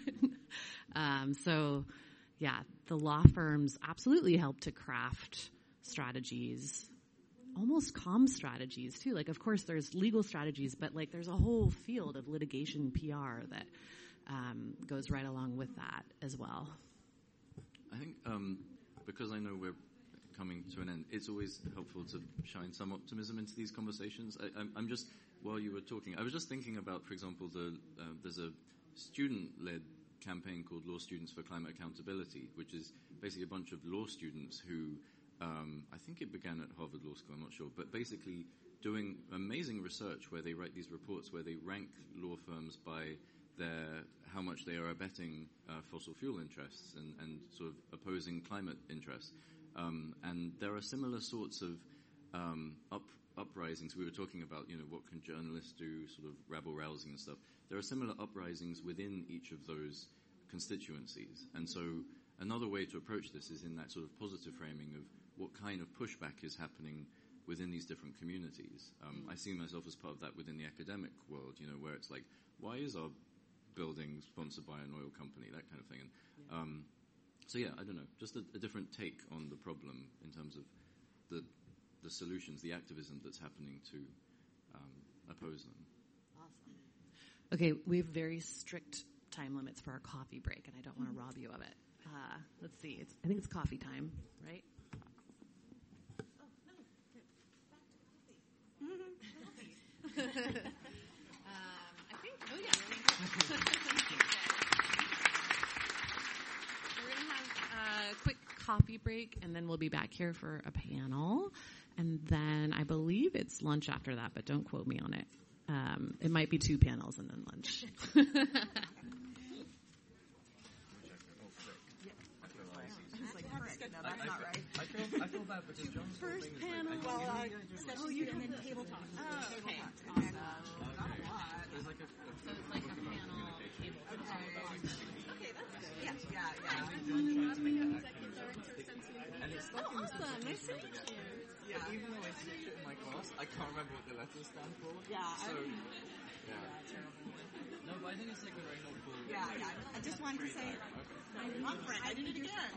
The law firms absolutely help to craft strategies, almost comm strategies too. Like, of course, there's legal strategies, but there's a whole field of litigation PR that goes right along with that as well. I think because I know we're coming to an end, it's always helpful to shine some optimism into these conversations. I'm just, while you were talking, I was just thinking about, for example, there's a student-led campaign called Law Students for Climate Accountability, which is basically a bunch of law students who, I think it began at Harvard Law School, I'm not sure, but basically doing amazing research where they write these reports where they rank law firms by how much they are abetting fossil fuel interests and sort of opposing climate interests. And there are similar sorts of uprisings. We were talking about, what can journalists do, sort of rabble-rousing and stuff. There are similar uprisings within each of those constituencies. And so another way to approach this is in that sort of positive framing of what kind of pushback is happening within these different communities. I see myself as part of that within the academic world, where it's like, why is our building sponsored by an oil company, that kind of thing. And I don't know, just a different take on the problem in terms of the solutions, the activism that's happening to oppose them. Awesome. Okay, we have very strict time limits for our coffee break, and I don't want to rob you of it. Let's see. I think it's coffee time, right? We're going to have a quick coffee break, and then we'll be back here for a panel. And then I believe it's lunch after that, but don't quote me on it. It might be 2 panels and then lunch. I feel bad because John's first panel, you and then table talk. Oh, okay. There's like So it's like a panel table talk. Okay, that's good. Yeah. And it's stuck in Awesome. Nice to meet you. Yeah. Even though I teach it in my class, I can't remember what the letters stand for. Yeah. So, no, but I think it's like a very helpful. Yeah. I just wanted to say, I'm Brent. I did it again.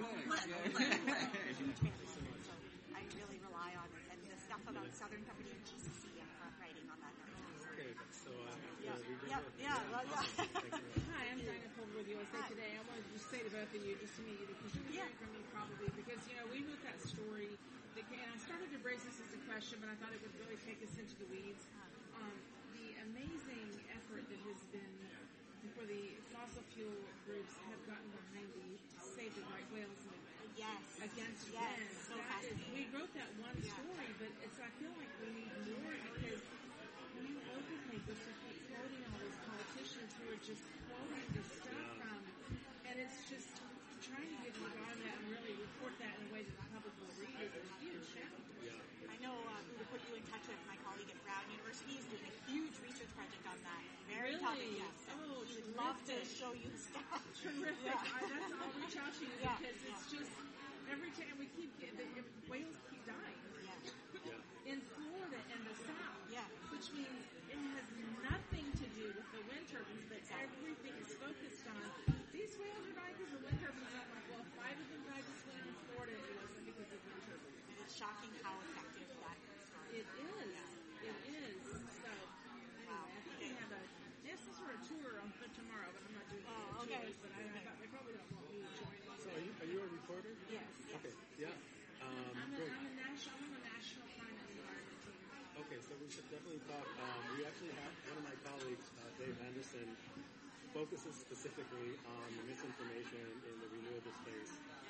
I really rely on it, and the stuff about Southern Company and GCC and front writing on that. Okay, so Yeah. Hi, I'm Diana Colbert with USA Today. I wanted to just say to both of you, just immediately, because you're hearing from me probably, because, we wrote that story, and I started to raise this as a question, but I thought it would really take us into the weeds. The amazing effort that has been for the fossil fuel groups have gotten behind the Save the Right Whales movement. Yes. Against yes. wind. So fascinating. We wrote that one story, but I feel like we need more because when you openly just keep quoting all these politicians who are just quoting this stuff from, and it's just trying to get regard that and really report that in a way that the public will read is a huge challenge. I know who to put you in touch with. My colleague at Brown University is doing a huge research project on that. Very topic, yes. Oh, he would love to show you the stuff. Terrific. Yeah. That's all reach out to you because it's just every time we keep getting whales keep dying. In Florida and the South, which means it has nothing to do with the wind turbines, but everything is focused on these whales are dying because of wind turbines. I'm like, well, 5 of them died this winter in Florida. It wasn't because of wind turbines. It's shocking how effective that story is. It is. It is. So, anyway, I think we have some sort of tour on foot tomorrow, but I'm not doing tours, but I thought they probably don't want me to join. So are you a reporter? Yes. Okay. Yeah. I'm a national climate environment team. Okay, so we should definitely talk. We actually have one of my colleagues, Dave Anderson, focuses specifically on the misinformation in the renewable space.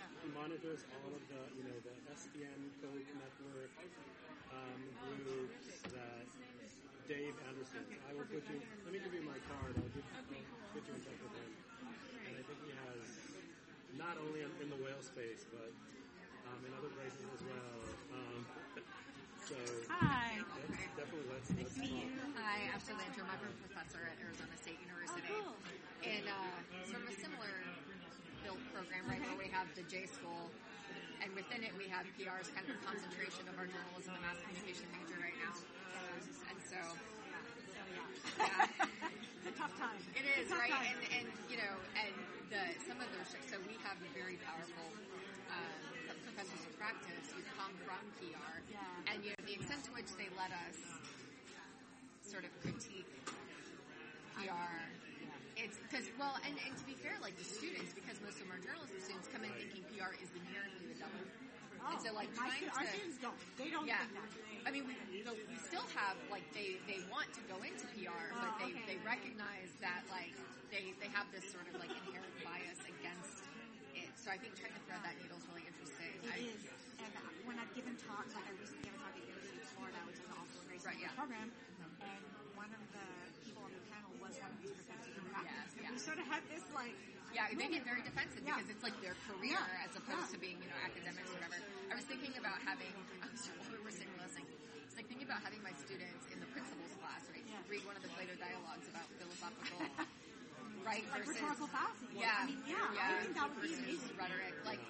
monitors all of the, the SPM code network groups that Dave Anderson. I will put you. Let me give you my card. I'll put you in touch with him. And I think he has not only in the whale space, but in other places as well. So hi. Definitely let's nice to meet you. Hi, I'm Sue Landrum. I'm a professor at Arizona State University. Oh, cool. And sort of a similar built program, right, where we have the J School, and within it we have PR as kind of a concentration of our journalism and mass communication major right now. And so, it's a tough time. It is, right? Time. And some of those, so we have a very powerful professors of practice who come from PR, and the extent to which they let us sort of critique PR. It's because, and to be fair, like the students, because most of them are journalism students, come in thinking PR is inherently the devil. And so, like, our students don't. They don't think that. I mean, we still have, like, they want to go into PR, but they recognize that, like, they have this sort of, like, inherent bias against it. So I think trying to thread that needle is really interesting. It is. And when I've given talks, like I recently gave a talk at University of Florida, which is also a very similar program, and one of the people on the panel was one of these professors of practice. And we sort of had this, like... Yeah, they get very defensive because it's like their career as opposed to being, academics or whatever. I was thinking about having, we were sitting listening, it's like thinking about having my students in the principles class, right? Read one of the Plato dialogues about philosophical, right? Like versus rhetorical fallacy. Yeah. I mean, I think that would be amazing. Rhetoric, like,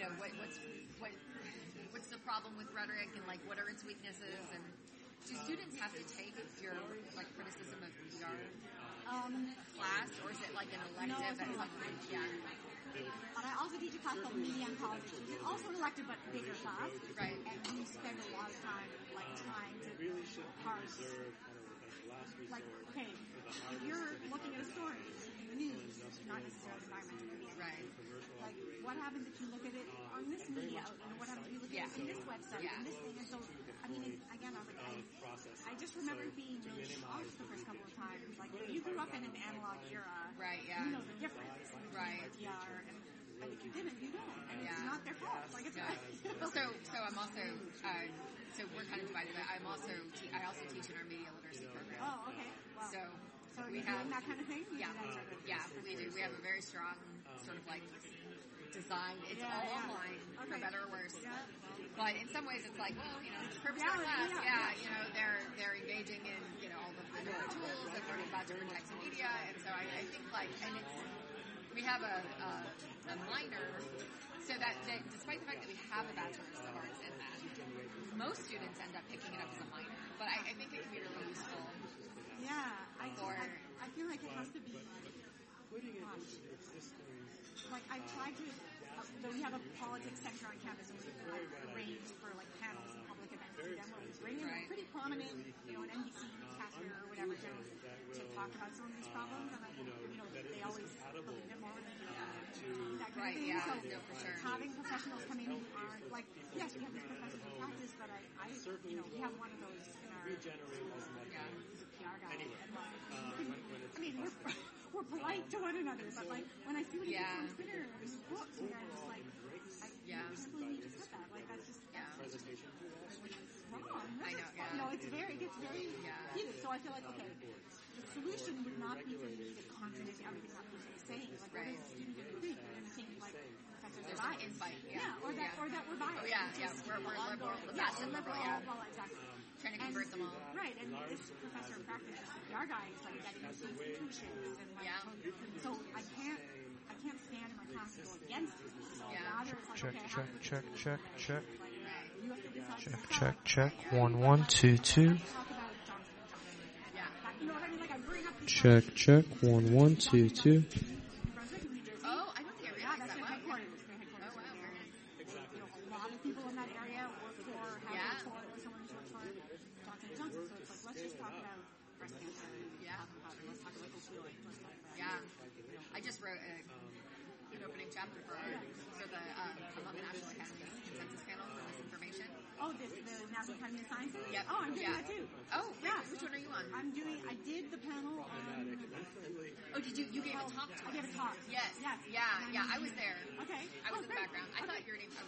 what's the problem with rhetoric and, like, what are its weaknesses? And do students have to take your, like, criticism of PR class, or is it like an elective? No, it's an elective. And I also teach a class called Media and Politics, which is also an elective but bigger class. Right. And we spend a lot of time, like, trying to parse. Like, okay, if you're looking at a story in the news, not necessarily environmental media. Right. Like, what happens if you look at it on this media outlet? What happens if you look at it in this website, in this thing? And so, I mean, again, I just remember being really shocked the first couple of times. Like, you grew up in an analog era. Right, you know the difference. Right. PR, and if you didn't, you don't. And it's not their fault. Like, it's So I'm also, so we're kind of divided. I also teach in our media literacy program. Oh, okay. Wow. So we have that kind of thing? Yeah, we do. We have a very strong sort of like design. It's all online, for better or worse. Yeah. But in some ways, it's like, well, it's a purpose of class. They're engaging in, all the different tools and learning about different types of media. And so I think, like, and we have a minor, so that despite the fact that we have a bachelor's of arts in that, most students end up picking it up as a minor. But I think it can be really useful. Yeah, I feel like it has to be. Like, I tried to. We have a politics center on campus, and we arrange for like panels and public events for them where we bring in pretty prominent, an NBC newscaster or whatever to talk about some of these problems. And they always believe it more than that kind of thing. Yeah, so for sure. Having professionals come in who aren't like, yes, we have these professors of practice, but we have one of those in our who's a PR guy. I mean, we're polite to one another, but like when I see what he gets on Twitter and his books, and I'm just like, I can't believe he just said that. Like that's just wrong. I know. Yeah. No, it gets very heated. So I feel like the solution would not be for me to contradict everything that person is saying. Like what is the student going to think? They're going to think like professors are biased. Or that we're biased. Oh yeah. We're liberal. Exactly. Trying to convert them all. Right, and this professor of practice, this PR guy, is like getting into institutions and like, so I can't stand in my class and go against it. So rather it's like, Check. You have to decide Check. 1 1 2 2. Talk about Johnson & Johnson. You know what I mean? Like I bring up Check. 1 1 2 2. Oh, I don't think I realized that. Headquarters. Oh wow, very nice. A lot of people in that area work for, have worked for, or someone who's worked for Johnson & Johnson. So it's like, let's just talk about breast cancer. Let's talk about opioids. Let's talk about I just wrote an opening chapter for the among the National Academy Consensus Panel for Misinformation. Oh, the National Academy of Sciences? Yep. Oh, I'm doing that too. Oh, yeah. Which one are you on? I did the panel on... Oh, did you gave a talk to us? I gave a talk. Yes. Yeah, I was there. Okay. I was in the background. I thought your name,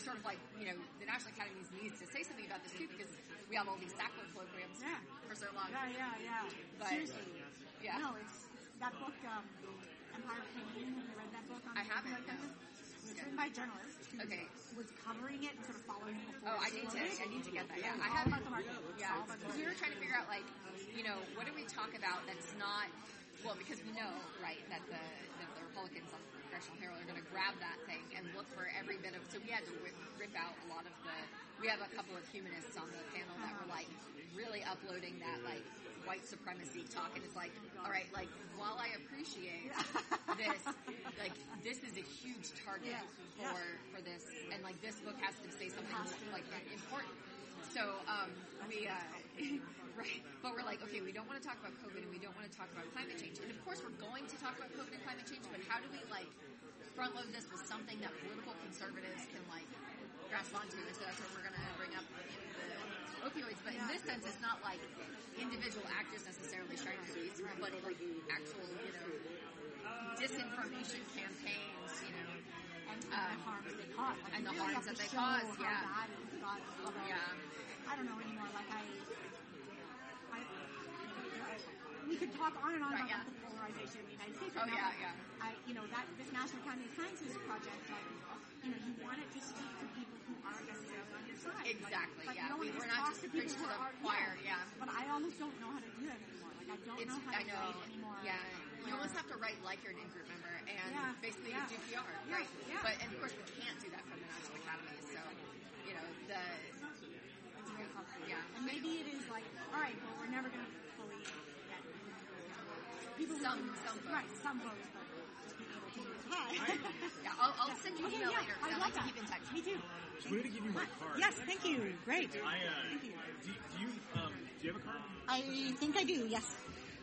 sort of like, the National Academy needs to say something about this too, because we have all these Sackler programs for so long. Yeah. But, seriously. Yeah. No, it's that book, Empire of Pain. Have you read that book? I haven't, no. It's written by a journalist who was covering it and sort of following it before. I need to get that. Yeah, I have about the market. Yeah, because we were trying to figure out, like, what do we talk about that's not, well, because we know, right, that the Republicans on the Congressional Herald are going to grab that thing and look for every bit of, so we had to rip out a lot of we have a couple of humanists on the panel that were, like, really uploading that, like, white supremacy talk, and it's like, all right, like, while I appreciate this, like, this is a huge target for this, and, like, this book has to say something, like, important. So, right, but we're like, okay, we don't want to talk about COVID, and we don't want to talk about climate change, and of course we're going to talk about COVID and climate change, but how do we, like, front load this with something that political conservatives can, like, grasp onto, and so that's what we're going to bring up the opioids, but in this sense, it's not like individual actors necessarily sharing the case, but like actual, disinformation campaigns, and the harms they cause, like, and the really harms that they show cause, how bad it's got. I don't know anymore. Like we could talk on and on about the polarization of the United States. This National Academy of Sciences project, like, you want it to speak to people who aren't necessarily on your side. Exactly, like, we're not just preaching to the choir, But I almost don't know how to do that anymore. Like, I don't know how to write anymore. Yeah. You almost have to write like you're an in-group member and basically do PR, right? But, and of course, we can't do that from the National Academy, so, it's very complicated. Yeah. And maybe it is like, all right, well, we're never going to fully get people. Some votes. Right, some votes, but just being able to vote. I'll send you an email later. I love that. Keep in touch. Me too. Just wanted to give you my card. Yes, thank you. Great. Do you have a card? I think I do. Yes.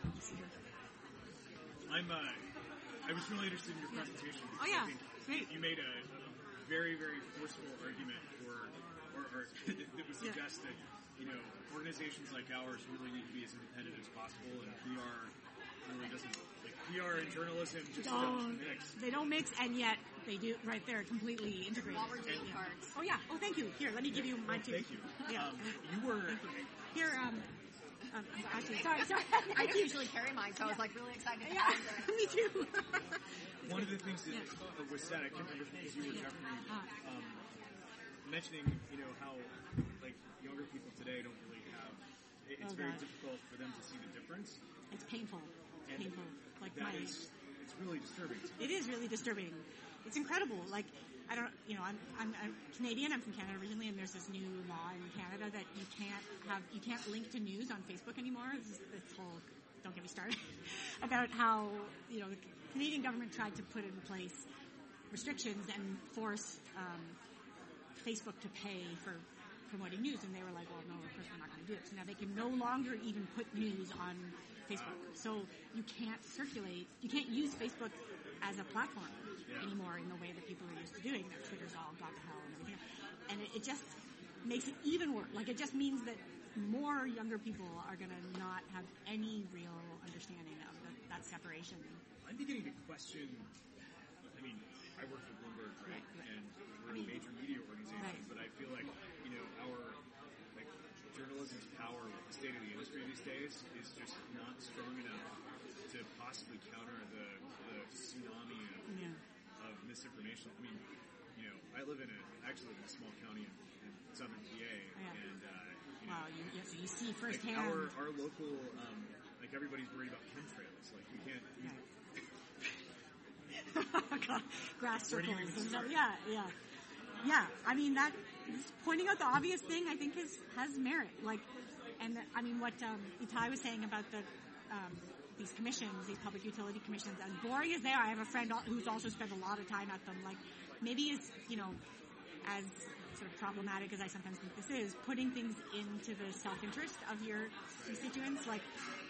I was really interested in your presentation. Oh yeah, I think great. You made a very, very forceful argument or that would suggest that organizations like ours really need to be as independent as possible, and PR really doesn't. Like, PR and journalism just don't mix. They don't mix, and yet they do. Right there, completely integrated. While we're doing cards. Oh yeah. Oh, thank you. Here, let me give you mine too. Thank you. Yeah. You were here. Actually, sorry. I don't usually carry mine, so I was like really excited. Me too. One of the things that was said, I can't remember because you were mentioning, how like younger people today don't really have. It's very difficult for them to see the difference. It's painful. It's painful. Like it's really disturbing. It is really disturbing. It's incredible. Like, I don't, I'm Canadian. I'm from Canada originally, and there's this new law in Canada that you can't link to news on Facebook anymore. This whole, don't get me started, about how, the Canadian government tried to put in place restrictions and force Facebook to pay for promoting news, and they were like, well, no, of course we're not going to do it. So now they can no longer even put news on Facebook. So you can't use Facebook as a platform anymore in the way that people are used to doing. That Twitter's all gone to hell and everything. And it just makes it even worse. Like, it just means that more younger people are going to not have any real understanding of that separation. I'm beginning to question, I work for Bloomberg, right? And we're a major media organization, but I feel like, our journalism's power with the state of the industry these days is just not strong enough to possibly counter the tsunami of misinformation. I live in a small county in southern PA, and you see firsthand. Like our local, everybody's worried about chemtrails. Like, we can't. Grass circles. Yeah. That pointing out the obvious thing, I think, has merit. Like, and what Itai was saying about these commissions, these public utility commissions, as boring as they are. I have a friend who's also spent a lot of time at them. Like, maybe as as sort of problematic as I sometimes think this is, putting things into the self-interest of your constituents, like,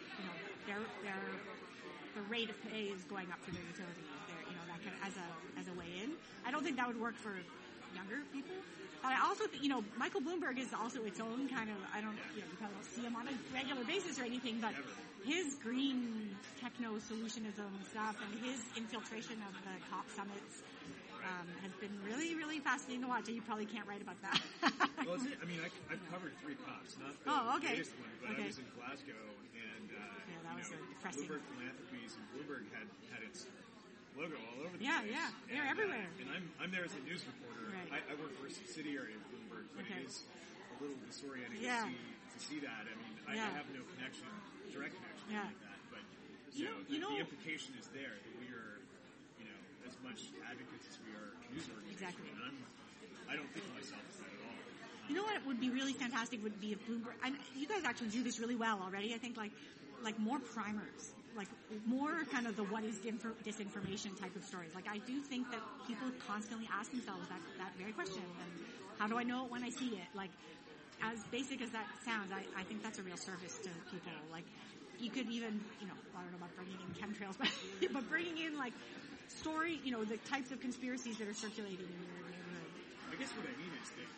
the rate of pay is going up for their utilities. That kind of as a way in. I don't think that would work for younger people. But I also think, Michael Bloomberg is also its own kind of, you probably don't see him on a regular basis or anything, but his green techno-solutionism stuff and his infiltration of the COP summits has been really, really fascinating to watch, and you probably can't write about that. Well, I mean, I've covered 3 COPs, not the latest one, but I was in Glasgow, and that was depressing. Bloomberg Philanthropies and Bloomberg had its logo all over the place. Yeah, they're everywhere. And I'm there as a news reporter. Right. I work for a subsidiary of Bloomberg, but it is a little disorienting to see that. I mean, I have no direct connection like that, but the implication is there that we are, as much advocates as we are news organizations. Exactly. And I don't think of myself as that at all. You know what would be really fantastic would be if Bloomberg. You guys actually do this really well already. I think like more primers, like more kind of the what is disinformation type of stories. Like I do think that people constantly ask themselves that very question. And how do I know it when I see it? Like as basic as that sounds, I think that's a real service to people. Like you could even, I don't know about bringing in chemtrails, but bringing in like story, the types of conspiracies that are circulating in your neighborhood. I guess what I mean is that,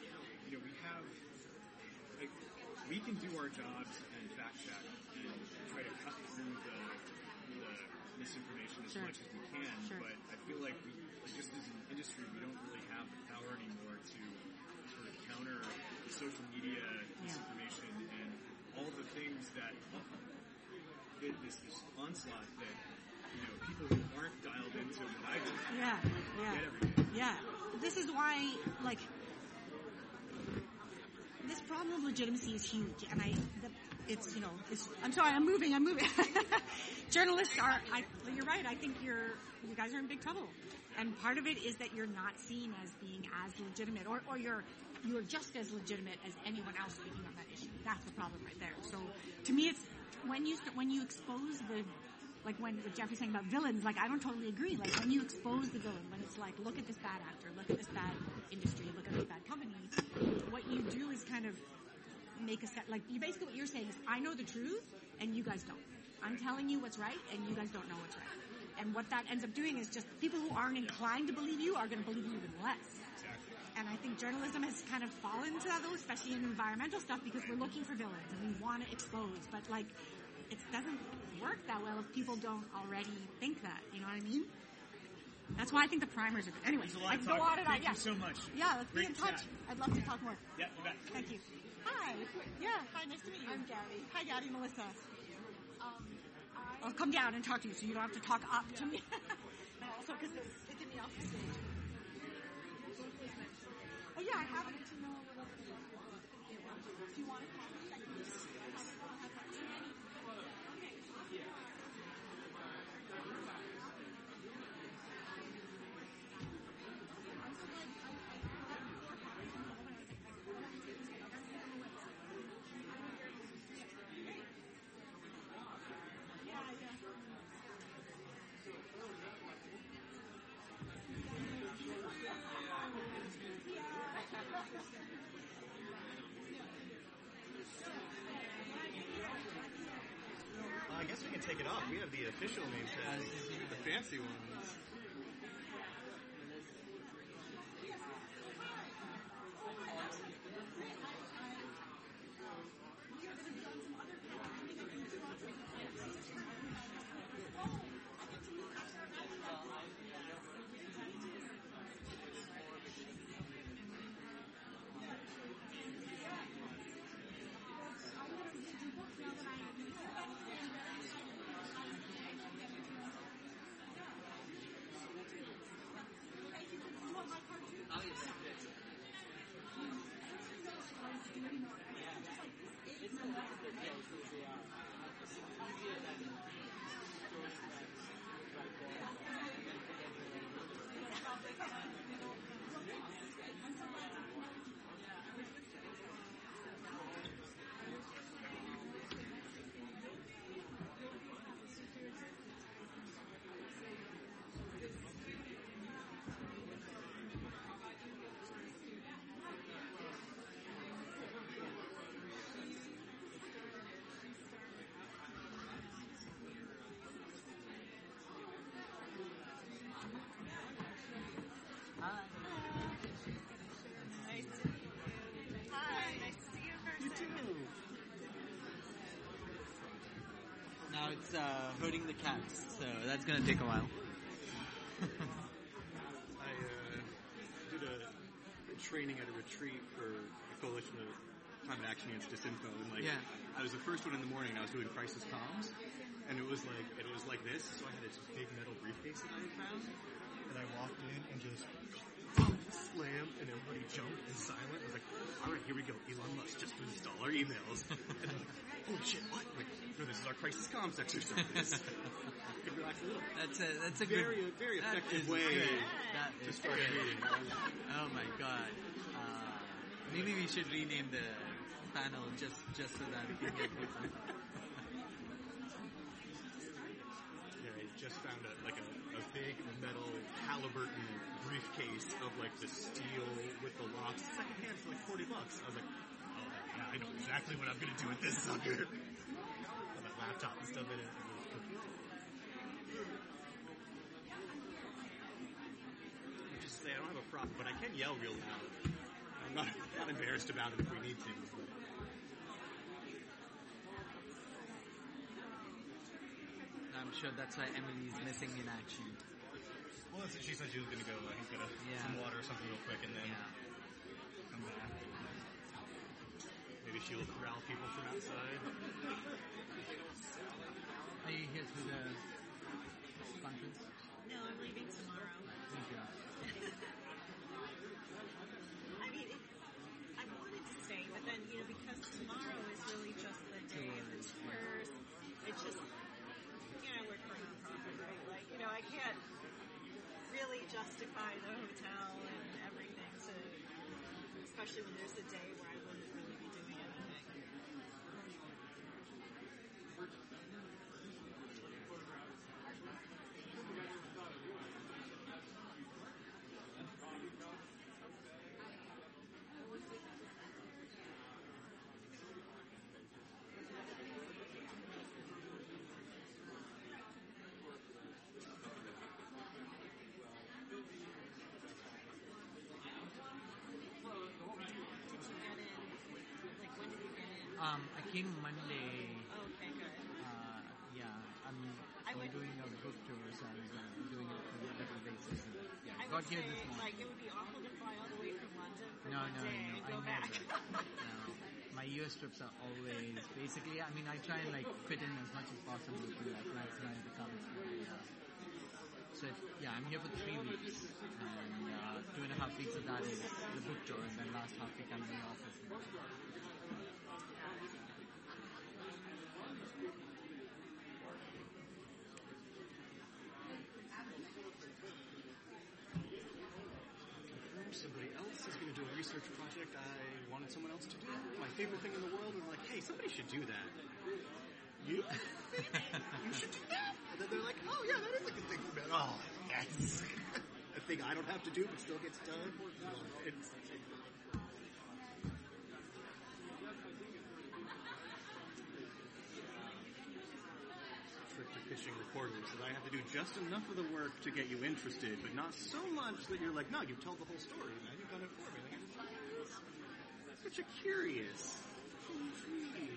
we can do our jobs and fact check and try to cut through the misinformation as much as we can, but I feel like just as an industry, we don't really have the power anymore to sort of counter the social media disinformation and all the things that this onslaught that, people who aren't dialed into what I do get everything. Yeah. This is why, this problem of legitimacy is huge, and I'm sorry, I'm moving. Journalists you're right, I think you guys are in big trouble. And part of it is that you're not seen as being as legitimate, or you're just as legitimate as anyone else speaking on that issue. That's the problem right there. So, to me, it's when you expose when Jeffrey's saying about villains, I don't totally agree. Like, when you expose the villain, when it's like, look at this bad actor, look at this bad industry, look at this bad company, what you do is kind of make basically what you're saying is, I know the truth, and you guys don't. I'm telling you what's right, and you guys don't know what's right. And what that ends up doing is just people who aren't inclined to believe you are going to believe you even less. Exactly. And I think journalism has kind of fallen to that, though, especially in environmental stuff, because we're looking for villains, and we want to expose. But, it doesn't work that well if people don't already think that. You know what I mean? That's why I think the primers are good. Anyway, I can go on and on. Thank you so much. Yeah, let's be in touch. Chat. I'd love to talk more. Yeah, you bet. Thank you. Hi. Yeah, hi, nice to meet you. I'm Gabby. Hi, Gabby, Melissa. I'll come down and talk to you, so you don't have to talk up to me. And also, because it's in the office stage. Oh, yeah, I haven't. Do you want to call me? I can just... I guess we can take it off. We have the official name tag. The fancy ones. Now it's herding the cats, so that's going to take a while. training at a retreat for the Coalition of Climate Action Against Disinfo, and like I was the first one in the morning, and I was doing crisis comms, and it was like this. So I had this big metal briefcase that I had found, and I walked in and just slam, and everybody jumped and silent. I was like, all right, here we go. Elon Musk just to install our emails. And I'm like, holy shit, what? Like, no, this is our crisis comms exercise. Could relax a little. That's a very effective way to start a meeting. Oh my god. Maybe we should rename the panel just so that we can get people. Yeah, I just found a big metal Halliburton briefcase of like the steel with the locks. Secondhand for like $40. I was like, oh yeah, I know exactly what I'm gonna do with this sucker. That laptop and stuff in it. I just say I don't have a prop, but I can yell real loud. I'm not embarrassed about it if we need to. But. I'm sure that's why Emily's missing in action. Well, she said she was going to go, I think, get some water or something real quick and then come back. Maybe she'll corral people from outside. Are you here through the conference? No, I'm leaving tomorrow. Thank you. I mean, I wanted to stay, but then, because tomorrow is really just the day of the tours, it's just, I work for a nonprofit, right? Like, I can't really justify the hotel and everything especially when there's a day where I wouldn't really be doing anything. I came Monday. Okay, good. I'm doing a book tour, so I'm doing it on a regular basis. I got would here say, this morning. it would be awful to fly all the way from London for No, one day and go back. No. My US trips are always, basically, I try and fit in as much as possible to maximize the coverage. So I'm here for 3 weeks, and 2.5 weeks of that is the book tour, and then last half week I'm in the office. Somebody else is going to do a research project I wanted someone else to do. My favorite thing in the world, and hey, somebody should do that. You should do that. And then they're like, oh yeah, that is a good thing for me. Oh, yes. A thing I don't have to do but still gets done. It's trick to pitching reporters that I have to do just enough of the work to get you interested, but not so much that you're like, no, you've told the whole story. Now you've done it for me. That's such a curious. Intriguing.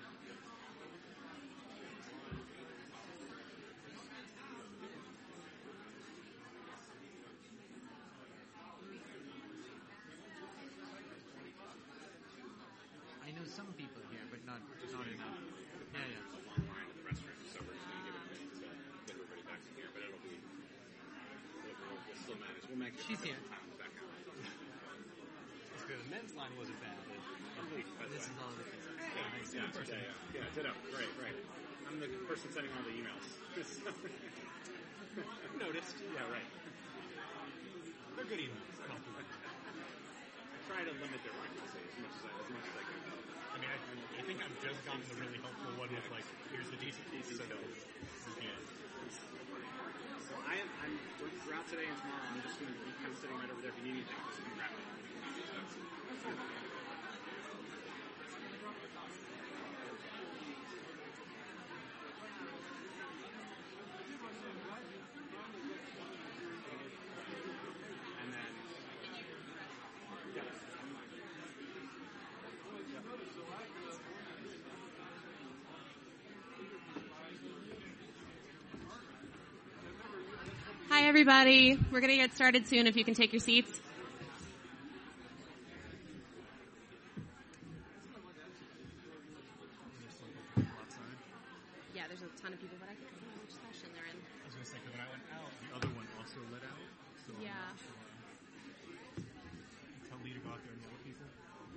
I know some people here, but not enough. Yeah. She's here. It's good. The men's line wasn't bad. This is all the kids. Yeah, ditto. Right. I'm the person sending all the emails. Noticed. Yeah, right. They're good emails. I try to limit their frequency as much as I can. I think I've just gotten the really helpful one with here's the decent piece. So I'm throughout today and tomorrow. I'm just going to be kind of sitting right over there. If you need anything, just grab it. And then, Hi, everybody. We're going to get started soon if you can take your seats. ton of people, but I don't know which session they're in. I was going to say, because when I went out, the other one also let out. So Yeah. Tell Lee to go out there and yell at people.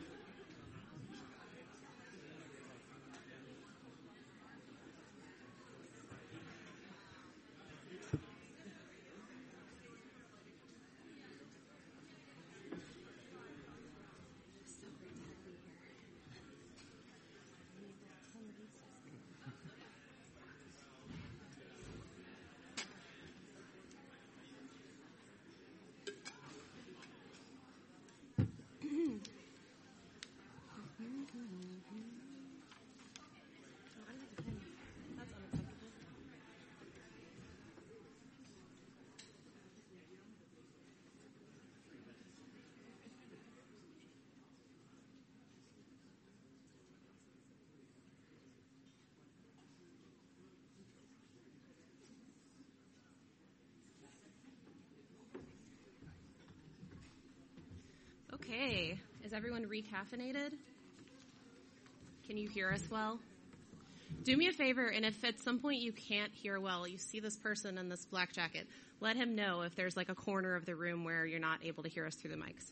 Okay, is everyone recaffeinated? Can you hear us well? Do me a favor, and if at some point you can't hear well, you see this person in this black jacket, let him know if there's like a corner of the room where you're not able to hear us through the mics.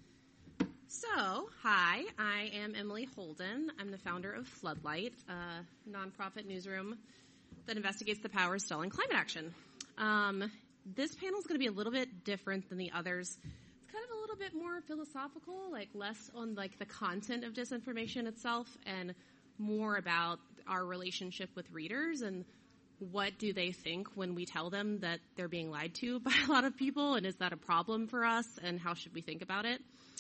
So, hi, I am Emily Holden. I'm the founder of Floodlight, a nonprofit newsroom that investigates the power stalling climate action. This panel is going to be a little bit different than the others. It's kind of a little bit more philosophical, like less on like the content of disinformation itself and more about our relationship with readers and what do they think when we tell them that they're being lied to by a lot of people, and is that a problem for us, and how should we think about it?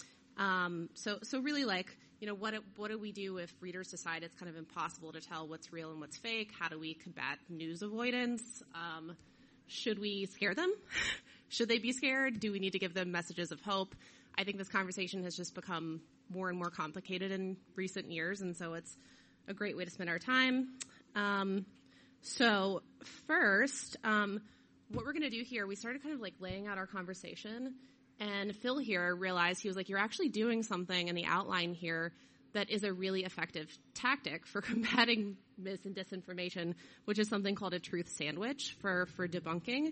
So really, like, you know, what do we do if readers decide it's kind of impossible to tell what's real and what's fake? How do we combat news avoidance? Should we scare them? Should they be scared? Do we need to give them messages of hope? I think this conversation has just become more and more complicated in recent years, and so it's a great way to spend our time. So first, what we're going to do here, we started kind of like laying out our conversation, and Phil here realized, he was like, you're actually doing something in the outline here that is a really effective tactic for combating mis and disinformation, which is something called a truth sandwich for debunking.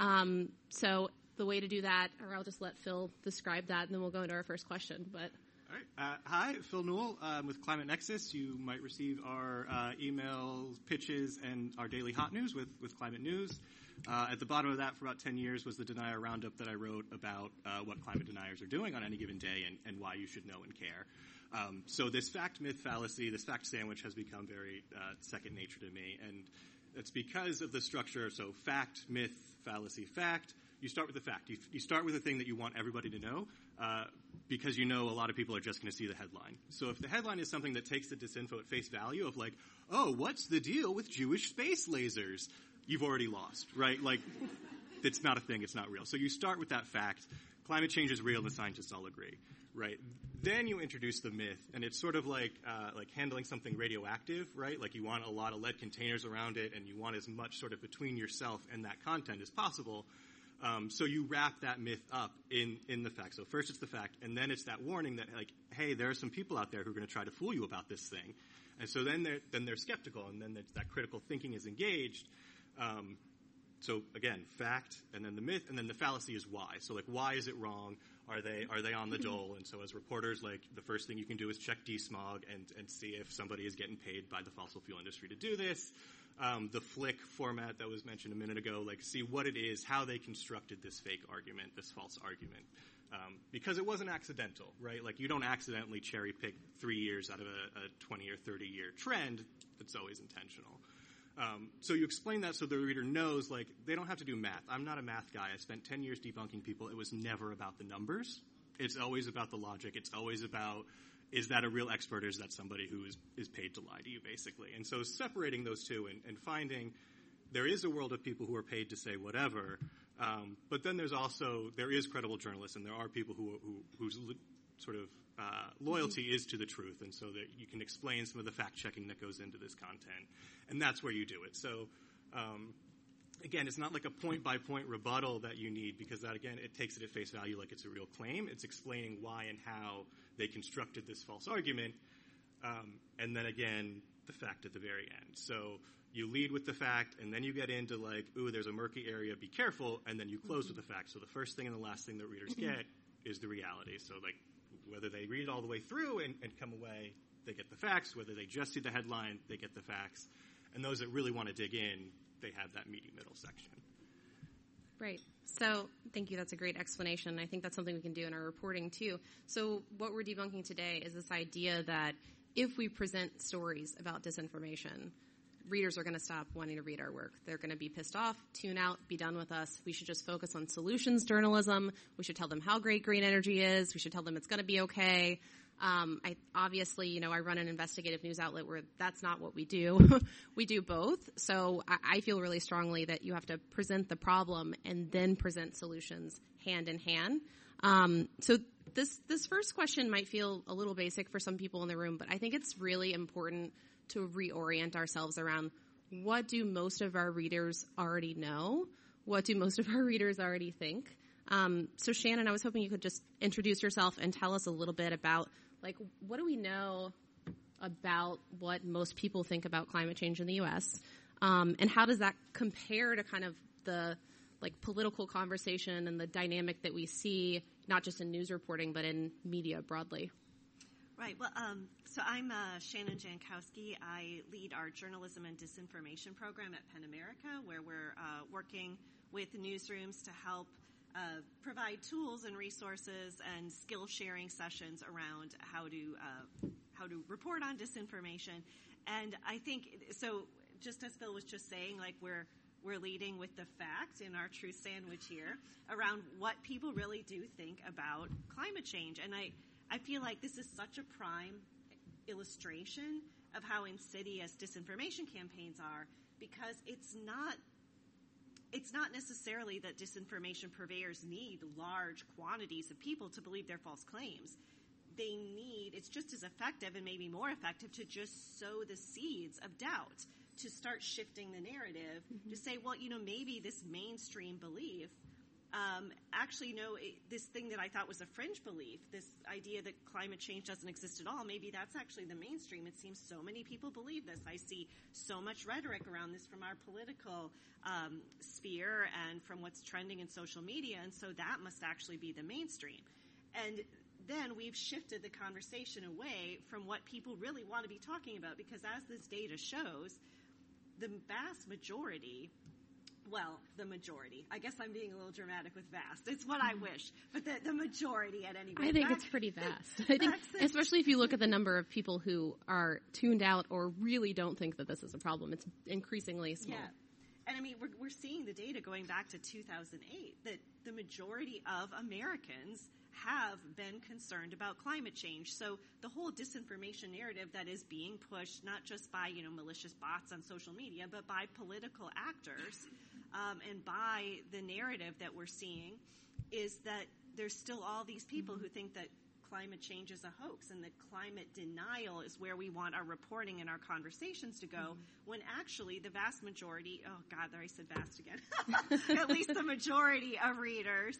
So the way to do that, or I'll just let Phil describe that, and then we'll go into our first question. But all right. Hi, Phil Newell with Climate Nexus. You might receive our emails, pitches, and our daily hot news with climate news. At the bottom of that, for about 10 years, was the Denier Roundup that I wrote about what climate deniers are doing on any given day and why you should know and care. So this fact-myth fallacy, this fact sandwich has become very second nature to me. And it's because of the structure. So fact, myth, fallacy, fact. You start with the fact. You start with the thing that you want everybody to know because you know a lot of people are just going to see the headline. So if the headline is something that takes the disinfo at face value of like, oh, what's the deal with Jewish space lasers? You've already lost, right? Like, it's not a thing. It's not real. So you start with that fact. Climate change is real. The scientists all agree, right? Then you introduce the myth, and it's sort of like handling something radioactive, right? Like you want a lot of lead containers around it, and you want as much sort of between yourself and that content as possible. So you wrap that myth up in the fact. So first it's the fact, and then it's that warning that, like, hey, there are some people out there who are going to try to fool you about this thing. And so then they're skeptical, and then that critical thinking is engaged. So again, fact, and then the myth, and then the fallacy is why. So like, why is it wrong? Are they on the dole? And so as reporters, like, the first thing you can do is check DSMOG and see if somebody is getting paid by the fossil fuel industry to do this. The Flick format that was mentioned a minute ago, like, see what it is, how they constructed this fake argument, this false argument. Because it wasn't accidental, right? Like, you don't accidentally cherry pick 3 years out of a 20 or 30-year trend. It's always intentional. So you explain that so the reader knows, like, they don't have to do math. I'm not a math guy. I spent 10 years debunking people. It was never about the numbers. It's always about the logic. It's always about, is that a real expert or is that somebody who is paid to lie to you, basically? And so separating those two and finding there is a world of people who are paid to say whatever, but then there is credible journalists, and there are people whose sort of loyalty is to the truth, and so that you can explain some of the fact-checking that goes into this content. And that's where you do it. So, again, it's not like a point-by-point rebuttal that you need, because that, again, it takes it at face value like it's a real claim. It's explaining why and how they constructed this false argument. And then, again, the fact at the very end. So you lead with the fact, and then you get into like, ooh, there's a murky area, be careful, and then you close with the fact. So the first thing and the last thing that readers get is the reality. So like whether they read it all the way through and come away, they get the facts. Whether they just see the headline, they get the facts. And those that really want to dig in, they have that meaty middle section. Right. So thank you. That's a great explanation. I think that's something we can do in our reporting too. So what we're debunking today is this idea that if we present stories about disinformation, readers are going to stop wanting to read our work. They're going to be pissed off, tune out, be done with us. We should just focus on solutions journalism. We should tell them how great green energy is. We should tell them it's going to be okay. I run an investigative news outlet where that's not what we do. We do both. So I feel really strongly that you have to present the problem and then present solutions hand in hand. So this first question might feel a little basic for some people in the room, but I think it's really important to reorient ourselves around what do most of our readers already know? What do most of our readers already think? So Shannon, I was hoping you could just introduce yourself and tell us a little bit about, like, what do we know about what most people think about climate change in the U.S., and how does that compare to kind of the, like, political conversation and the dynamic that we see, not just in news reporting, but in media broadly? Right. Well, so I'm Shannon Jankowski. I lead our journalism and disinformation program at PEN America, where we're working with newsrooms to help provide tools and resources and skill sharing sessions around how to report on disinformation. And I think so. Just as Phil was just saying, like we're leading with the fact in our truth sandwich here around what people really do think about climate change. And I feel like this is such a prime illustration of how insidious disinformation campaigns are, because it's not necessarily that disinformation purveyors need large quantities of people to believe their false claims. It's just as effective and maybe more effective to just sow the seeds of doubt, to start shifting the narrative, to say, well, maybe this mainstream belief, this thing that I thought was a fringe belief, this idea that climate change doesn't exist at all, maybe that's actually the mainstream. It seems so many people believe this. I see so much rhetoric around this from our political sphere and from what's trending in social media, and so that must actually be the mainstream. And then we've shifted the conversation away from what people really want to be talking about, because as this data shows, the vast majority, I guess I'm being a little dramatic with vast. It's what I wish. But the majority at any rate. I think it's pretty vast. I think, especially if you look at the number of people who are tuned out or really don't think that this is a problem, it's increasingly small. Yeah. And I mean, we're seeing the data going back to 2008 that the majority of Americans have been concerned about climate change. So the whole disinformation narrative that is being pushed, not just by, malicious bots on social media, but by political actors, and by the narrative that we're seeing, is that there's still all these people who think that climate change is a hoax and that climate denial is where we want our reporting and our conversations to go, when actually the vast majority, oh God, there I said vast again, at least the majority of readers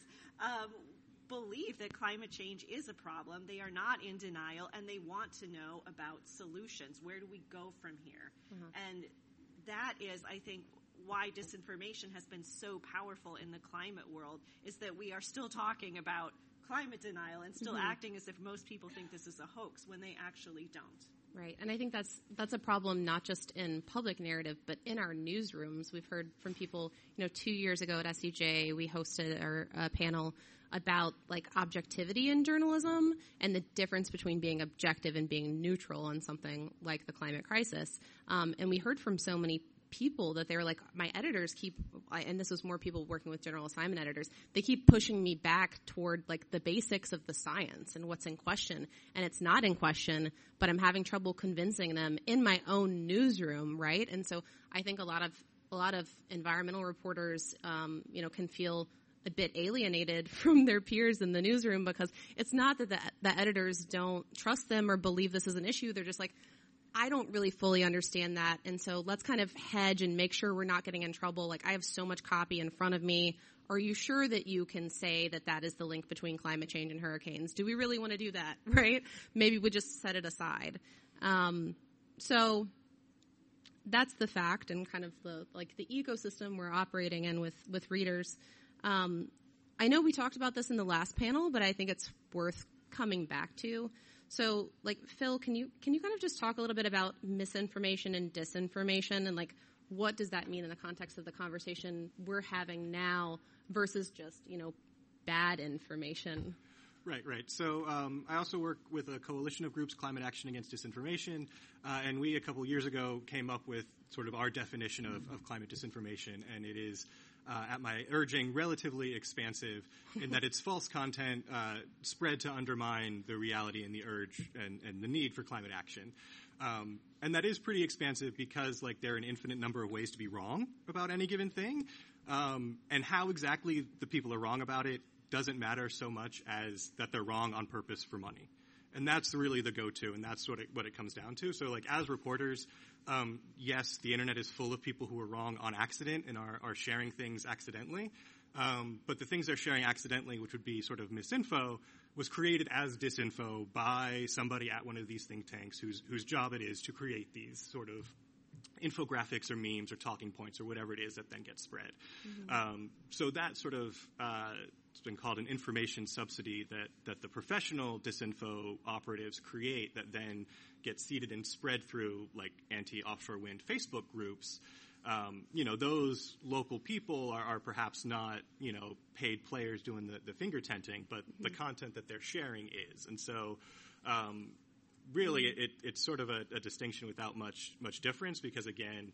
believe that climate change is a problem. They are not in denial, and they want to know about solutions. Where do we go from here? And that is, I think, why disinformation has been so powerful in the climate world, is that we are still talking about climate denial and still acting as if most people think this is a hoax when they actually don't. Right, and I think that's a problem not just in public narrative, but in our newsrooms. We've heard from people, 2 years ago at SCJ, we hosted a panel about like objectivity in journalism and the difference between being objective and being neutral on something like the climate crisis. And we heard from so many people that they were like, my editors and this was more people working with general assignment editors, they keep pushing me back toward like the basics of the science and what's in question. And it's not in question, but I'm having trouble convincing them in my own newsroom, right? And so I think a lot of environmental reporters, can feel a bit alienated from their peers in the newsroom, because it's not that the editors don't trust them or believe this is an issue. They're just like, I don't really fully understand that, and so let's kind of hedge and make sure we're not getting in trouble. Like, I have so much copy in front of me. Are you sure that you can say that that is the link between climate change and hurricanes? Do we really want to do that, right? Maybe we just set it aside. So that's the fact and kind of the ecosystem we're operating in with readers. I know we talked about this in the last panel, but I think it's worth coming back to. So, Phil, can you kind of just talk a little bit about misinformation and disinformation, and what does that mean in the context of the conversation we're having now versus just bad information? Right. So I also work with a coalition of groups, Climate Action Against Disinformation, and we a couple years ago came up with sort of our definition of climate disinformation, and it is, at my urging, relatively expansive in that it's false content spread to undermine the reality and the urge and the need for climate action. And that is pretty expansive because there are an infinite number of ways to be wrong about any given thing, and how exactly the people are wrong about it doesn't matter so much as that they're wrong on purpose for money. And that's really the go-to, and that's what it comes down to. So, as reporters, yes, the internet is full of people who are wrong on accident and are sharing things accidentally. But the things they're sharing accidentally, which would be sort of misinfo, was created as disinfo by somebody at one of these think tanks whose job it is to create these sort of infographics or memes or talking points or whatever it is that then gets spread. Mm-hmm. So that sort of it's been called an information subsidy that the professional disinfo operatives create that then gets seeded and spread through anti-offshore wind Facebook groups. Those local people are perhaps not, paid players doing the finger tenting, but the content that they're sharing is. And so, really, it's sort of a distinction without much difference because, again,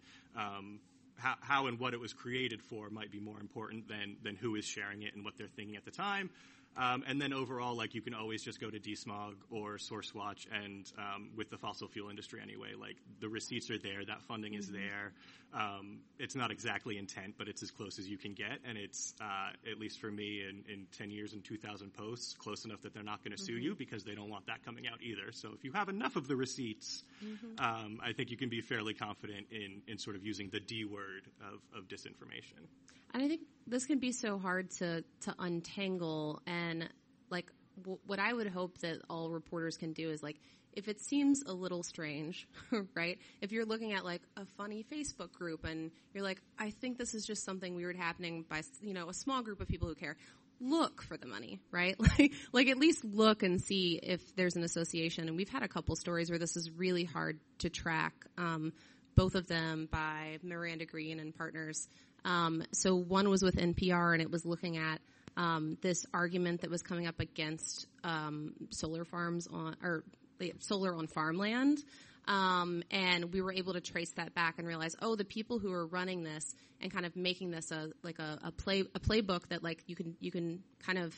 how and what it was created for might be more important than who is sharing it and what they're thinking at the time. And then overall, you can always just go to DSMOG or SourceWatch and with the fossil fuel industry anyway, the receipts are there, that funding is there. It's not exactly intent, but it's as close as you can get. And it's, at least for me, in 10 years and 2,000 posts, close enough that they're not going to sue you because they don't want that coming out either. So if you have enough of the receipts, I think you can be fairly confident in sort of using the D word of disinformation. And I think this can be so hard to untangle. And what I would hope that all reporters can do is if it seems a little strange, right? If you're looking at a funny Facebook group and you're I think this is just something weird happening by a small group of people who care. Look for the money, right? At least look and see if there's an association. And we've had a couple stories where this is really hard to track. Both of them by Miranda Green and partners. So one was with NPR, and it was looking at this argument that was coming up against solar farms solar on farmland. And we were able to trace that back and realize, the people who are running this and kind of making this a playbook that you can kind of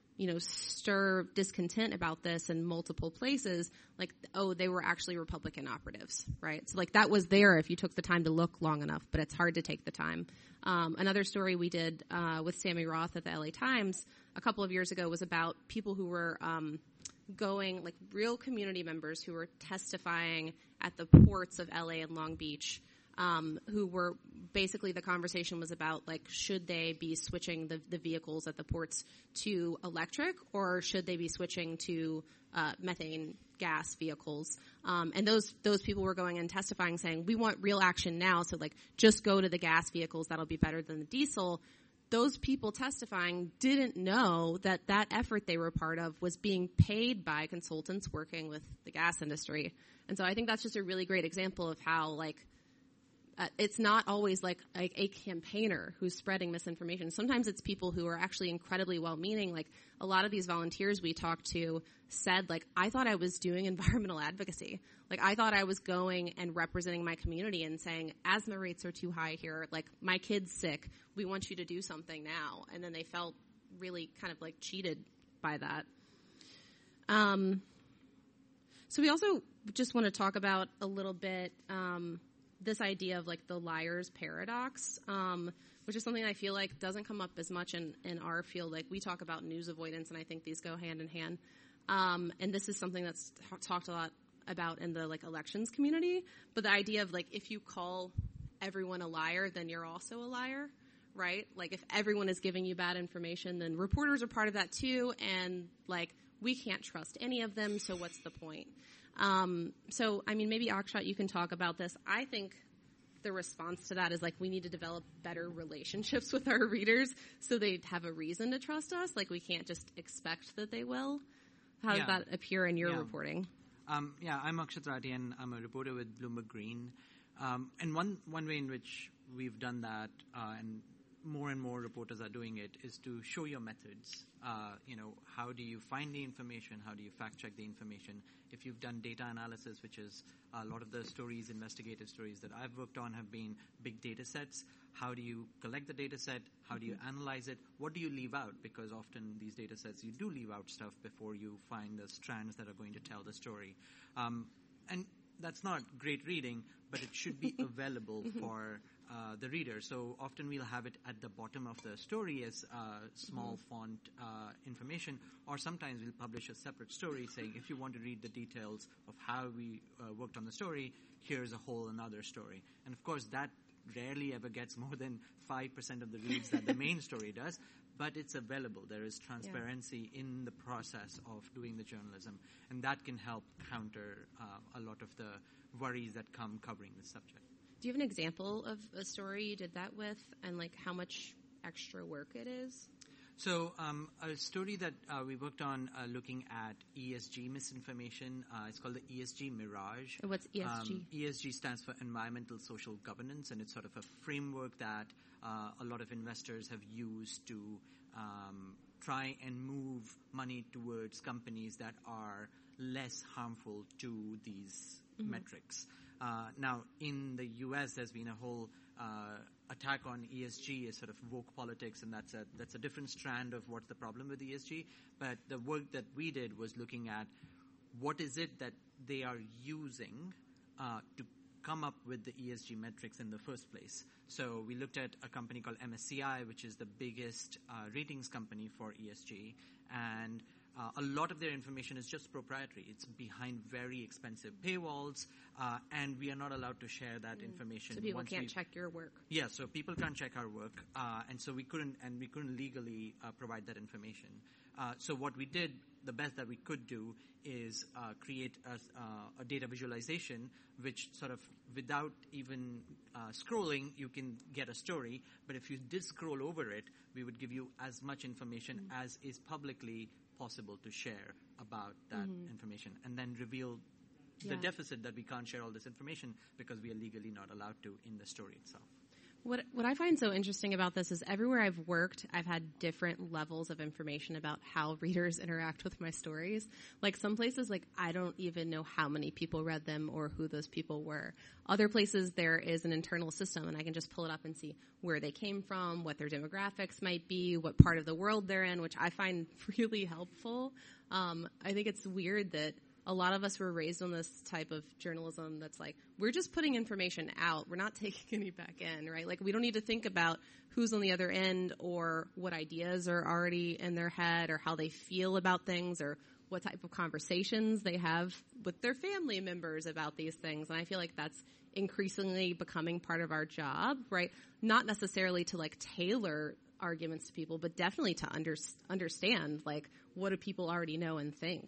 stir discontent about this in multiple places, they were actually Republican operatives, right? So that was there if you took the time to look long enough, but it's hard to take the time. Another story we did with Sammy Roth at the LA Times a couple of years ago was about people who were going, real community members who were testifying at the ports of LA and Long Beach, who were basically the conversation was about should they be switching the vehicles at the ports to electric or should they be switching to methane gas vehicles? And those people were going and testifying saying, we want real action now. So just go to the gas vehicles. That'll be better than the diesel. Those people testifying didn't know that effort they were part of was being paid by consultants working with the gas industry. And so I think that's just a really great example of how it's not always a campaigner who's spreading misinformation. Sometimes it's people who are actually incredibly well-meaning. A lot of these volunteers we talked to said, I thought I was doing environmental advocacy. I thought I was going and representing my community and saying, asthma rates are too high here. My kid's sick. We want you to do something now. And then they felt really kind of cheated by that. So we also just want to talk about a little bit this idea of the liar's paradox, which is something I feel doesn't come up as much in our field. We talk about news avoidance, and I think these go hand in hand. And this is something that's talked a lot about in the elections community. But the idea of if you call everyone a liar, then you're also a liar, right? If everyone is giving you bad information, then reporters are part of that too, and we can't trust any of them. So what's the point? So, I mean, maybe Akshat, you can talk about this. I think the response to that is like we need to develop better relationships with our readers so they have a reason to trust us. Like we can't just expect that they will. How does that appear in your reporting? I'm Akshat Rathi, and I'm a reporter with Bloomberg Green. And one way in which we've done that, and more reporters are doing it, is to show your methods. How do you find the information? How do you fact-check the information? If you've done data analysis, which is a lot of the stories, investigative stories that I've worked on have been big data sets. How do you collect the data set? How do you analyze it? What do you leave out? Because often these data sets, you do leave out stuff before you find the strands that are going to tell the story. And that's not great reading, but it should be available for the reader. So often we'll have it at the bottom of the story as small font information, or sometimes we'll publish a separate story saying, if you want to read the details of how we worked on the story, here's a whole another story. And of course, that rarely ever gets more than 5% of the reads that the main story does, but it's available. There is transparency in the process of doing the journalism, and that can help counter a lot of the worries that come covering this subject. Do you have an example of a story you did that with, and like how much extra work it is? So a story that we worked on looking at ESG misinformation, it's called the ESG Mirage. What's ESG? ESG stands for Environmental Social Governance, and it's sort of a framework that a lot of investors have used to try and move money towards companies that are less harmful to these metrics. Now, in the U.S., there's been a whole attack on ESG as sort of woke politics, and that's a different strand of what's the problem with ESG. But the work that we did was looking at what is it that they are using to come up with the ESG metrics in the first place. So we looked at a company called MSCI, which is the biggest ratings company for ESG, and a lot of their information is just proprietary. It's behind very expensive paywalls, and we are not allowed to share that information. So people can't check your work. Yeah, so people can't check our work, and so we couldn't legally provide that information. So what we did, the best that we could do, is create a data visualization, which sort of, without even scrolling, you can get a story. But if you did scroll over it, we would give you as much information as is publicly possible to share about that information, and then reveal the deficit that we can't share all this information because we are legally not allowed to in the story itself. What I find so interesting about this is everywhere I've worked, I've had different levels of information about how readers interact with my stories. Like some places, like I don't even know how many people read them or who those people were. Other places, there is an internal system, and I can just pull it up and see where they came from, what their demographics might be, what part of the world they're in, which I find really helpful. I think it's weird that a lot of us were raised on this type of journalism that's like, we're just putting information out. We're not taking any back in, right? Like, we don't need to think about who's on the other end or what ideas are already in their head or how they feel about things or what type of conversations they have with their family members about these things. And I feel like that's increasingly becoming part of our job, right? Not necessarily to, like, tailor arguments to people, but definitely to understand, like, what do people already know and think.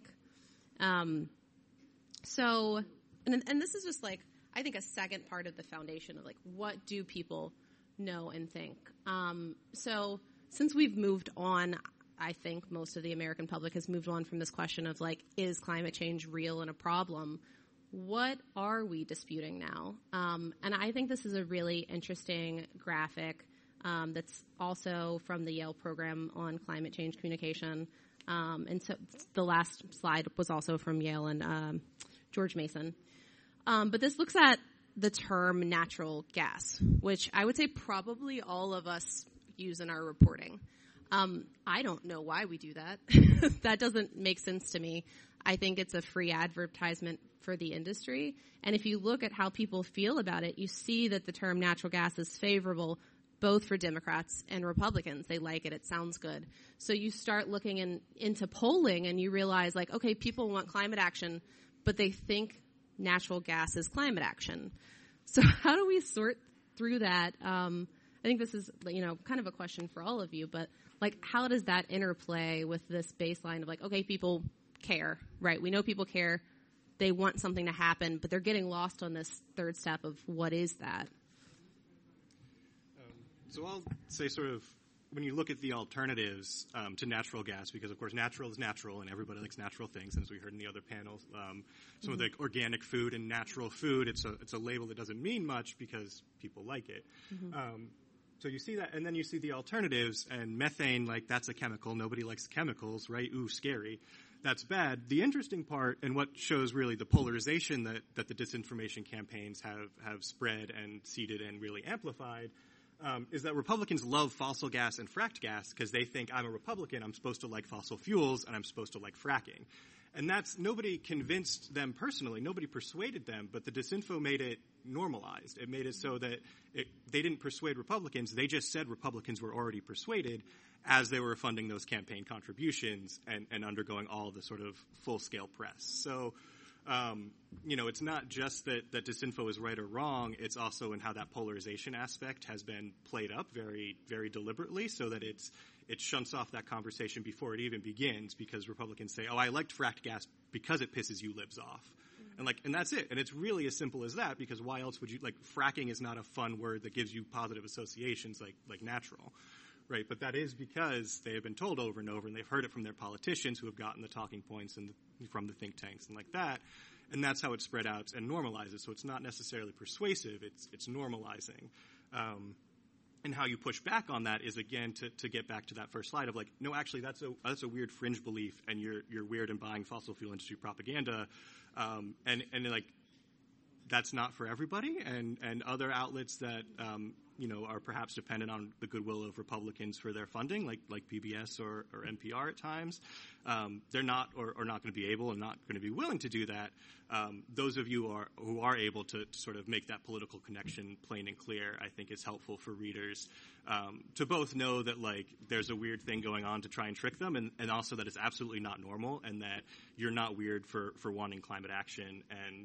So, and this is just like, I think a second part of the foundation of like, what do people know and think? So since we've moved on, I think most of the American public has moved on from this question of like, is climate change real and a problem? What are we disputing now? And I think this is a really interesting graphic, that's also from the Yale program on climate change communication. And so the last slide was also from Yale and George Mason. But this looks at the term natural gas, which I would say probably all of us use in our reporting. I don't know why we do that. That doesn't make sense to me. I think it's a free advertisement for the industry. And if you look at how people feel about it, you see that the term natural gas is favorable both for Democrats and Republicans. They like it. It sounds good. So you start looking into polling and you realize, like, okay, people want climate action, but they think natural gas is climate action. So how do we sort through that? I think this is, kind of a question for all of you, but, like, how does that interplay with this baseline of, like, okay, people care, right? We know people care. They want something to happen, but they're getting lost on this third step of what is that? So I'll say sort of when you look at the alternatives to natural gas, because of course natural is natural and everybody likes natural things, and as we heard in the other panels, some of the organic food and natural food, it's a label that doesn't mean much because people like it. So you see that, and then you see the alternatives, and methane, like that's a chemical. Nobody likes chemicals, right? Ooh, scary. That's bad. The interesting part, and what shows really the polarization that the disinformation campaigns have spread and seeded and really amplified, is that Republicans love fossil gas and fracked gas because they think I'm a Republican, I'm supposed to like fossil fuels, and I'm supposed to like fracking. And nobody convinced them personally, nobody persuaded them, but the disinfo made it normalized. It made it so that they didn't persuade Republicans, they just said Republicans were already persuaded as they were funding those campaign contributions and undergoing all the sort of full-scale press. So, it's not just that disinfo is right or wrong, it's also in how that polarization aspect has been played up very, very deliberately so that it shunts off that conversation before it even begins because Republicans say, oh, I liked fracked gas because it pisses you libs off. And that's it. And it's really as simple as that because why else would you, fracking is not a fun word that gives you positive associations like natural, right? But that is because they have been told over and over and they've heard it from their politicians who have gotten the talking points from the think tanks and like that. And that's how it spread out and normalizes. So it's not necessarily persuasive, it's normalizing. And how you push back on that is, again, to get back to that first slide of no, actually, that's a weird fringe belief, and you're weird in buying fossil fuel industry propaganda, and that's not for everybody, and other outlets that are perhaps dependent on the goodwill of Republicans for their funding, like PBS or NPR at times, they're not or not going to be able and not going to be willing to do that. Those of you who are able to sort of make that political connection plain and clear, I think is helpful for readers to both know that there's a weird thing going on to try and trick them, and also that it's absolutely not normal, and that you're not weird for wanting climate action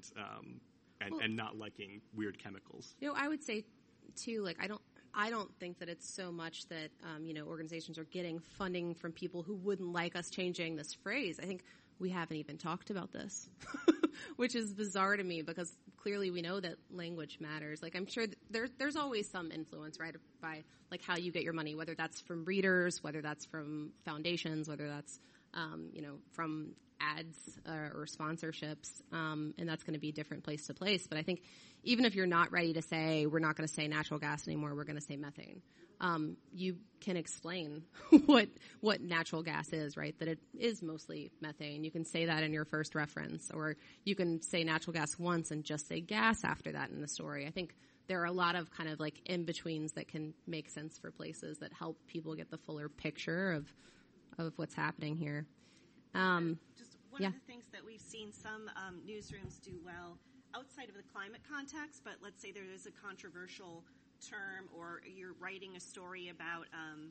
and not liking weird chemicals. I would say too, I don't think that it's so much that organizations are getting funding from people who wouldn't like us changing this phrase. I think we haven't even talked about this, which is bizarre to me because clearly we know that language matters. I'm sure there's always some influence, right, by how you get your money, whether that's from readers, whether that's from foundations, whether that's from ads or sponsorships, and that's going to be different place to place. But I think even if you're not ready to say we're not going to say natural gas anymore, we're going to say methane, you can explain what natural gas is, right? That it is mostly methane. You can say that in your first reference, or you can say natural gas once and just say gas after that in the story. I think there are a lot of kind of in-betweens that can make sense for places that help people get the fuller picture of what's happening here. Just one of the things that we've seen some newsrooms do well outside of the climate context, but let's say there is a controversial term or you're writing a story about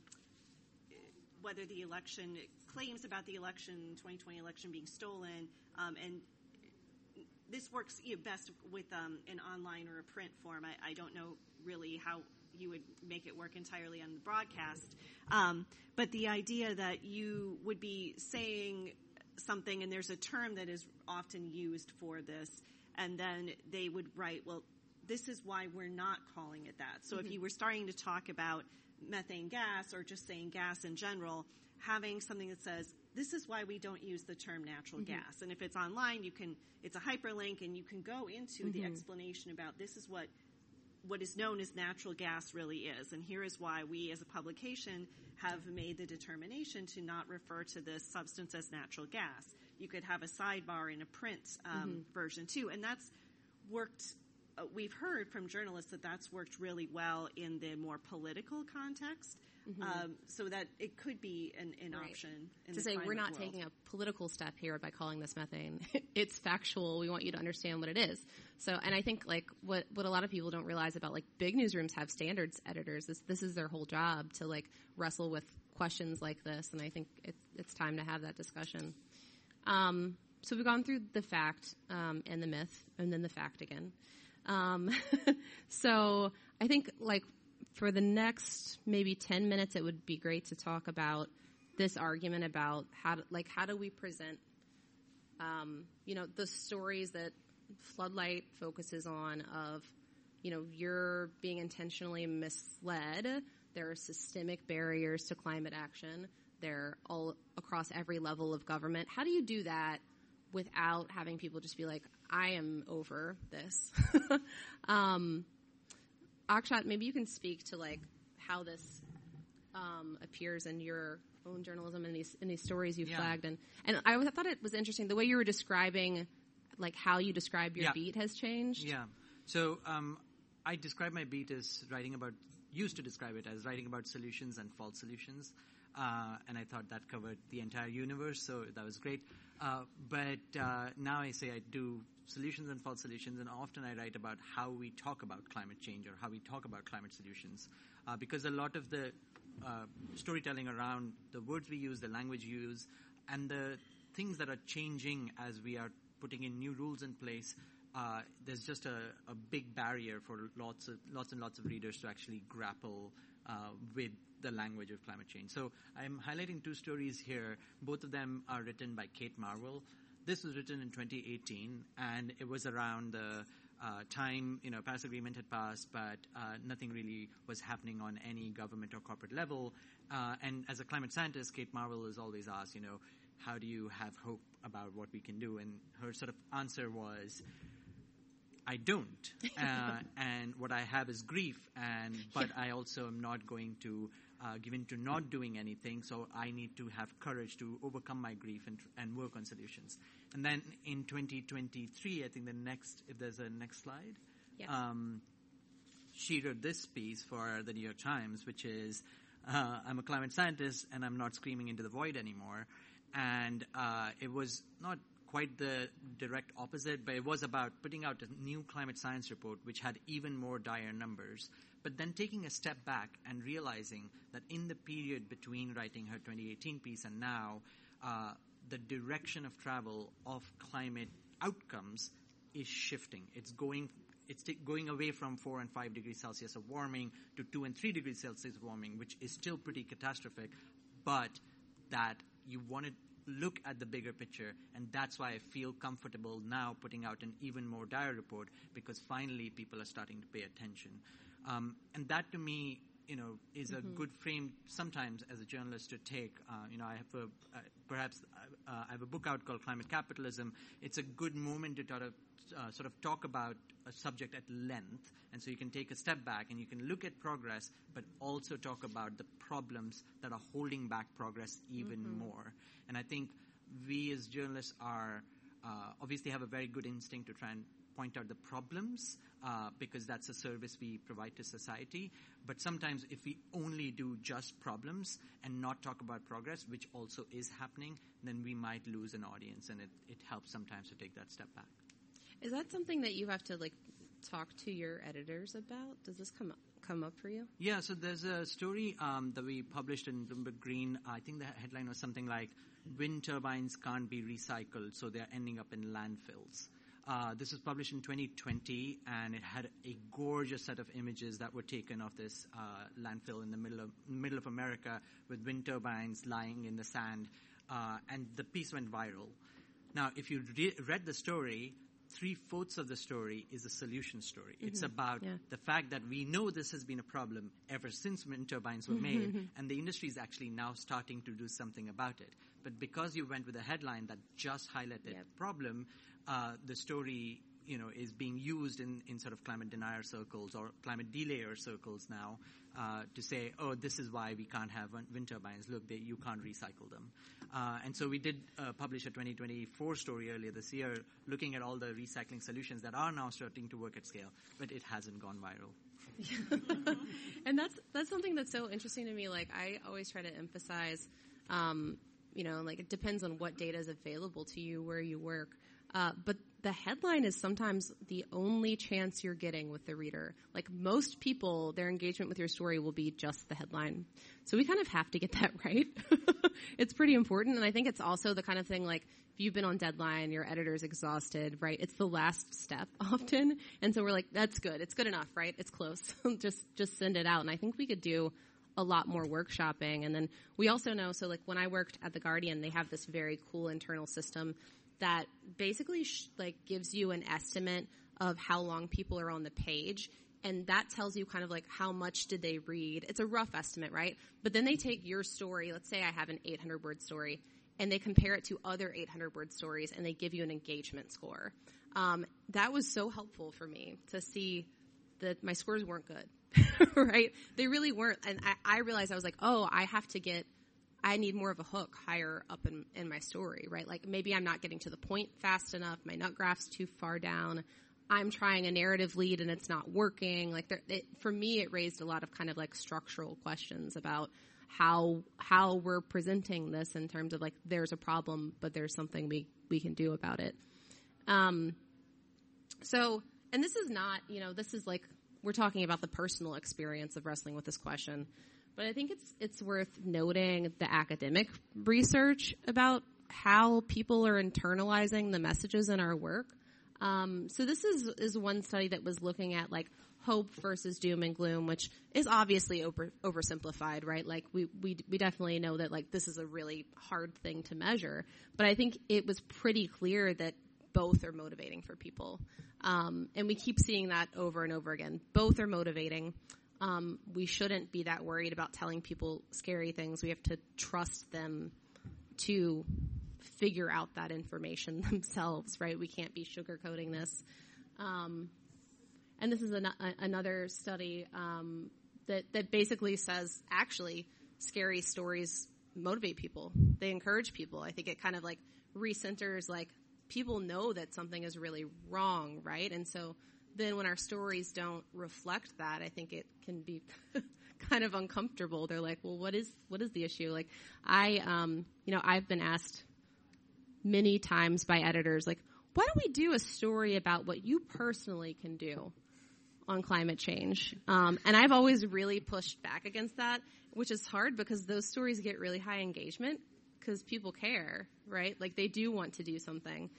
whether the election, claims about the election, 2020 election being stolen, and this works best with an online or a print form. I don't know really how you would make it work entirely on the broadcast. But the idea that you would be saying something and there's a term that is often used for this, and then they would write, well, this is why we're not calling it that. So if you were starting to talk about methane gas or just saying gas in general, having something that says, this is why we don't use the term natural gas. And if it's online, it's a hyperlink and you can go into the explanation about this is what is known as natural gas really is. And here is why we as a publication have made the determination to not refer to this substance as natural gas. You could have a sidebar in a print version too. And that's worked, we've heard from journalists that that's worked really well in the more political context. So that it could be an option. To say we're not taking a political step here by calling this methane. It's factual. We want you to understand what it is. So, and I think what a lot of people don't realize about big newsrooms have standards editors. This is their whole job to wrestle with questions like this. And I think it's time to have that discussion. So we've gone through the fact and the myth, and then the fact again. So I think for the next maybe 10 minutes, it would be great to talk about this argument about how do we present, the stories that Floodlight focuses on of, you're being intentionally misled. there are systemic barriers to climate action. They're all across every level of government. How do you do that without having people just be like, I am over this? Akshat, maybe you can speak to like how this appears in your own journalism and these stories you flagged. And I thought it was interesting the way you were describing like how you describe your beat has changed. Yeah. So I describe my beat as used to describe it as writing about solutions and false solutions. And I thought that covered the entire universe, so that was great. But now I say I do solutions and false solutions, and often I write about how we talk about climate change or how we talk about climate solutions. Because a lot of the storytelling around the words we use, the language we use, and the things that are changing as we are putting in new rules in place, there's just a big barrier for lots and lots of readers to actually grapple with the language of climate change. So I'm highlighting two stories here. Both of them are written by Kate Marwell. This was written in 2018, and it was around the time, Paris Agreement had passed, but nothing really was happening on any government or corporate level. And as a climate scientist, Kate Marwell is always asked, how do you have hope about what we can do? And her sort of answer was, I don't. And what I have is grief, but I also am not going to give in to not doing anything, so I need to have courage to overcome my grief and work on solutions. And then in 2023, I think if there's a next slide, she wrote this piece for the New York Times, which is, I'm a climate scientist and I'm not screaming into the void anymore. And it was not quite the direct opposite, but it was about putting out a new climate science report which had even more dire numbers, but then taking a step back and realizing that in the period between writing her 2018 piece and now, the direction of travel of climate outcomes is shifting. It's going away from 4 and 5 degrees Celsius of warming to 2 and 3 degrees Celsius of warming, which is still pretty catastrophic, but that you want to look at the bigger picture, and that's why I feel comfortable now putting out an even more dire report, because finally people are starting to pay attention. And that to me, is a good frame sometimes as a journalist to take. I have a book out called Climate Capitalism. It's a good moment to sort of talk about a subject at length, and so you can take a step back and you can look at progress, but also talk about the problems that are holding back progress even more. And I think we as journalists are obviously have a very good instinct to try and point out the problems, because that's a service we provide to society. But sometimes if we only do just problems and not talk about progress, which also is happening, then we might lose an audience, and it helps sometimes to take that step back. Is that something that you have to talk to your editors about? Does this come up for you? Yeah, so there's a story that we published in Bloomberg Green. I think the headline was something like, wind turbines can't be recycled, so they're ending up in landfills. This was published in 2020, and it had a gorgeous set of images that were taken of this landfill in the middle of America with wind turbines lying in the sand, and the piece went viral. Now, if you read the story, 3/4 of the story is a solution story. It's about the fact that we know this has been a problem ever since wind turbines were made, and the industry is actually now starting to do something about it. But because you went with a headline that just highlighted the problem, the story, is being used in sort of climate denier circles or climate delayer circles now to say, oh, this is why we can't have wind turbines. Look, you can't recycle them. And so we did publish a 2024 story earlier this year looking at all the recycling solutions that are now starting to work at scale, but it hasn't gone viral. And that's something that's so interesting to me. Like, I always try to emphasize, it depends on what data is available to you, where you work. But the headline is sometimes the only chance you're getting with the reader. Like, most people, their engagement with your story will be just the headline. So we kind of have to get that right. It's pretty important. And I think it's also the kind of thing, like, if you've been on deadline, your editor's exhausted, right? It's the last step often. And so we're like, that's good. It's good enough, right? It's close. just send it out. And I think we could do a lot more workshopping. And then we also know, so like when I worked at The Guardian, they have this very cool internal system that basically gives you an estimate of how long people are on the page and that tells you kind of like how much did they read. It's a rough estimate, right? But then they take your story. Let's say I have an 800-word story, and they compare it to other 800-word stories, and they give you an engagement score. That was so helpful for me to see that my scores weren't good, right? They really weren't. And I realized I was like, oh, I need more of a hook higher up in my story, right? Like maybe I'm not getting to the point fast enough. My nut graph's too far down. I'm trying a narrative lead and it's not working. Like for me, it raised a lot of kind of like structural questions about how we're presenting this in terms of like there's a problem, but there's something we can do about it. So, and this is not, this is like we're talking about the personal experience of wrestling with this question. But I think it's worth noting the academic research about how people are internalizing the messages in our work. So this is one study that was looking at like hope versus doom and gloom, which is obviously oversimplified, right? Like we definitely know that like this is a really hard thing to measure, but I think it was pretty clear that both are motivating for people, and we keep seeing that over and over again. Both are motivating. We shouldn't be that worried about telling people scary things. We have to trust them to figure out that information themselves, right? We can't be sugarcoating this. And this is another study that basically says, actually, scary stories motivate people. They encourage people. I think it kind of like recenters, like, people know that something is really wrong, right? And so then when our stories don't reflect that, I think it can be kind of uncomfortable. They're like, well, what is the issue? Like I've been asked many times by editors, like, why don't we do a story about what you personally can do on climate change? And I've always really pushed back against that, which is hard because those stories get really high engagement because people care, right? Like they do want to do something.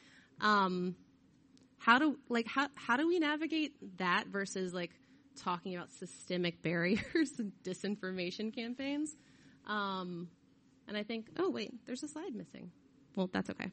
How do we navigate that versus like talking about systemic barriers and disinformation campaigns? And I think, oh wait, there's a slide missing. Well, that's okay.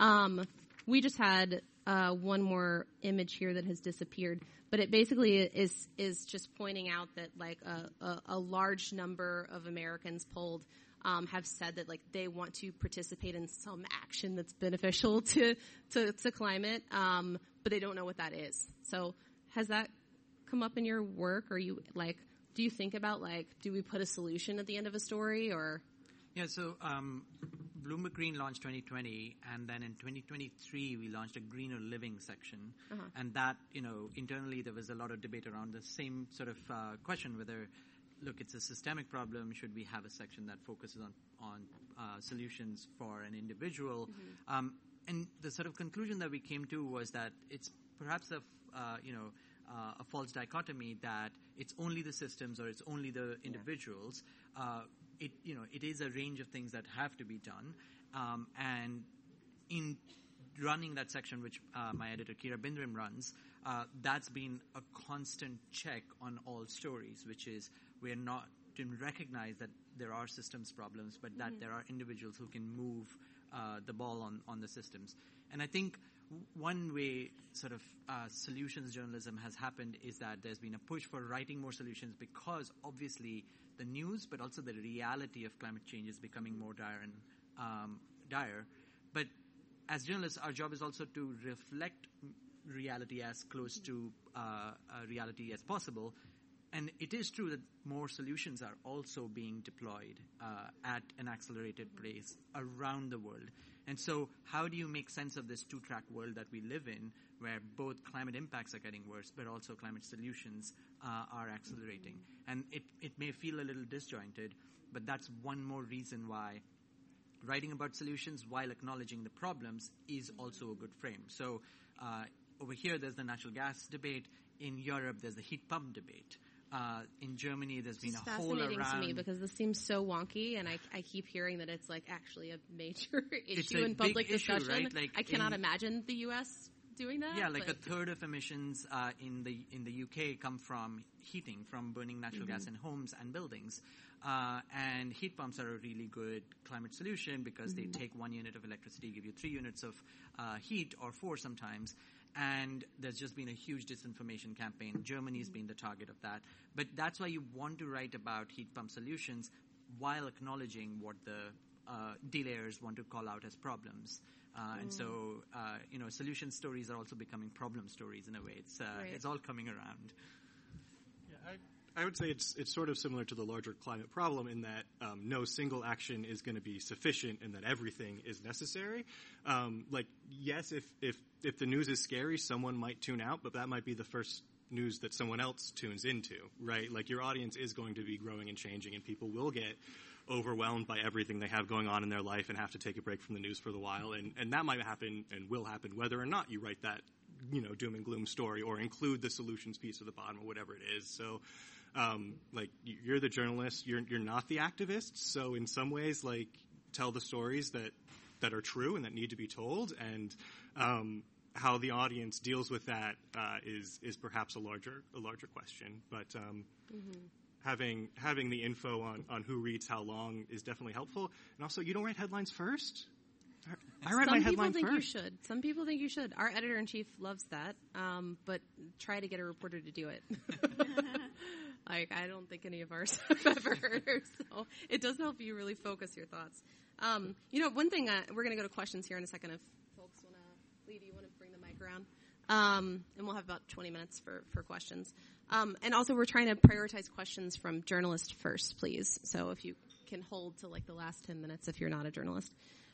We just had one more image here that has disappeared, but it basically is just pointing out that like a large number of Americans polled have said that like they want to participate in some action that's beneficial to climate, but they don't know what that is. So has that come up in your work? Or you like, do you think about like, do we put a solution at the end of a story or? Yeah, so Bloomberg Green launched 2020, and then in 2023 we launched a greener living section, and that, internally there was a lot of debate around the same sort of question, whether, look, it's a systemic problem, should we have a section that focuses on solutions for an individual? And the sort of conclusion that we came to was that it's perhaps a false dichotomy that it's only the systems or it's only the individuals. It is a range of things that have to be done. And in running that section, which my editor Kira Bindrim runs, that's been a constant check on all stories, which is we're not to recognize that there are systems problems, but that there are individuals who can move the ball on the systems. And I think one way sort of solutions journalism has happened is that there's been a push for writing more solutions because obviously the news, but also the reality of climate change is becoming more dire and dire. But as journalists, our job is also to reflect reality as close to reality as possible. And it is true that more solutions are also being deployed at an accelerated pace around the world. And so how do you make sense of this two-track world that we live in, where both climate impacts are getting worse, but also climate solutions are accelerating? And it may feel a little disjointed, but that's one more reason why writing about solutions while acknowledging the problems is also a good frame. So over here, there's the natural gas debate. In Europe, there's the heat pump debate. In Germany, there's been a whole around... It's fascinating to me because this seems so wonky, and I keep hearing that it's like actually a major issue in public discussion. Issue, right? Like I cannot imagine the U.S. doing that. Yeah, like a third of emissions in the UK come from heating, from burning natural gas in homes and buildings. And heat pumps are a really good climate solution because they take 1 unit of electricity, give you 3 units of heat, or 4 sometimes. and there's just been a huge disinformation campaign. Germany's been the target of that. But that's why you want to write about heat pump solutions while acknowledging what the delayers want to call out as problems. And so, solution stories are also becoming problem stories in a way. It's all coming around. Yeah, I would say it's sort of similar to the larger climate problem in that no single action is going to be sufficient and that everything is necessary. Yes, if the news is scary, someone might tune out, but that might be the first news that someone else tunes into, right? Like, your audience is going to be growing and changing, and people will get overwhelmed by everything they have going on in their life and have to take a break from the news for a while. And that might happen and will happen whether or not you write that, doom and gloom story or include the solutions piece at the bottom or whatever it is. So, you're the journalist, you're not the activist. So in some ways, tell the stories that are true and that need to be told, and how the audience deals with that is perhaps a larger question. But having the info on who reads how long is definitely helpful. And also, you don't write headlines first. I write my headlines first. Some people think you should. Our editor-in-chief loves that, but try to get a reporter to do it. I don't think any of ours have ever heard her, so it does help you really focus your thoughts. One thing, we're going to go to questions here in a second if folks want to leave. You want to bring the mic around? And we'll have about 20 minutes for questions. And also, we're trying to prioritize questions from journalists first, please. So if you can hold to the last 10 minutes if you're not a journalist.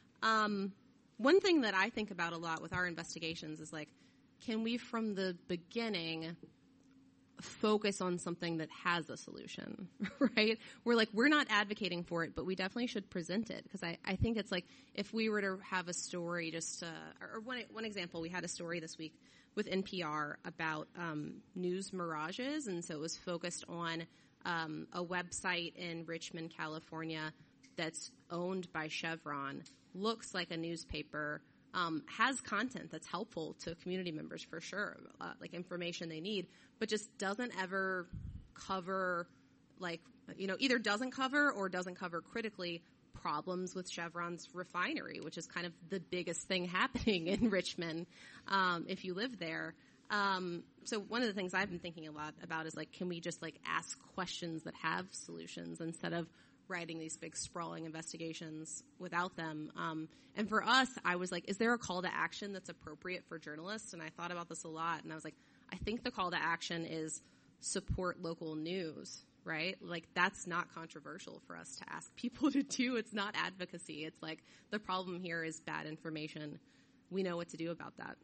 One thing that I think about a lot with our investigations is can we from the beginning focus on something that has a solution, right? We're not advocating for it, but we definitely should present it, because I think it's if we were to have a story or one example, we had a story this week with NPR about news mirages, and so it was focused on a website in Richmond, California that's owned by Chevron, looks like a newspaper, has content that's helpful to community members for sure, information they need, but just doesn't ever cover, either doesn't cover or doesn't cover critically problems with Chevron's refinery, which is kind of the biggest thing happening in Richmond if you live there. So one of the things I've been thinking a lot about is can we just ask questions that have solutions instead of writing these big sprawling investigations without them. And for us, I was is there a call to action that's appropriate for journalists? And I thought about this a lot, and I was I think the call to action is support local news, right? That's not controversial for us to ask people to do. It's not advocacy. It's the problem here is bad information. We know what to do about that.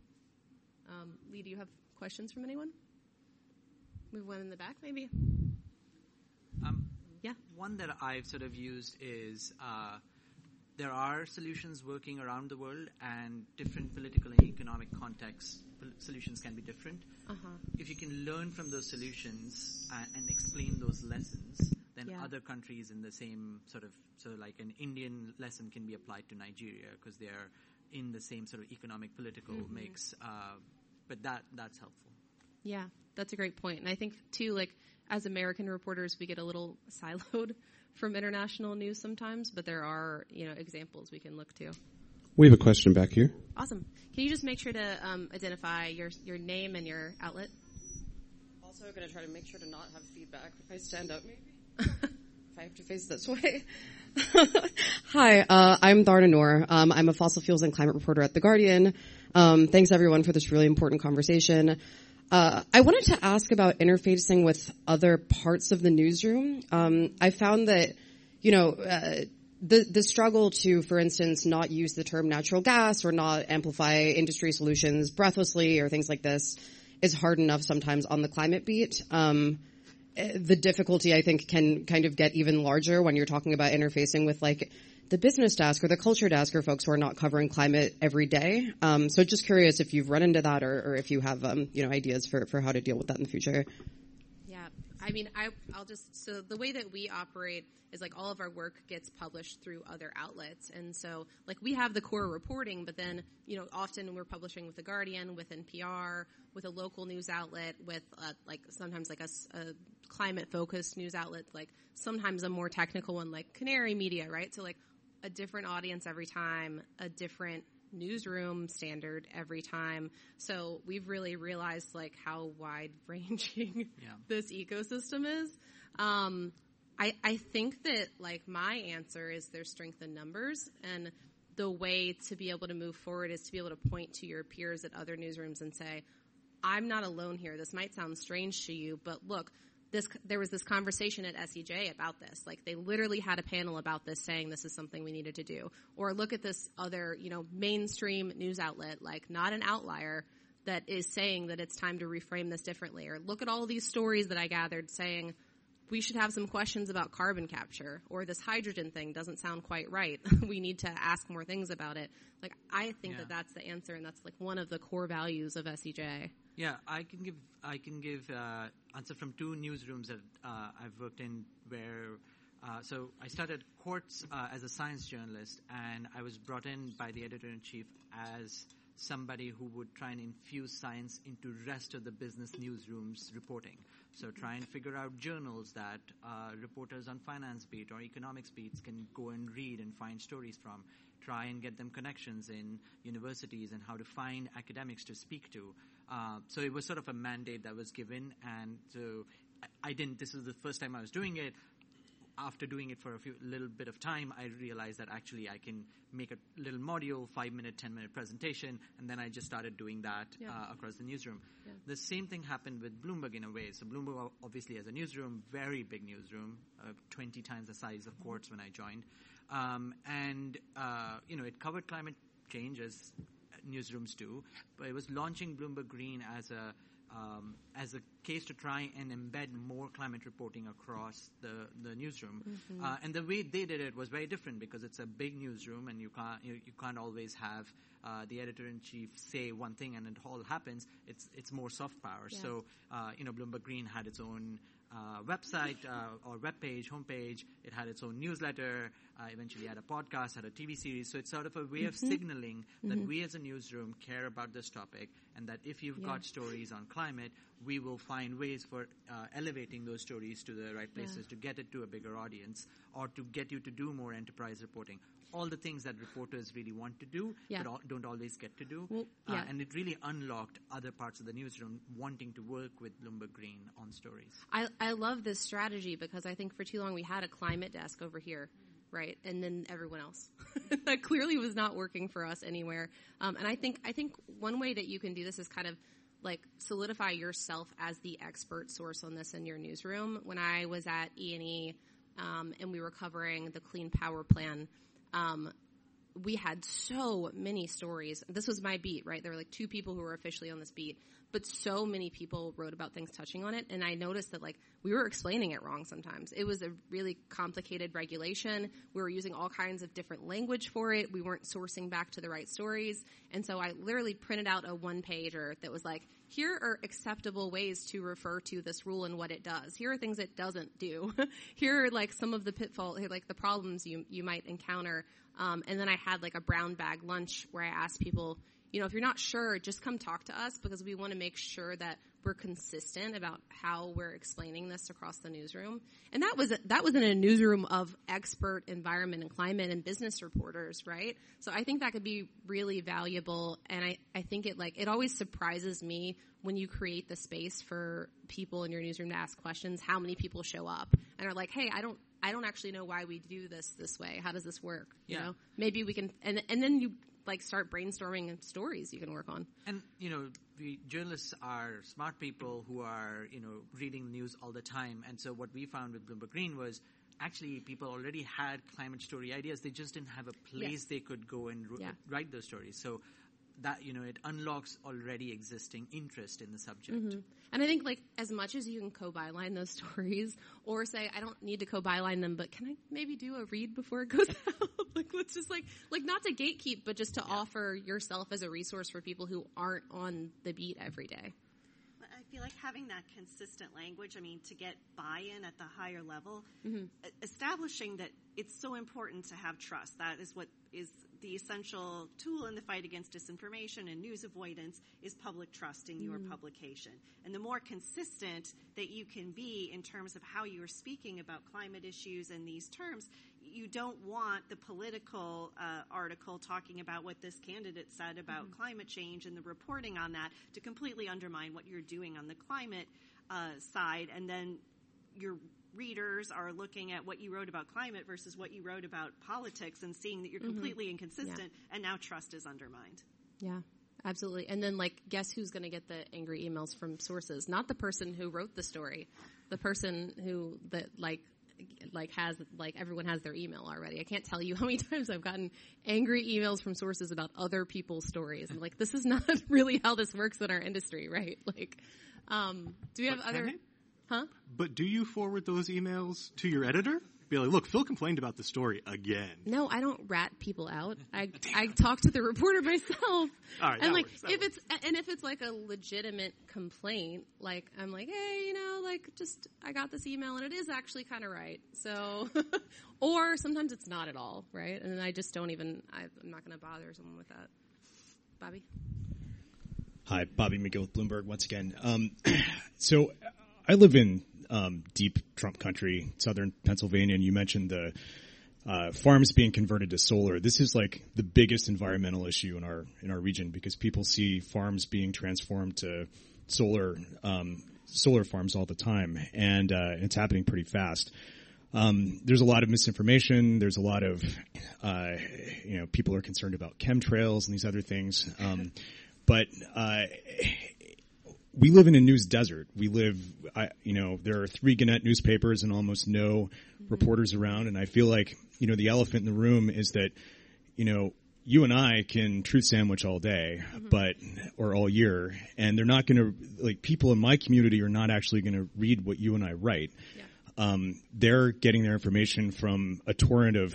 Lee, do you have questions from anyone? We have one in the back, maybe? Yeah. One that I've sort of used is there are solutions working around the world, and different political and economic contexts, solutions can be different. If you can learn from those solutions and explain those lessons, then other countries in the same so an Indian lesson can be applied to Nigeria because they're in the same sort of economic political mix. But that's helpful. Yeah, that's a great point. And I think too, as American reporters, we get a little siloed from international news sometimes, but there are, examples we can look to. We have a question back here. Awesome. Can you just make sure to identify your name and your outlet? Also, I'm going to try to make sure to not have feedback if I stand up, maybe. If I have to face this way. Hi, I'm Dharna Noor. I'm a fossil fuels and climate reporter at The Guardian. Thanks, everyone, for this really important conversation. I wanted to ask about interfacing with other parts of the newsroom. I found that, the struggle to, for instance, not use the term natural gas or not amplify industry solutions breathlessly or things like this is hard enough sometimes on the climate beat. The difficulty, I think, can kind of get even larger when you're talking about interfacing with, the business desk or the culture desk or folks who are not covering climate every day. So just curious if you've run into that or if you have, ideas for how to deal with that in the future. Yeah. So the way that we operate is all of our work gets published through other outlets. And so we have the core reporting, but then, often we're publishing with The Guardian, with NPR, with a local news outlet, with sometimes a climate focused news outlet, sometimes a more technical one like Canary Media, right? So a different audience every time, a different newsroom standard every time. So we've really realized like how wide ranging this ecosystem is. I think that like my answer is there's strength in numbers, and the way to be able to move forward is to be able to point to your peers at other newsrooms and say, I'm not alone here. This might sound strange to you, but look, there was this conversation at SEJ about this. Like they literally had a panel about this saying this is something we needed to do. Or look at this other, mainstream news outlet, like not an outlier, that is saying that it's time to reframe this differently. Or look at all these stories that I gathered saying we should have some questions about carbon capture, or this hydrogen thing doesn't sound quite right. We need to ask more things about it. Like, I think that that's the answer, and that's like one of the core values of SEJ. Yeah, I can give answer from two newsrooms that I've worked in where. So I started Quartz as a science journalist, and I was brought in by the editor-in-chief as somebody who would try and infuse science into rest of the business newsroom's reporting. So try and figure out journals that reporters on finance beat or economics beats can go and read and find stories from. Try and get them connections in universities and how to find academics to speak to. So it was sort of a mandate that was given, and so I didn't. This was the first time I was doing it. After doing it for a little bit of time, I realized that actually I can make a little module, 5-minute, 10-minute presentation, and then I just started doing that across the newsroom. Yeah. The same thing happened with Bloomberg in a way. So Bloomberg obviously has a newsroom, very big newsroom, 20 times the size of Quartz when I joined. It covered climate change as newsrooms do, but it was launching Bloomberg Green as a case to try and embed more climate reporting across the newsroom. Mm-hmm. And the way they did it was very different because it's a big newsroom and you can't always have the editor-in-chief say one thing and it all happens. It's more soft power. Yeah. So, Bloomberg Green had its own website or webpage, homepage. It had its own newsletter. Eventually had a podcast, had a TV series. So it's sort of a way of signaling that we as a newsroom care about this topic, and that if you've got stories on climate, we will find ways for elevating those stories to the right places to get it to a bigger audience or to get you to do more enterprise reporting. All the things that reporters really want to do but don't always get to do. Well, and it really unlocked other parts of the newsroom wanting to work with Bloomberg Green on stories. I love this strategy because I think for too long we had a climate desk over here. Right, and then everyone else. That clearly was not working for us anywhere. And I think one way that you can do this is kind of like solidify yourself as the expert source on this in your newsroom. When I was at E&E and we were covering the Clean Power Plan, we had so many stories. This was my beat, right? There were like 2 people who were officially on this beat, but so many people wrote about things touching on it. And I noticed that like we were explaining it wrong sometimes. It was a really complicated regulation. We were using all kinds of different language for it. We weren't sourcing back to the right stories. And so I literally printed out a 1-pager that was like, here are acceptable ways to refer to this rule and what it does. Here are things it doesn't do. Here are like some of the pitfalls, like the problems you might encounter. And then I had like a brown bag lunch where I asked people, if you're not sure, just come talk to us because we want to make sure that we're consistent about how we're explaining this across the newsroom. And that was in a newsroom of expert environment and climate and business reporters, right? So I think that could be really valuable. And I think it always surprises me when you create the space for people in your newsroom to ask questions, how many people show up and are like, hey, I don't actually know why we do this way. How does this work? You know, maybe we can, and then you like start brainstorming stories you can work on. And, we journalists are smart people who are, reading the news all the time. And so what we found with Bloomberg Green was actually people already had climate story ideas. They just didn't have a place they could go and write those stories. So that, it unlocks already existing interest in the subject. Mm-hmm. And I think like as much as you can co-byline those stories or say, I don't need to co-byline them, but can I maybe do a read before it goes out? Like let's just like not to gatekeep, but just to offer yourself as a resource for people who aren't on the beat every day. I feel like having that consistent language, to get buy-in at the higher level, establishing that it's so important to have trust. That is what is the essential tool in the fight against disinformation and news avoidance is public trust in your publication. And the more consistent that you can be in terms of how you are speaking about climate issues and these terms, you don't want the political article talking about what this candidate said about climate change and the reporting on that to completely undermine what you're doing on the climate side, and then your readers are looking at what you wrote about climate versus what you wrote about politics and seeing that you're completely inconsistent, and now trust is undermined. Yeah, absolutely. And then, guess who's going to get the angry emails from sources? Not the person who wrote the story, the person who has everyone has their email already. I can't tell you how many times I've gotten angry emails from sources about other people's stories. I'm like, this is not really how this works in our industry, right? Do we have other? Huh? But do you forward those emails to your editor? Be like, look, Phil complained about the story again. No, I don't rat people out. I talk to the reporter myself. All right, and if it's like a legitimate complaint, I'm like, hey, I got this email and it is actually kind of right. So, or sometimes it's not at all, right? And I just don't even. I'm not going to bother someone with that. Bobby. Hi, Bobby McGill with Bloomberg once again. So I live in deep Trump country, southern Pennsylvania, and you mentioned the farms being converted to solar. This is the biggest environmental issue in our region because people see farms being transformed to solar farms all the time, and it's happening pretty fast. There's a lot of misinformation. There's a lot of people are concerned about chemtrails and these other things. But we live in a news desert. There are 3 Gannett newspapers and almost no reporters around. And I feel like, the elephant in the room is that, you and I can truth sandwich all day, or all year, and they're not going to, people in my community are not actually going to read what you and I write. Yeah. They're getting their information from a torrent of,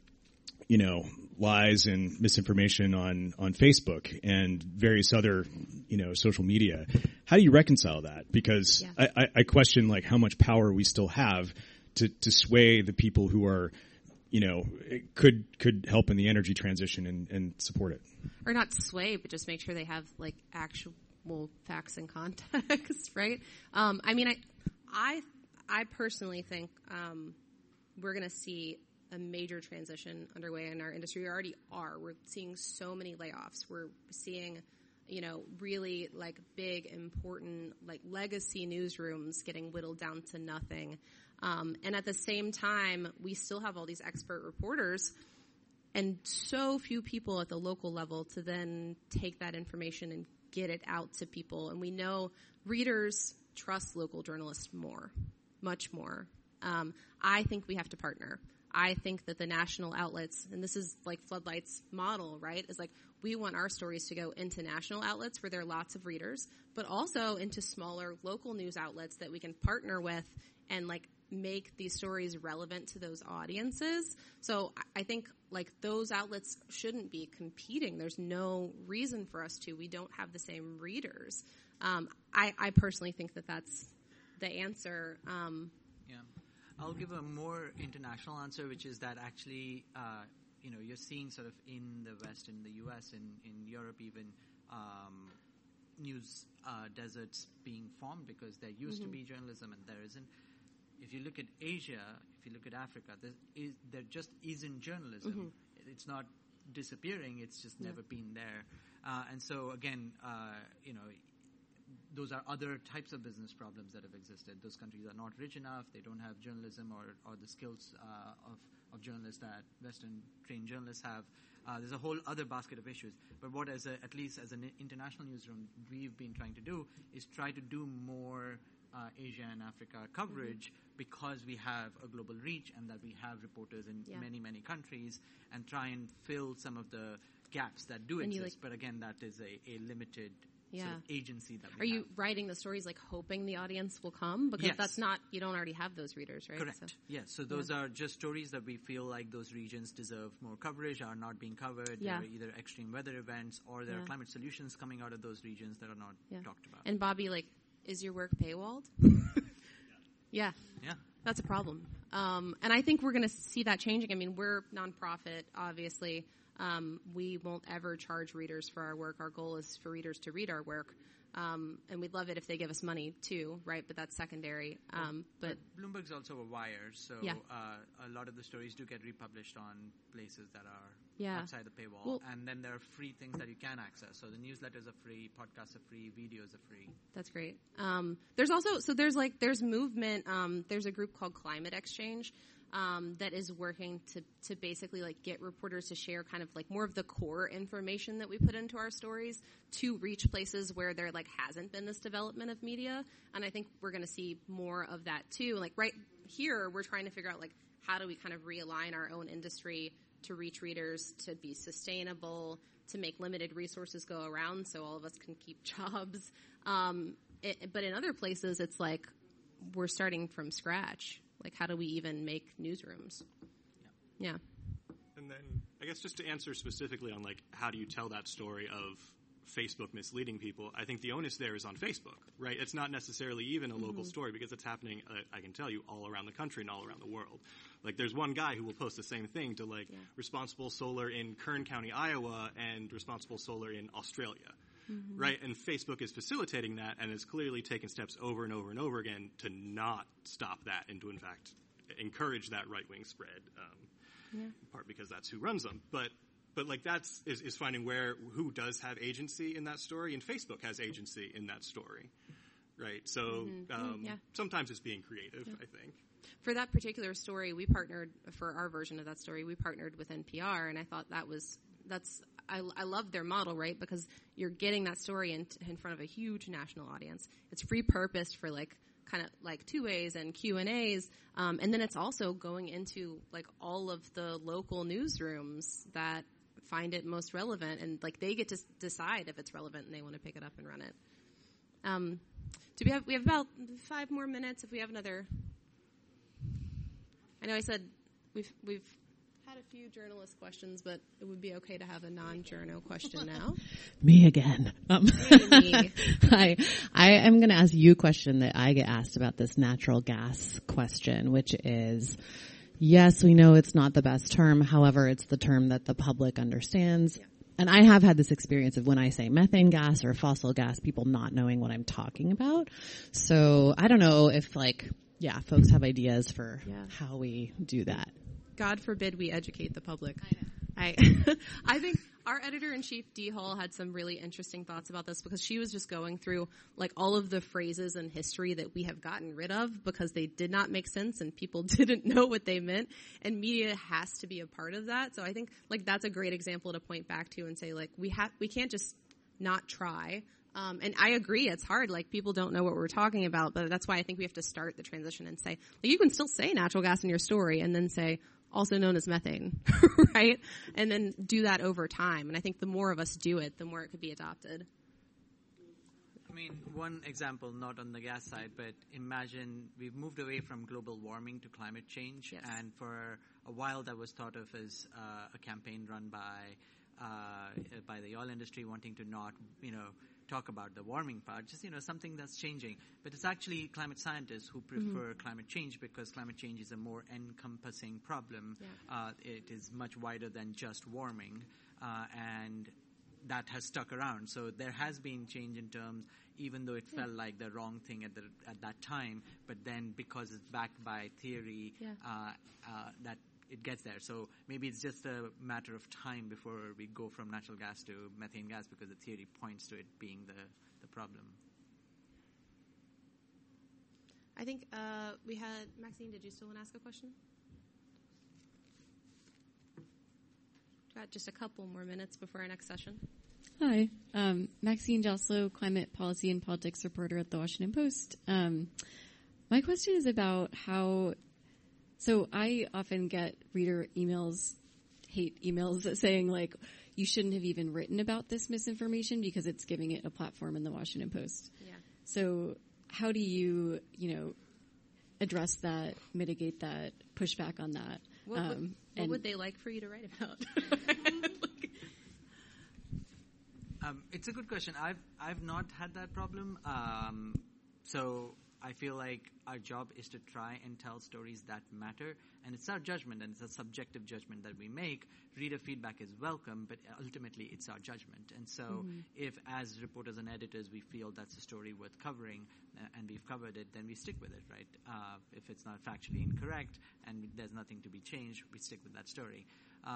lies and misinformation on Facebook and various other, social media. How do you reconcile that? Because I question how much power we still have to sway the people who are, could help in the energy transition and support it. Or not sway, but just make sure they have actual facts and context, right? I personally think we're going to see a major transition underway in our industry. We already are. We're seeing so many layoffs. We're seeing, really big, important, legacy newsrooms getting whittled down to nothing. And at the same time, we still have all these expert reporters and so few people at the local level to then take that information and get it out to people. And we know readers trust local journalists more, much more. I think we have to partner. I think that the national outlets, and this is Floodlight's model, right, is we want our stories to go into national outlets where there are lots of readers, but also into smaller local news outlets that we can partner with and make these stories relevant to those audiences. So I think those outlets shouldn't be competing. There's no reason for us to. We don't have the same readers. I personally think that that's the answer. I'll give a more international answer, which is that actually, you're seeing sort of in the West, in the U.S., in Europe even, news deserts being formed because there used to be journalism and there isn't. If you look at Asia, if you look at Africa, there just isn't journalism. It's not disappearing. It's just never been there. And so, again, those are other types of business problems that have existed. Those countries are not rich enough. They don't have journalism or the skills of journalists that Western trained journalists have. There's a whole other basket of issues. But what, at least as an international newsroom, we've been trying to do is try to do more Asia and Africa coverage because we have a global reach and that we have reporters in many, many countries and try and fill some of the gaps that do exist. But again, that is a limited sort of agency that we have. Are you writing the stories hoping the audience will come? Because that's not, you don't already have those readers, right? Correct. Yes. So those are just stories that we feel like those regions deserve more coverage, are not being covered. There are either extreme weather events or there are climate solutions coming out of those regions that are not talked about. And Bobby, is your work paywalled? Yeah. That's a problem. And I think we're going to see that changing. I mean, we're nonprofit, obviously. We won't ever charge readers for our work. Our goal is for readers to read our work. And we'd love it if they give us money too, right? But that's secondary. But Bloomberg's also a wire, so yeah. A lot of the stories do get republished on places that are yeah. outside the paywall. Well, and then there are free things that you can access. So the newsletters are free, podcasts are free, videos are free. That's great. There's also, so there's movement. There's a group called Climate Exchange. That is working to basically like get reporters to share kind of like more of the core information that we put into our stories to reach places where there like hasn't been this development of media. And I think we're going to see more of that too. Like right here, we're trying to figure out like how do we kind of realign our own industry to reach readers, to be sustainable, to make limited resources go around so all of us can keep jobs. But in other places, it's like we're starting from scratch. Like, how do we even make newsrooms? Yeah. And then, I guess just to answer specifically on, like, how do you tell that story of Facebook misleading people, I think the onus there is on Facebook, right? It's not necessarily even a local story because it's happening, I can tell you, all around the country and all around the world. Like, there's one guy who will post the same thing to, like, responsible solar in Kern County, Iowa, and responsible solar in Australia. Mm-hmm. Right, and Facebook is facilitating that and has clearly taken steps over and over and over again to not stop that and to, in fact, encourage that right-wing spread, in part because that's who runs them. But like, that's is finding who does have agency in that story, and Facebook has agency in that story, right? So sometimes it's being creative, I think. For that particular story, we partnered, for our version of that story, we partnered with NPR, and I thought I love their model, right? Because you're getting that story in front of a huge national audience. It's repurposed for like kind of like 2As and Q&As. And then it's also going into like all of the local newsrooms that find it most relevant, and like they get to decide if it's relevant and they want to pick it up and run it. We have about 5 more minutes if we have another. I know I said we've had a few journalist questions, but it would be okay to have a non-journo question now. Me again. Hi. I am going to ask you a question that I get asked about this natural gas question, which is, yes, we know it's not the best term. However, it's the term that the public understands. Yeah. And I have had this experience of when I say methane gas or fossil gas, people not knowing what I'm talking about. So I don't know if folks have ideas for how we do that. God forbid we educate the public. I think our editor-in-chief, Dee Hall, had some really interesting thoughts about this because she was just going through like all of the phrases in history that we have gotten rid of because they did not make sense and people didn't know what they meant, and media has to be a part of that. So I think like that's a great example to point back to and say like we can't just not try. And I agree, it's hard. Like, people don't know what we're talking about, but that's why I think we have to start the transition and say, like, you can still say natural gas in your story and then say, also known as methane, right? And then do that over time. And I think the more of us do it, the more it could be adopted. I mean, one example, not on the gas side, but imagine we've moved away from global warming to climate change. Yes. And for a while that was thought of as a campaign run by the oil industry wanting to not, talk about the warming part, just, something that's changing. But it's actually climate scientists who prefer climate change because climate change is a more encompassing problem. Yeah. It is much wider than just warming, and that has stuck around. So there has been change in terms, even though it felt like the wrong thing at that time, but then because it's backed by theory, that it gets there. So maybe it's just a matter of time before we go from natural gas to methane gas because the theory points to it being the problem. I think we had Maxine. Did you still want to ask a question? Got just a couple more minutes before our next session. Hi, Maxine Joslow, climate policy and politics reporter at the Washington Post. My question is about how. So I often get reader emails, hate emails saying like, you shouldn't have even written about this misinformation because it's giving it a platform in the Washington Post. Yeah. So how do you, address that, mitigate that, push back on that? What would they like for you to write about? It's a good question. I've not had that problem. So I feel like our job is to try and tell stories that matter, and it's our judgment, and it's a subjective judgment that we make. Reader feedback is welcome, but ultimately it's our judgment. And so if as reporters and editors we feel that's a story worth covering, and we've covered it, then we stick with it, right? If it's not factually incorrect and there's nothing to be changed, we stick with that story.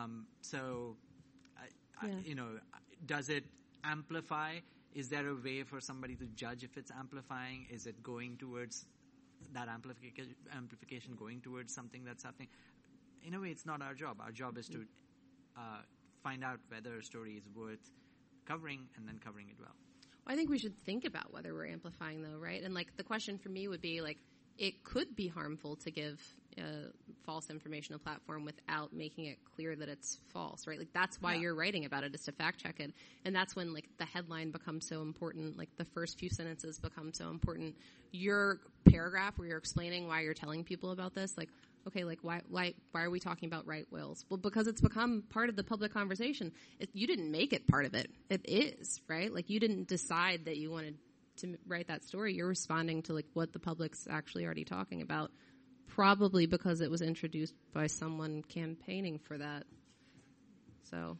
Does it amplify? Is there a way for somebody to judge if it's amplifying? Is it going towards that amplification going towards something that's happening? In a way, it's not our job. Our job is to find out whether a story is worth covering and then covering it well. I think we should think about whether we're amplifying, though, right? And the question for me would be it could be harmful to give false information a platform without making it clear that it's false, right? That's why you're writing about it, is to fact check it. And that's when the headline becomes so important, the first few sentences become so important. Your paragraph where you're explaining why you're telling people about this, why are we talking about right whales? Well, because it's become part of the public conversation. You didn't make it part of it. It is, right? You didn't decide that you wanted to write that story. You're responding to what the public's actually already talking about, probably because it was introduced by someone campaigning for that. So,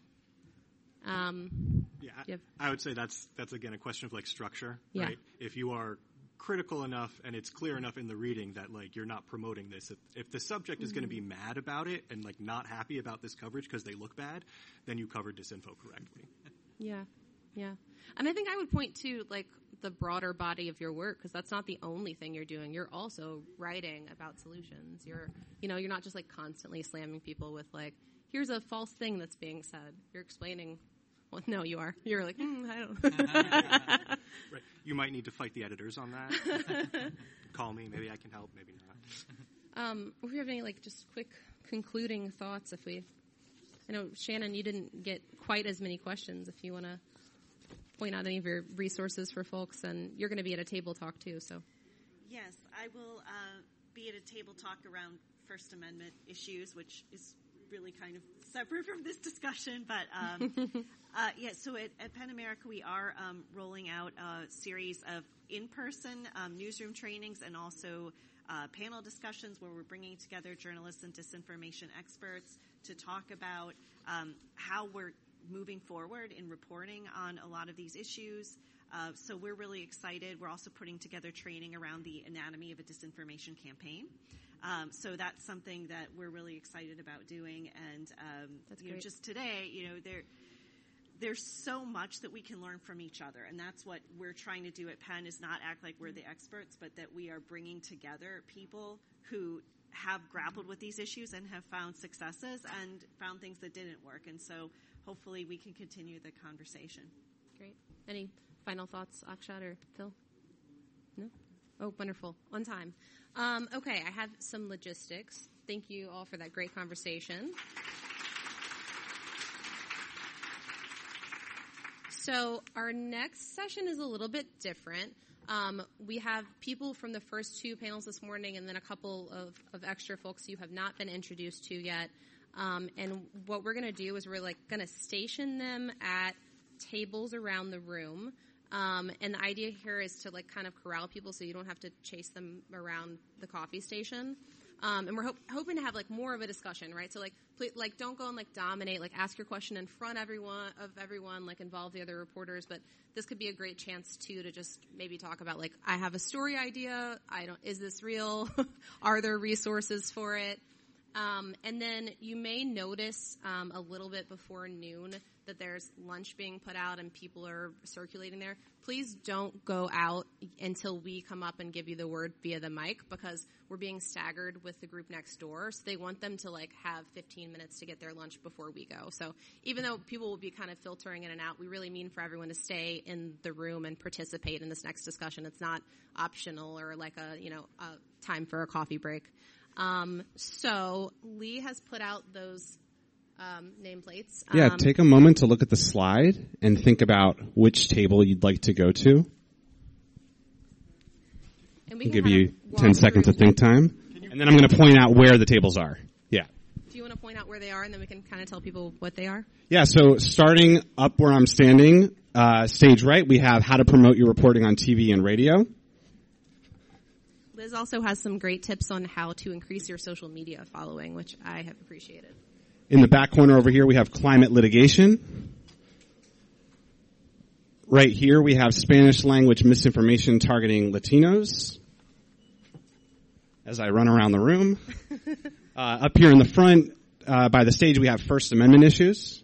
I would say that's again a question of structure, yeah. Right? If you are critical enough and it's clear enough in the reading that you're not promoting this, if the subject is going to be mad about it and not happy about this coverage because they look bad, then you covered disinfo correctly. Yeah. And I think I would point to the broader body of your work, because that's not the only thing you're doing. You're also writing about solutions. You're not just constantly slamming people with here's a false thing that's being said. You're explaining. Well, no, you are. You're I don't. Right. You might need to fight the editors on that. Call me. Maybe I can help. Maybe not. If you have any just quick concluding thoughts, I know Shannon, you didn't get quite as many questions. If you want to point out any of your resources for folks, and you're going to be at a table talk too. So, yes, I will be at a table talk around First Amendment issues, which is really kind of separate from this discussion. But so at PEN America, we are rolling out a series of in-person newsroom trainings and also panel discussions where we're bringing together journalists and disinformation experts to talk about how we're moving forward in reporting on a lot of these issues. So we're really excited. We're also putting together training around the anatomy of a disinformation campaign. So that's something that we're really excited about doing. And just today, there's so much that we can learn from each other, and that's what we're trying to do at Penn, is not act like we're the experts, but that we are bringing together people who have grappled with these issues and have found successes and found things that didn't work. And so hopefully we can continue the conversation. Great. Any final thoughts, Akshat or Phil? No? Oh, wonderful. On time. Okay, I have some logistics. Thank you all for that great conversation. So our next session is a little bit different. We have people from the first two panels this morning and then a couple of extra folks you have not been introduced to yet. And what we're going to do is we're going to station them at tables around the room. And the idea here is to kind of corral people so you don't have to chase them around the coffee station. And we're hoping to have more of a discussion, right? So please, don't go and dominate, ask your question in front of everyone, involve the other reporters. But this could be a great chance too to just maybe talk about I have a story idea. Is this real? Are there resources for it? And then you may notice a little bit before noon that there's lunch being put out and people are circulating there. Please don't go out until we come up and give you the word via the mic, because we're being staggered with the group next door. So they want them to have 15 minutes to get their lunch before we go. So even though people will be kind of filtering in and out, we really mean for everyone to stay in the room and participate in this next discussion. It's not optional or a time for a coffee break. So Lee has put out those nameplates. Yeah, take a moment to look at the slide and think about which table you'd like to go to. And we I'll can give you 10 seconds of think time, and then I'm going to point out where the tables are. Yeah. Do you want to point out where they are, and then we can kind of tell people what they are? Yeah, so starting up where I'm standing, stage right, we have how to promote your reporting on TV and radio. Liz also has some great tips on how to increase your social media following, which I have appreciated. In the back corner over here, we have climate litigation. Right here, we have Spanish language misinformation targeting Latinos. As I run around the room. Up here in the front, by the stage, we have First Amendment issues.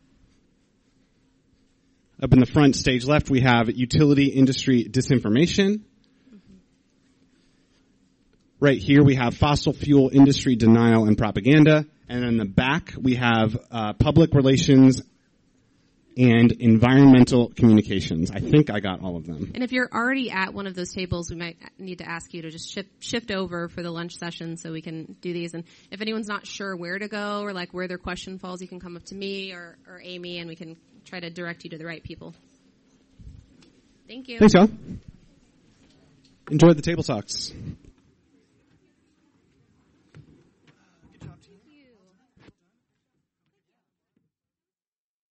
Up in the front, stage left, we have utility industry disinformation. Right here, we have fossil fuel industry denial and propaganda. And in the back, we have public relations and environmental communications. I think I got all of them. And if you're already at one of those tables, we might need to ask you to just shift over for the lunch session so we can do these. And if anyone's not sure where to go or like where their question falls, you can come up to me or Amy and we can try to direct you to the right people. Thank you. Thanks, y'all. Enjoy the table talks.